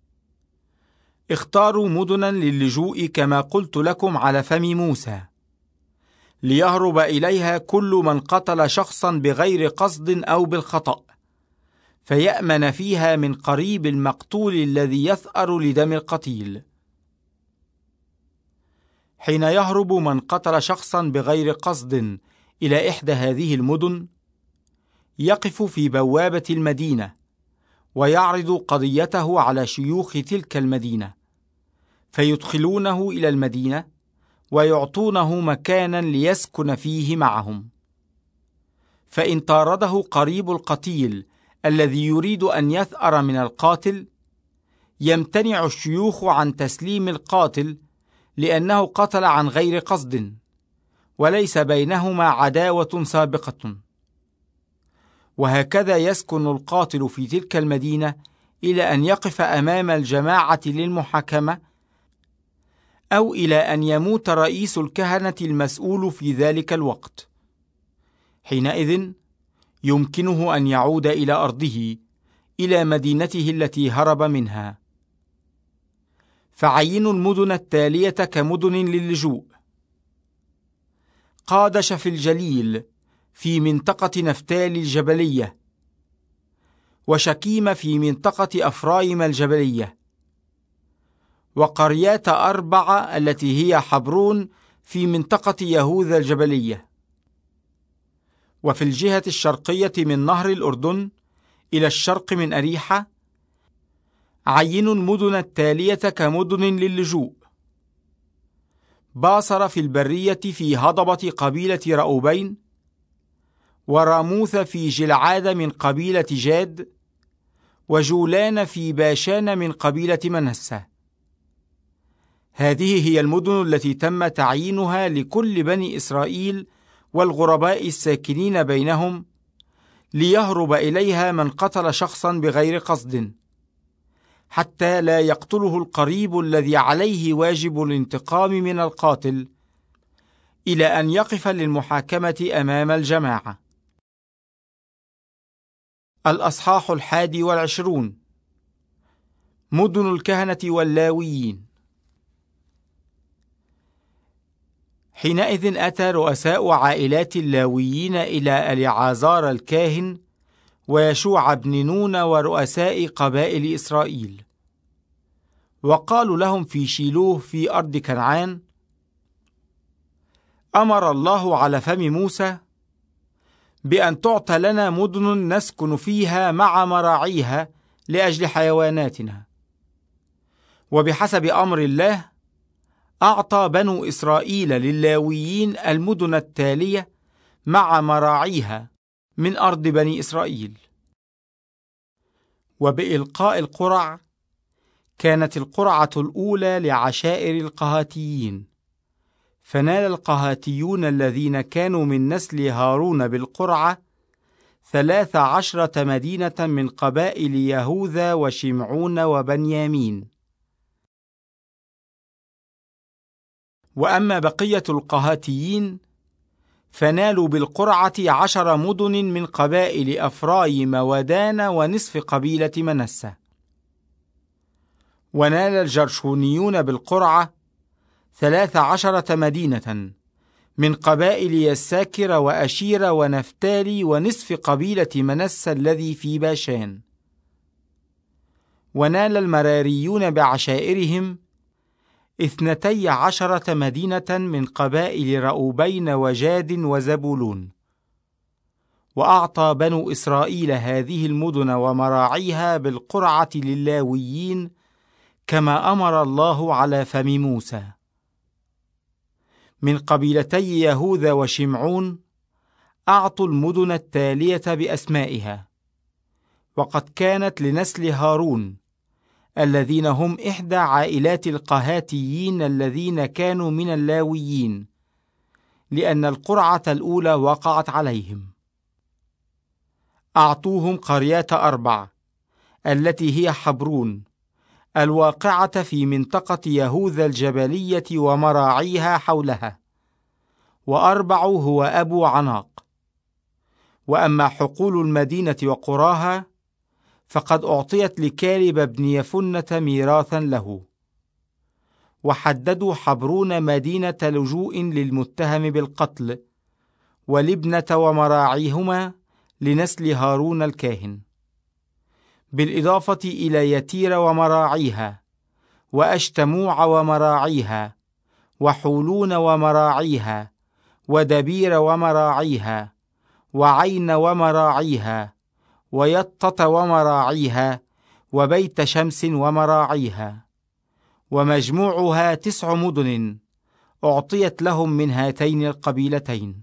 اختاروا مدنا للجوء كما قلت لكم على فم موسى، ليهرب إليها كل من قتل شخصا بغير قصد أو بالخطأ، فيأمن فيها من قريب المقتول الذي يثأر لدم القتيل. حين يهرب من قتل شخصا بغير قصد إلى إحدى هذه المدن، يقف في بوابة المدينة ويعرض قضيته على شيوخ تلك المدينة، فيدخلونه إلى المدينة ويعطونه مكانا ليسكن فيه معهم. فإن طارده قريب القتيل الذي يريد أن يثأر من القاتل، يمتنع الشيوخ عن تسليم القاتل لأنه قتل عن غير قصد، وليس بينهما عداوة سابقة. وهكذا يسكن القاتل في تلك المدينة إلى أن يقف أمام الجماعة للمحاكمة، أو إلى أن يموت رئيس الكهنة المسؤول في ذلك الوقت. حينئذ يمكنه أن يعود إلى أرضه، إلى مدينته التي هرب منها. فعينوا المدن التالية كمدن للجوء: قادش في الجليل في منطقة نفتالي الجبلية، وشكيم في منطقة أفرايم الجبلية، وقريات أربعة التي هي حبرون في منطقة يهوذا الجبلية. وفي الجهة الشرقية من نهر الأردن إلى الشرق من أريحة عينوا المدن التالية كمدن للجوء: باصر في البرية في هضبة قبيلة رأوبين، وراموث في جلعاد من قبيلة جاد، وجولان في باشان من قبيلة منسى. هذه هي المدن التي تم تعيينها لكل بني إسرائيل والغرباء الساكنين بينهم، ليهرب إليها من قتل شخصا بغير قصد، حتى لا يقتله القريب الذي عليه واجب الانتقام من القاتل، إلى أن يقف للمحاكمة أمام الجماعة. الأصحاح الحادي والعشرون: مدن الكهنة واللاويين. حينئذ أتى رؤساء عائلات اللاويين إلى اليعازار الكاهن ويشوع بن نون ورؤساء قبائل إسرائيل، وقالوا لهم في شيلوه في أرض كنعان: أمر الله على فم موسى بأن تعطى لنا مدن نسكن فيها مع مراعيها لأجل حيواناتنا. وبحسب أمر الله أعطى بنو إسرائيل للاويين المدن التالية مع مراعيها من أرض بني إسرائيل. وبإلقاء القرع كانت القرعة الأولى لعشائر القهاتيين، فنال القهاتيون الذين كانوا من نسل هارون بالقرعة ثلاث عشرة مدينة من قبائل يهوذا وشمعون وبنيامين. وأما بقية القهاتيين فنالوا بالقرعة عشر مدن من قبائل أفرايم ودان ونصف قبيلة منسى. ونال الجرشونيون بالقرعة ثلاث عشرة مدينة من قبائل يساكر وأشير ونفتالي ونصف قبيلة منسى الذي في باشان. ونال المراريون بعشائرهم اثنتي عشرة مدينة من قبائل رأوبين وجاد وزبولون. وأعطى بنو إسرائيل هذه المدن ومراعيها بالقرعة للاويين كما أمر الله على فم موسى. من قبيلتي يهوذا وشمعون أعطوا المدن التالية بأسمائها، وقد كانت لنسل هارون الذين هم إحدى عائلات القهاتيين الذين كانوا من اللاويين، لأن القرعة الأولى وقعت عليهم. أعطوهم قريات أربع التي هي حبرون الواقعة في منطقة يهوذا الجبلية ومراعيها حولها، وأربع هو أبو عناق. وأما حقول المدينة وقراها فقد أعطيت لكالب بن يفنة ميراثا له. وحددوا حبرون مدينة لجوء للمتهم بالقتل، ولبنة ومراعيهما لنسل هارون الكاهن، بالإضافة إلى يتير ومراعيها، وأشتموع ومراعيها، وحولون ومراعيها، ودبير ومراعيها، وعين ومراعيها، ويطة ومراعيها، وبيت شمس ومراعيها. ومجموعها تسع مدن أعطيت لهم من هاتين القبيلتين.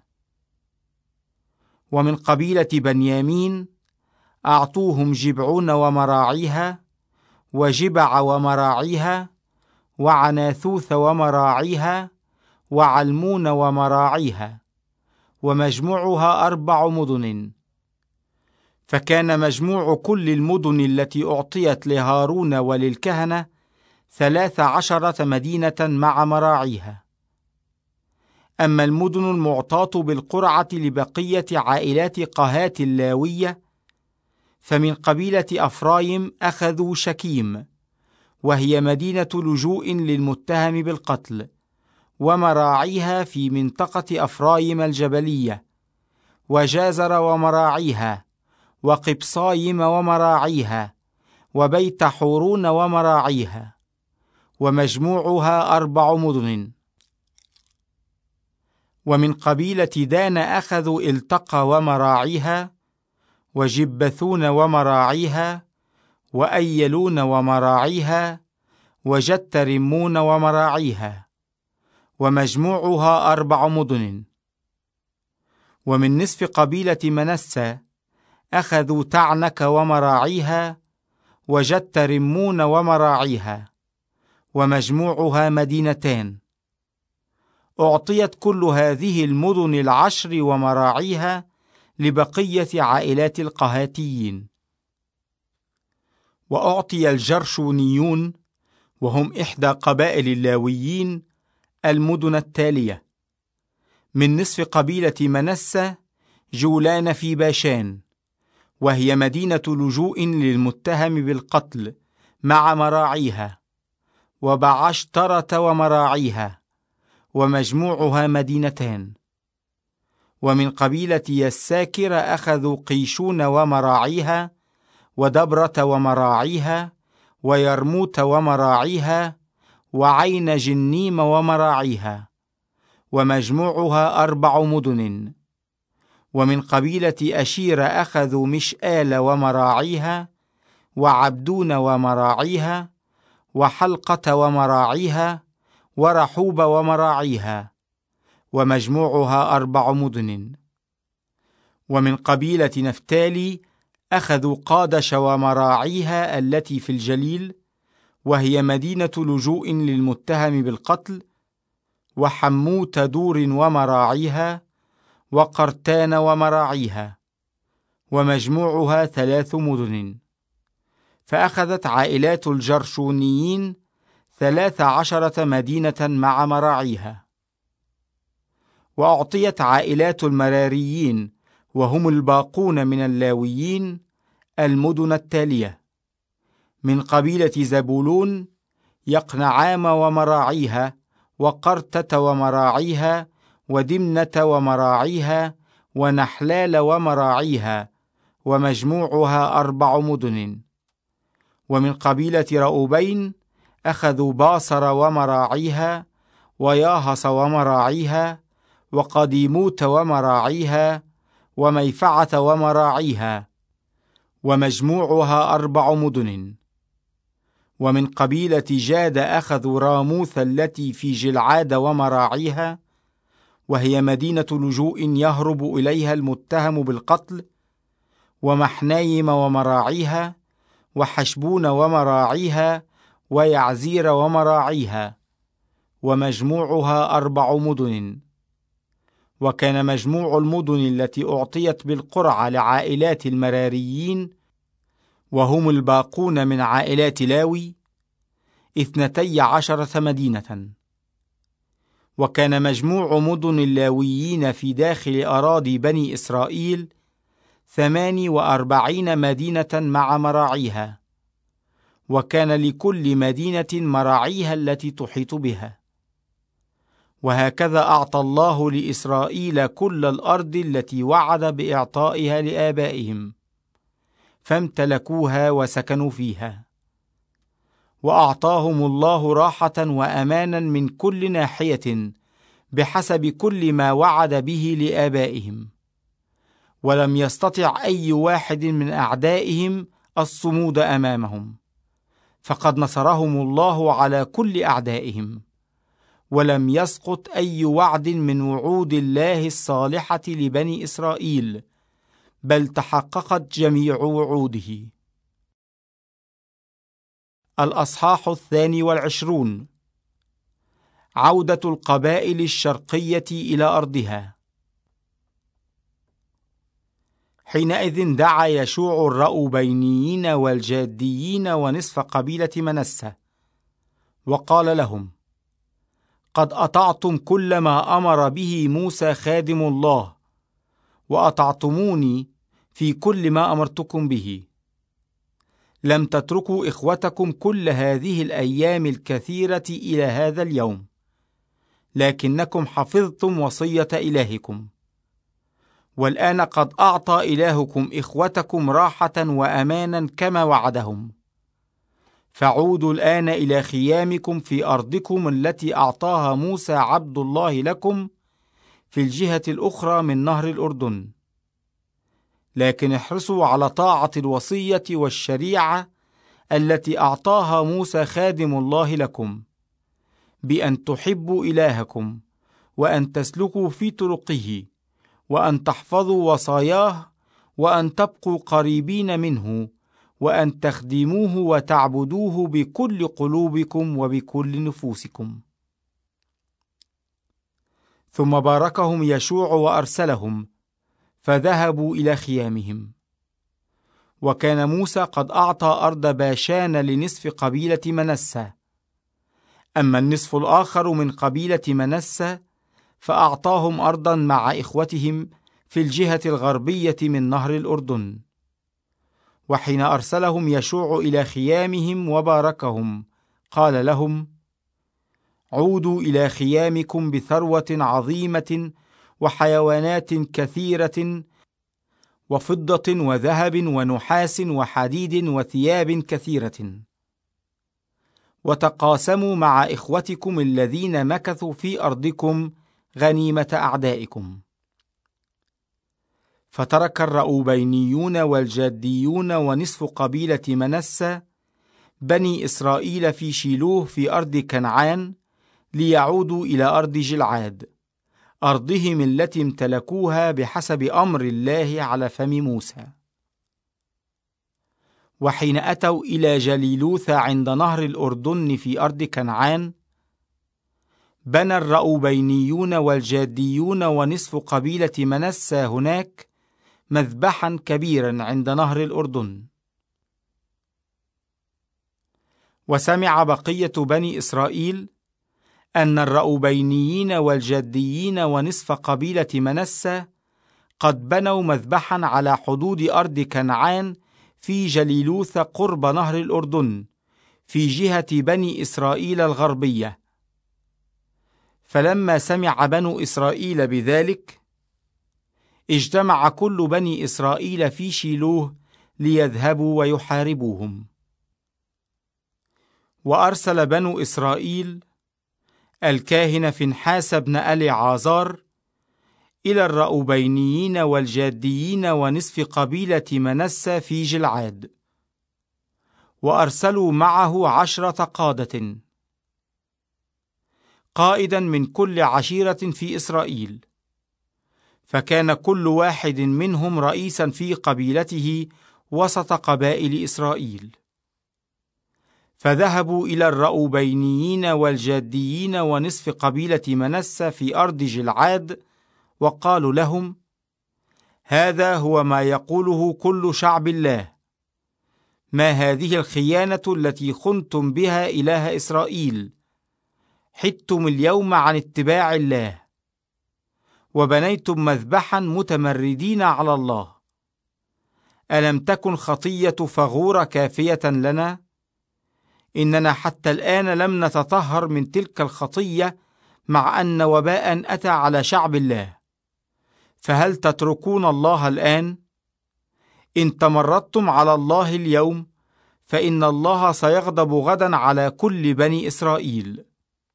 ومن قبيلة بنيامين أعطوهم جبعون ومراعيها، وجبع ومراعيها، وعناثوث ومراعيها، وعلمون ومراعيها، ومجموعها أربع مدن. فكان مجموع كل المدن التي أعطيت لهارون وللكهنة ثلاث عشرة مدينة مع مراعيها. أما المدن المعطاة بالقرعة لبقية عائلات قهات اللاوية، فمن قبيلة أفرايم أخذوا شكيم، وهي مدينة لجوء للمتهم بالقتل، ومراعيها في منطقة أفرايم الجبلية، وجازر ومراعيها، وقبصايم ومراعيها، وبيت حورون ومراعيها، ومجموعها أربع مدن. ومن قبيلة دان أخذوا التقى ومراعيها، وجبثون ومراعيها، وأيلون ومراعيها، وجت رمون ومراعيها، ومجموعها أربع مدن. ومن نصف قبيلة منسى أخذوا تعنك ومراعيها، وجت رمون ومراعيها، ومجموعها مدينتان. أعطيت كل هذه المدن العشر ومراعيها لبقية عائلات القهاتيين. وأعطي الجرشونيون، وهم إحدى قبائل اللاويين، المدن التالية: من نصف قبيلة منسى جولان في باشان، وهي مدينة لجوء للمتهم بالقتل مع مراعيها، وبعشترة ومراعيها، ومجموعها مدينتان. ومن قبيلة يساكر أخذوا قيشون ومراعيها، ودبرة ومراعيها، ويرموت ومراعيها، وعين جنيم ومراعيها، ومجموعها أربع مدن. ومن قبيلة أشير أخذوا مشآل ومراعيها، وعبدون ومراعيها، وحلقة ومراعيها، ورحوب ومراعيها، ومجموعها أربع مدن. ومن قبيلة نفتالي أخذوا قادش ومراعيها التي في الجليل، وهي مدينة لجوء للمتهم بالقتل، وحموت دور ومراعيها، وقرتان ومراعيها، ومجموعها ثلاث مدن. فأخذت عائلات الجرشونيين ثلاث عشرة مدينة مع مراعيها. وأعطيت عائلات المراريين، وهم الباقون من اللاويين، المدن التالية: من قبيلة زبولون يقنعام ومراعيها، وقرتة ومراعيها، ودمنة ومراعيها، ونحلال ومراعيها، ومجموعها أربع مدن. ومن قبيلة رأوبين أخذوا باصر ومراعيها، وياهص ومراعيها، وقديموت ومراعيها، وميفعة ومراعيها، ومجموعها أربع مدن. ومن قبيلة جاد أخذوا راموث التي في جلعاد ومراعيها، وهي مدينة لجوء يهرب إليها المتهم بالقتل، ومحنايم ومراعيها، وحشبون ومراعيها، ويعزير ومراعيها، ومجموعها أربع مدن. وكان مجموع المدن التي أعطيت بالقرعة لعائلات المراريين، وهم الباقون من عائلات لاوي، اثنتي عشرة مدينة. وكان مجموع مدن اللاويين في داخل أراضي بني إسرائيل ثماني وأربعين مدينة مع مراعيها، وكان لكل مدينة مراعيها التي تحيط بها. وهكذا أعطى الله لإسرائيل كل الأرض التي وعد بإعطائها لآبائهم، فامتلكوها وسكنوا فيها. وأعطاهم الله راحة وأمانا من كل ناحية بحسب كل ما وعد به لآبائهم، ولم يستطع أي واحد من أعدائهم الصمود أمامهم، فقد نصرهم الله على كل أعدائهم، ولم يسقط أي وعد من وعود الله الصالحة لبني إسرائيل، بل تحققت جميع وعوده. الأصحاح الثاني والعشرون: عودة القبائل الشرقية إلى أرضها. حينئذ دعا يشوع الرأوبينيين والجاديين ونصف قبيلة منسى، وقال لهم: قد أطعتم كل ما أمر به موسى خادم الله، وأطعتموني في كل ما أمرتكم به. لم تتركوا إخوتكم كل هذه الأيام الكثيرة إلى هذا اليوم، لكنكم حفظتم وصية إلهكم. والآن قد أعطى إلهكم إخوتكم راحة وأمانا كما وعدهم، فعودوا الآن إلى خيامكم في أرضكم التي أعطاها موسى عبد الله لكم في الجهة الأخرى من نهر الأردن. لكن احرصوا على طاعة الوصية والشريعة التي أعطاها موسى خادم الله لكم، بأن تحبوا إلهكم، وأن تسلكوا في طرقه، وأن تحفظوا وصاياه، وأن تبقوا قريبين منه، وأن تخدموه وتعبدوه بكل قلوبكم وبكل نفوسكم. ثم باركهم يشوع وأرسلهم، فذهبوا إلى خيامهم. وكان موسى قد أعطى أرض باشان لنصف قبيلة منسى، أما النصف الآخر من قبيلة منسى فأعطاهم أرضا مع إخوتهم في الجهة الغربية من نهر الأردن. وحين أرسلهم يشوع إلى خيامهم وباركهم، قال لهم: عودوا إلى خيامكم بثروة عظيمة وحيوانات كثيرة وفضة وذهب ونحاس وحديد وثياب كثيرة، وتقاسموا مع إخوتكم الذين مكثوا في أرضكم غنيمة أعدائكم. فترك الرأوبينيون والجاديون ونصف قبيلة منسى بني إسرائيل في شيلوه في أرض كنعان ليعودوا إلى أرض جلعاد، أرضهم التي امتلكوها بحسب أمر الله على فم موسى. وحين أتوا إلى جليلوث عند نهر الأردن في أرض كنعان، بنى الرأوبينيون والجاديون ونصف قبيلة منسى هناك مذبحا كبيرا عند نهر الأردن. وسمع بقية بني إسرائيل أن الرأوبينيين والجاديين ونصف قبيلة منسى قد بنوا مذبحا على حدود أرض كنعان في جليلوث قرب نهر الأردن في جهة بني إسرائيل الغربية. فلما سمع بنو إسرائيل بذلك، اجتمع كل بني إسرائيل في شيلوه ليذهبوا ويحاربوهم. وأرسل بنو إسرائيل الكاهن فنحاس بن أليعازار إلى الرأوبينيين والجاديين ونصف قبيلة منسى في جلعاد، وأرسلوا معه عشرة قادة، قائدا من كل عشيرة في إسرائيل، فكان كل واحد منهم رئيسا في قبيلته وسط قبائل إسرائيل. فذهبوا إلى الرأوبينيين والجاديين ونصف قبيلة منسى في أرض جلعاد، وقالوا لهم: هذا هو ما يقوله كل شعب الله: ما هذه الخيانة التي خنتم بها إله إسرائيل؟ حدتم اليوم عن اتباع الله، وبنيتم مذبحا متمردين على الله. ألم تكن خطية فغورة كافية لنا؟ إننا حتى الآن لم نتطهر من تلك الخطية، مع أن وباء أتى على شعب الله. فهل تتركون الله الآن؟ إن تمردتم على الله اليوم، فإن الله سيغضب غدا على كل بني إسرائيل.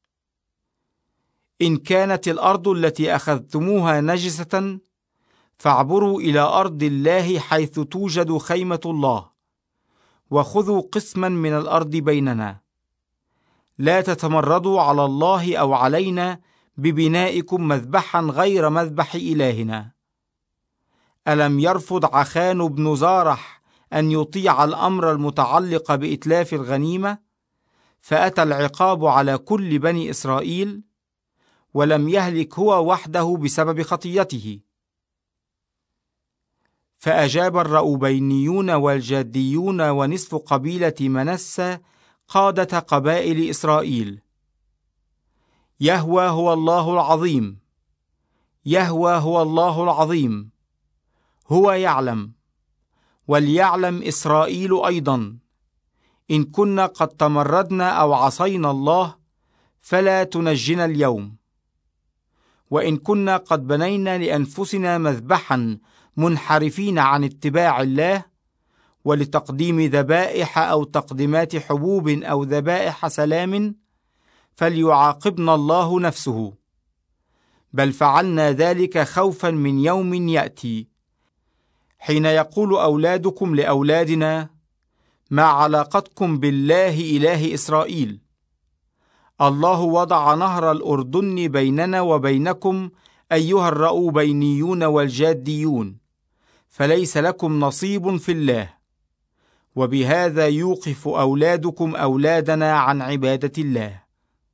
إن كانت الأرض التي أخذتموها نجسة، فاعبروا إلى أرض الله حيث توجد خيمة الله، وخذوا قسما من الأرض بيننا. لا تتمردوا على الله أو علينا ببنائكم مذبحا غير مذبح إلهنا. ألم يرفض عخان بن زارح أن يطيع الأمر المتعلق بإتلاف الغنيمة، فأتى العقاب على كل بني إسرائيل، ولم يهلك هو وحده بسبب خطيته. فأجاب الرأوبينيون والجاديون ونصف قبيلة منسى قادة قبائل إسرائيل: يهوه هو الله العظيم، يهوه هو الله العظيم، هو يعلم، وليعلم إسرائيل أيضا، إن كنا قد تمردنا أو عصينا الله فلا تنجنا اليوم. وإن كنا قد بنينا لأنفسنا مذبحا منحرفين عن اتباع الله، ولتقديم ذبائح أو تقديمات حبوب أو ذبائح سلام، فليعاقبنا الله نفسه. بل فعلنا ذلك خوفا من يوم يأتي، حين يقول أولادكم لأولادنا: ما علاقتكم بالله إله إسرائيل؟ الله وضع نهر الأردن بيننا وبينكم أيها الرأوبينيون والجاديون، فليس لكم نصيب في الله. وبهذا يوقف أولادكم أولادنا عن عبادة الله.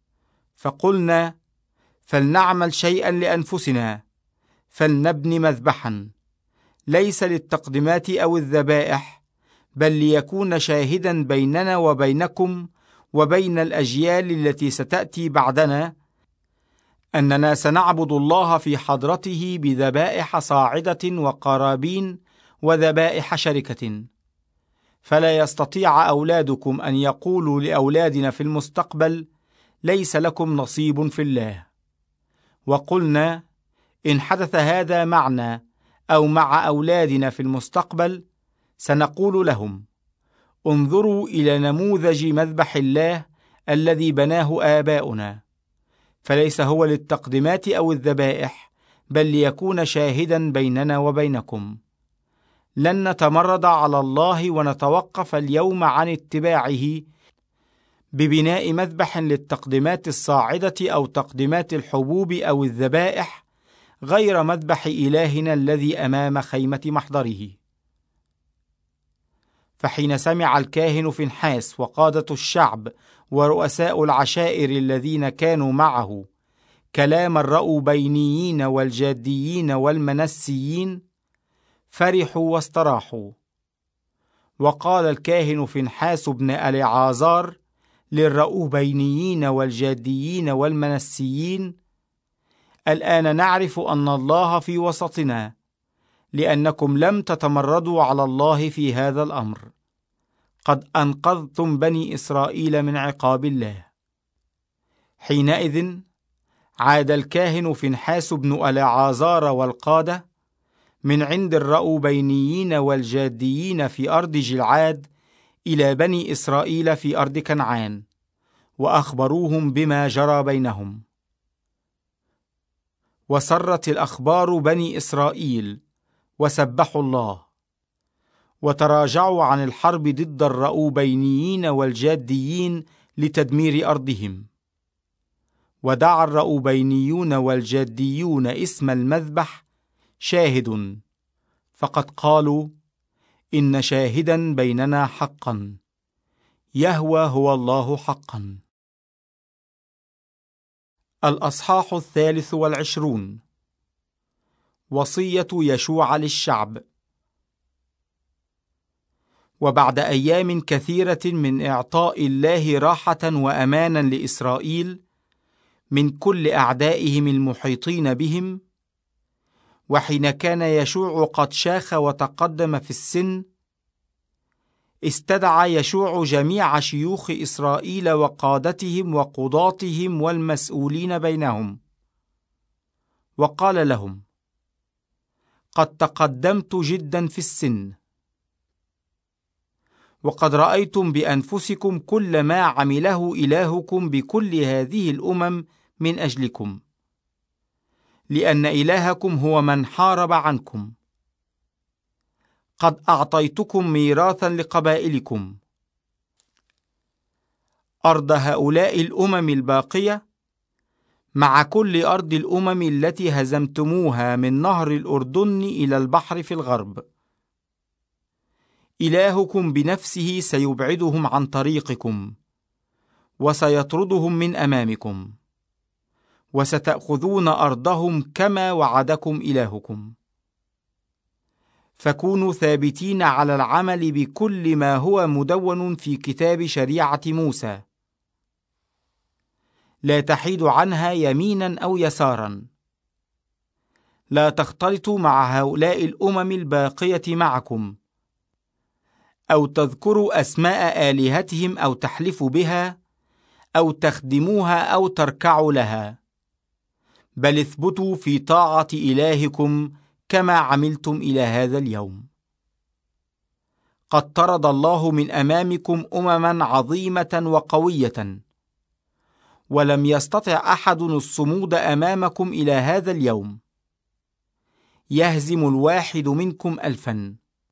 فقلنا: فلنعمل شيئا لأنفسنا، فلنبني مذبحا، ليس للتقدمات أو الذبائح، بل ليكون شاهدا بيننا وبينكم وبين الأجيال التي ستأتي بعدنا، أننا سنعبد الله في حضرته بذبائح صاعدة وقرابين وذبائح شركة. فلا يستطيع أولادكم أن يقولوا لأولادنا في المستقبل: ليس لكم نصيب في الله. وقلنا: إن حدث هذا معنا أو مع أولادنا في المستقبل، سنقول لهم: انظروا إلى نموذج مذبح الله الذي بناه آباؤنا، فليس هو للتقدمات أو الذبائح، بل ليكون شاهدا بيننا وبينكم. لن نتمرد على الله ونتوقف اليوم عن اتباعه ببناء مذبح للتقدمات الصاعدة أو تقدمات الحبوب أو الذبائح، غير مذبح إلهنا الذي أمام خيمة محضره. فحين سمع الكاهن فنحاس وقادة الشعب ورؤساء العشائر الذين كانوا معه كلام الرأوبينيين والجاديين والمنسيين، فرحوا واستراحوا. وقال الكاهن فنحاس بن أليعازار للرأوبينيين والجاديين والمنسيين: الآن نعرف أن الله في وسطنا، لأنكم لم تتمردوا على الله في هذا الأمر. قد أنقذتم بني إسرائيل من عقاب الله. حينئذ عاد الكاهن فنحاس بن أليعازار والقادة من عند الرأوبينيين والجاديين في أرض جلعاد إلى بني إسرائيل في أرض كنعان، وأخبروهم بما جرى بينهم. وسرت الأخبار بني إسرائيل وسبحوا الله، وتراجعوا عن الحرب ضد الرأوبينيين والجاديين لتدمير أرضهم. ودعا الرأوبينيون والجاديون اسم المذبح شاهد، فقد قالوا: إن شاهدا بيننا حقا، يهوه هو الله حقا. الأصحاح الثالث والعشرون. وصية يشوع للشعب. وبعد أيام كثيرة من إعطاء الله راحة وأمانا لإسرائيل من كل أعدائهم المحيطين بهم، وحين كان يشوع قد شاخ وتقدم في السن، استدعى يشوع جميع شيوخ إسرائيل وقادتهم وقضاتهم والمسؤولين بينهم، وقال لهم: قد تقدمت جدا في السن، وقد رأيتم بأنفسكم كل ما عمله إلهكم بكل هذه الأمم من أجلكم، لأن إلهكم هو من حارب عنكم. قد أعطيتكم ميراثا لقبائلكم، أرض هؤلاء الأمم الباقية، مع كل أرض الأمم التي هزمتموها من نهر الأردن إلى البحر في الغرب. إلهكم بنفسه سيبعدهم عن طريقكم، وسيطردهم من أمامكم، وستأخذون أرضهم كما وعدكم إلهكم. فكونوا ثابتين على العمل بكل ما هو مدون في كتاب شريعة موسى، لا تحيدوا عنها يمينا أو يسارا، لا تختلطوا مع هؤلاء الأمم الباقية معكم، أو تذكروا أسماء آلهتهم أو تحلفوا بها أو تخدموها أو تركعوا لها، بل اثبتوا في طاعة إلهكم كما عملتم إلى هذا اليوم. قد طرد الله من أمامكم أمما عظيمة وقوية، ولم يستطع أحد الصمود أمامكم إلى هذا اليوم. يهزم الواحد منكم ألفا،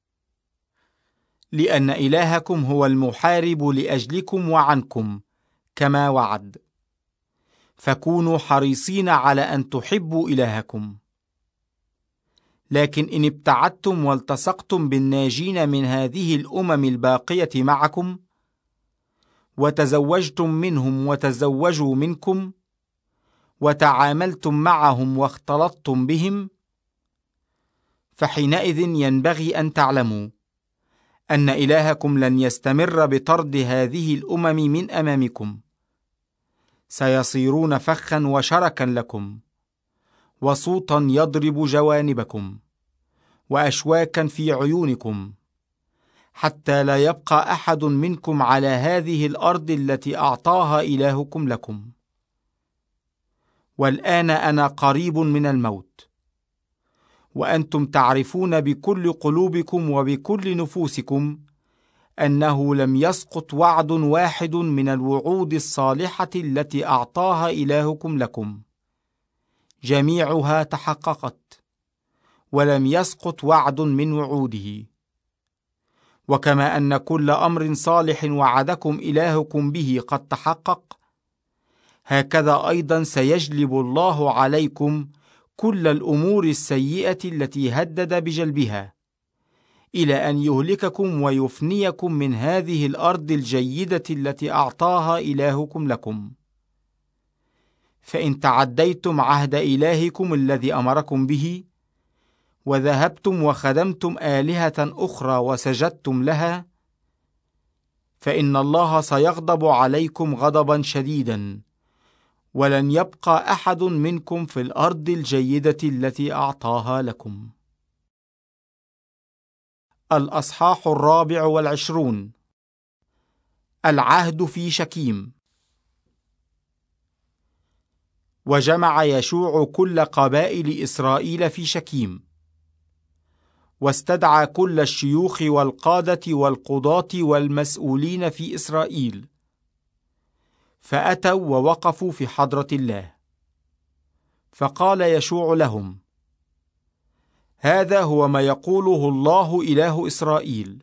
لأن إلهكم هو المحارب لأجلكم وعنكم كما وعد. فكونوا حريصين على أن تحبوا إلهكم. لكن إن ابتعدتم والتصقتم بالناجين من هذه الأمم الباقية معكم، وتزوجتم منهم وتزوجوا منكم، وتعاملتم معهم واختلطتم بهم، فحينئذ ينبغي أن تعلموا أن إلهكم لن يستمر بطرد هذه الأمم من أمامكم. سيصيرون فخا وشركا لكم، وصوتا يضرب جوانبكم، وأشواكا في عيونكم، حتى لا يبقى أحد منكم على هذه الأرض التي أعطاها إلهكم لكم. والآن أنا قريب من الموت، وأنتم تعرفون بكل قلوبكم وبكل نفوسكم أنه لم يسقط وعد واحد من الوعود الصالحة التي أعطاها إلهكم لكم، جميعها تحققت، ولم يسقط وعد من وعوده. وكما أن كل أمر صالح وعدكم إلهكم به قد تحقق، هكذا أيضا سيجلب الله عليكم كل الأمور السيئة التي هدد بجلبها، إلى أن يهلككم ويفنيكم من هذه الأرض الجيدة التي أعطاها إلهكم لكم. فإن تعديتم عهد إلهكم الذي أمركم به، وذهبتم وخدمتم آلهة أخرى وسجدتم لها، فإن الله سيغضب عليكم غضبا شديدا، ولن يبقى أحد منكم في الأرض الجيدة التي أعطاها لكم. الأصحاح الرابع والعشرون. العهد في شكيم. وجمع يشوع كل قبائل إسرائيل في شكيم، واستدعى كل الشيوخ والقادة والقضاة والمسؤولين في إسرائيل، فأتوا ووقفوا في حضرة الله. فقال يشوع لهم: هذا هو ما يقوله الله إله إسرائيل: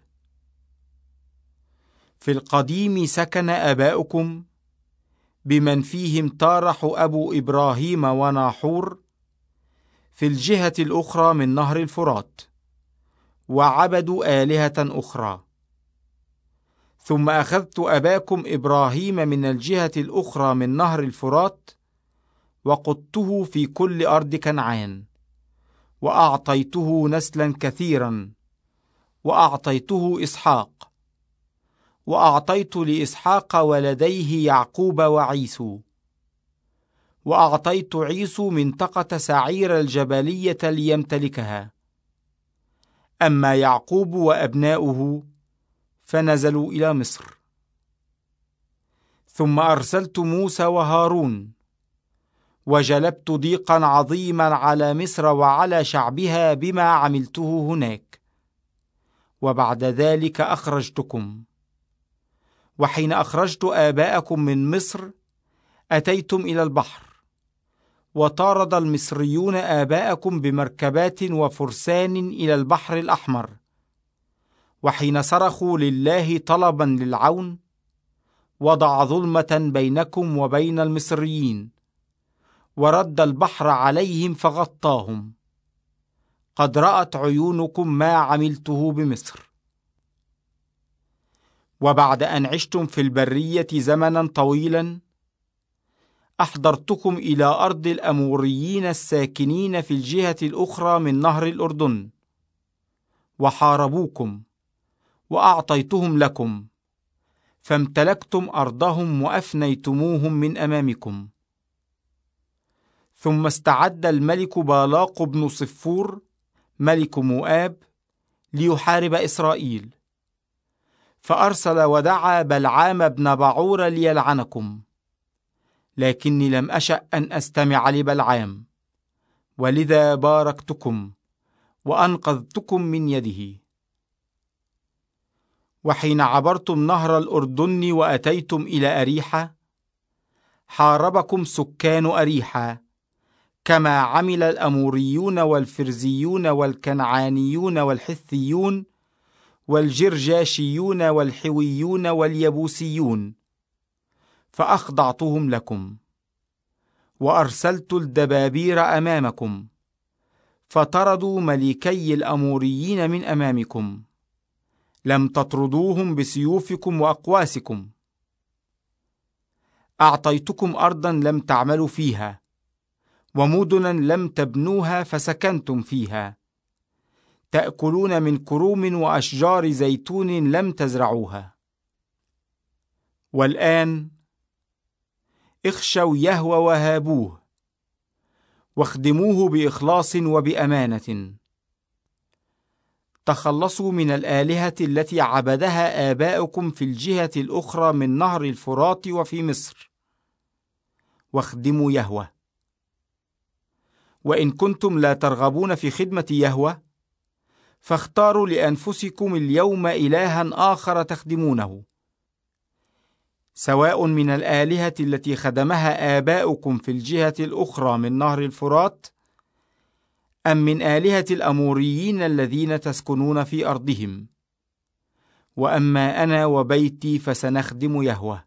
في القديم سكن آباؤكم، بمن فيهم تارح أبو إبراهيم وناحور، في الجهة الأخرى من نهر الفرات، وعبدوا آلهة أخرى. ثم أخذت أباكم إبراهيم من الجهة الأخرى من نهر الفرات، وقدته في كل أرض كنعان، وأعطيته نسلا كثيرا، وأعطيته إسحاق، وأعطيت لإسحاق ولديه يعقوب وعيسو، وأعطيت عيسو منطقة سعير الجبلية ليمتلكها. أما يعقوب وأبناؤه فنزلوا إلى مصر. ثم أرسلت موسى وهارون، وجلبت ضيقا عظيما على مصر وعلى شعبها بما عملته هناك، وبعد ذلك أخرجتكم. وحين أخرجت آباءكم من مصر أتيتم إلى البحر، وطارد المصريون آباءكم بمركبات وفرسان إلى البحر الأحمر. وحين صرخوا لله طلبا للعون، وضع ظلمة بينكم وبين المصريين، ورد البحر عليهم فغطاهم. قد رأت عيونكم ما عملته بمصر. وبعد أن عشتم في البرية زمنا طويلا، أحضرتكم إلى أرض الأموريين الساكنين في الجهة الأخرى من نهر الأردن، وحاربوكم وأعطيتهم لكم، فامتلكتم أرضهم وأفنيتموهم من أمامكم. ثم استعد الملك بالاق بن صفور ملك مؤاب ليحارب إسرائيل، فأرسل ودعا بلعام بن بعور ليلعنكم، لكني لم أشأ أن أستمع لبلعام، ولذا باركتكم وأنقذتكم من يده. وحين عبرتم نهر الأردن وأتيتم إلى أريحة، حاربكم سكان أريحة كما عمل الأموريون والفرزيون والكنعانيون والحثيون والجرجاشيون والحويون واليبوسيون، فأخضعتهم لكم، وأرسلت الدبابير أمامكم، فطردوا ملكي الأموريين من أمامكم، لم تطردوهم بسيوفكم وأقواسكم. أعطيتكم أرضا لم تعملوا فيها، ومدنا لم تبنوها فسكنتم فيها، تأكلون من كروم وأشجار زيتون لم تزرعوها. والآن اخشوا يهوه وهابوه، واخدموه بإخلاص وبأمانة. تخلصوا من الآلهة التي عبدها آباؤكم في الجهة الأخرى من نهر الفرات وفي مصر، واخدموا يهوه. وإن كنتم لا ترغبون في خدمة يهوه، فاختاروا لأنفسكم اليوم إلها آخر تخدمونه، سواء من الآلهة التي خدمها آباؤكم في الجهة الأخرى من نهر الفرات، أم من آلهة الأموريين الذين تسكنون في أرضهم. وأما أنا وبيتي فسنخدم يهوه.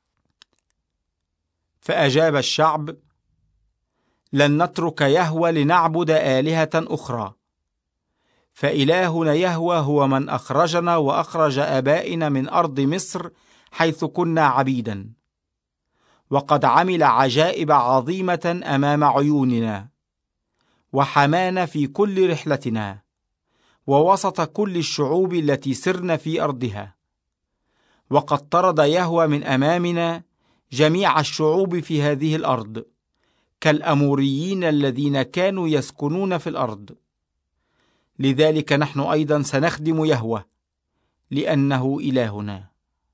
فأجاب الشعب: لن نترك يهوه لنعبد آلهة أخرى، فإلهنا يهوه هو من أخرجنا وأخرج آبائنا من أرض مصر حيث كنا عبيدا، وقد عمل عجائب عظيمة أمام عيوننا، وحمانا في كل رحلتنا، ووسط كل الشعوب التي سرنا في أرضها. وقد طرد يهوه من أمامنا جميع الشعوب في هذه الأرض، كالأموريين الذين كانوا يسكنون في الأرض. لذلك نحن أيضا سنخدم يهوه، لأنه إلهنا.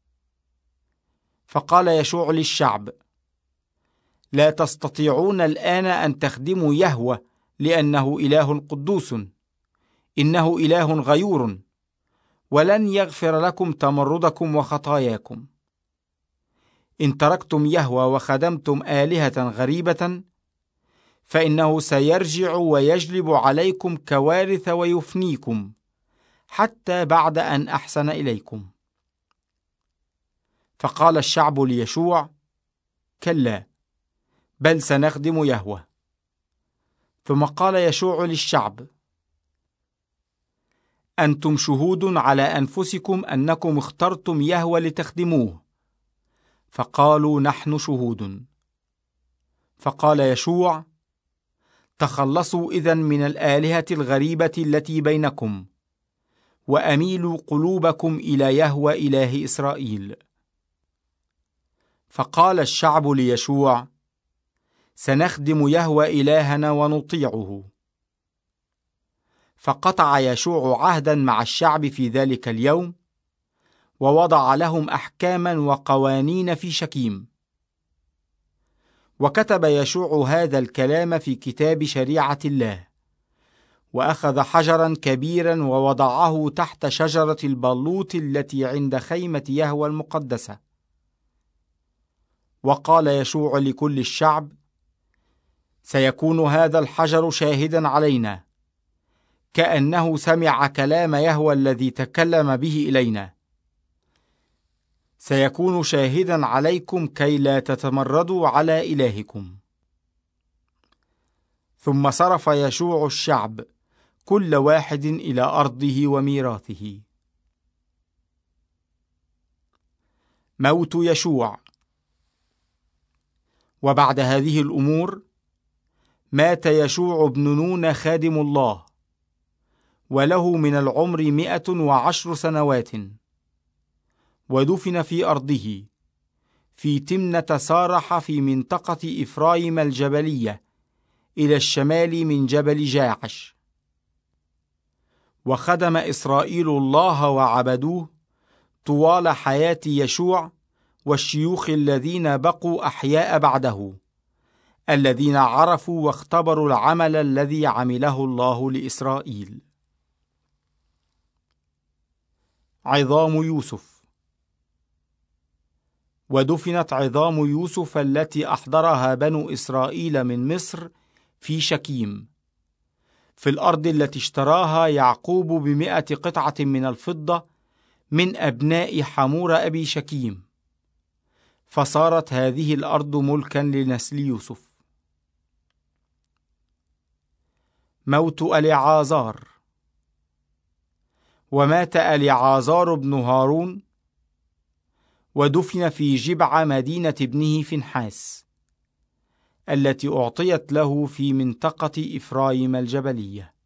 فقال يشوع للشعب: لا تستطيعون الآن أن تخدموا يهوه، لأنه إله قدوس، إنه إله غيور، ولن يغفر لكم تمردكم وخطاياكم. إن تركتم يهوه وخدمتم آلهة غريبة، فإنه سيرجع ويجلب عليكم كوارث ويفنيكم، حتى بعد أن أحسن إليكم. فقال الشعب ليشوع: كلا، بل سنخدم يهوه. ثم قال يشوع للشعب: أنتم شهود على أنفسكم أنكم اخترتم يهوه لتخدموه. فقالوا: نحن شهود. فقال يشوع: تخلصوا إذن من الآلهة الغريبة التي بينكم، وأميلوا قلوبكم إلى يهوه إله إسرائيل. فقال الشعب ليشوع: سنخدم يهوه إلهنا ونطيعه. فقطع يشوع عهدا مع الشعب في ذلك اليوم، ووضع لهم أحكاما وقوانين في شكيم. وكتب يشوع هذا الكلام في كتاب شريعة الله، وأخذ حجرا كبيرا ووضعه تحت شجرة البلوط التي عند خيمة يهوه المقدسة. وقال يشوع لكل الشعب: سيكون هذا الحجر شاهدا علينا، كأنه سمع كلام يهوه الذي تكلم به إلينا. سيكون شاهدا عليكم كي لا تتمردوا على إلهكم. ثم صرف يشوع الشعب كل واحد إلى أرضه وميراثه. موت يشوع. وبعد هذه الأمور مات يشوع بن نون خادم الله، وله من العمر مئة وعشر سنوات، ودفن في أرضه في تمنة سارح في منطقة إفرايم الجبلية إلى الشمال من جبل جاعش. وخدم إسرائيل الله وعبدوه طوال حياة يشوع والشيوخ الذين بقوا أحياء بعده، الذين عرفوا واختبروا العمل الذي عمله الله لإسرائيل. عظام يوسف. ودفنت عظام يوسف التي أحضرها بنو إسرائيل من مصر في شكيم، في الأرض التي اشتراها يعقوب بمئة قطعة من الفضة من أبناء حمور أبي شكيم، فصارت هذه الأرض ملكا لنسل يوسف. موت أليعازار. ومات أليعازار بن هارون، ودفن في جبع مدينة ابنه فنحاس التي أعطيت له في منطقة إفرايم الجبلية.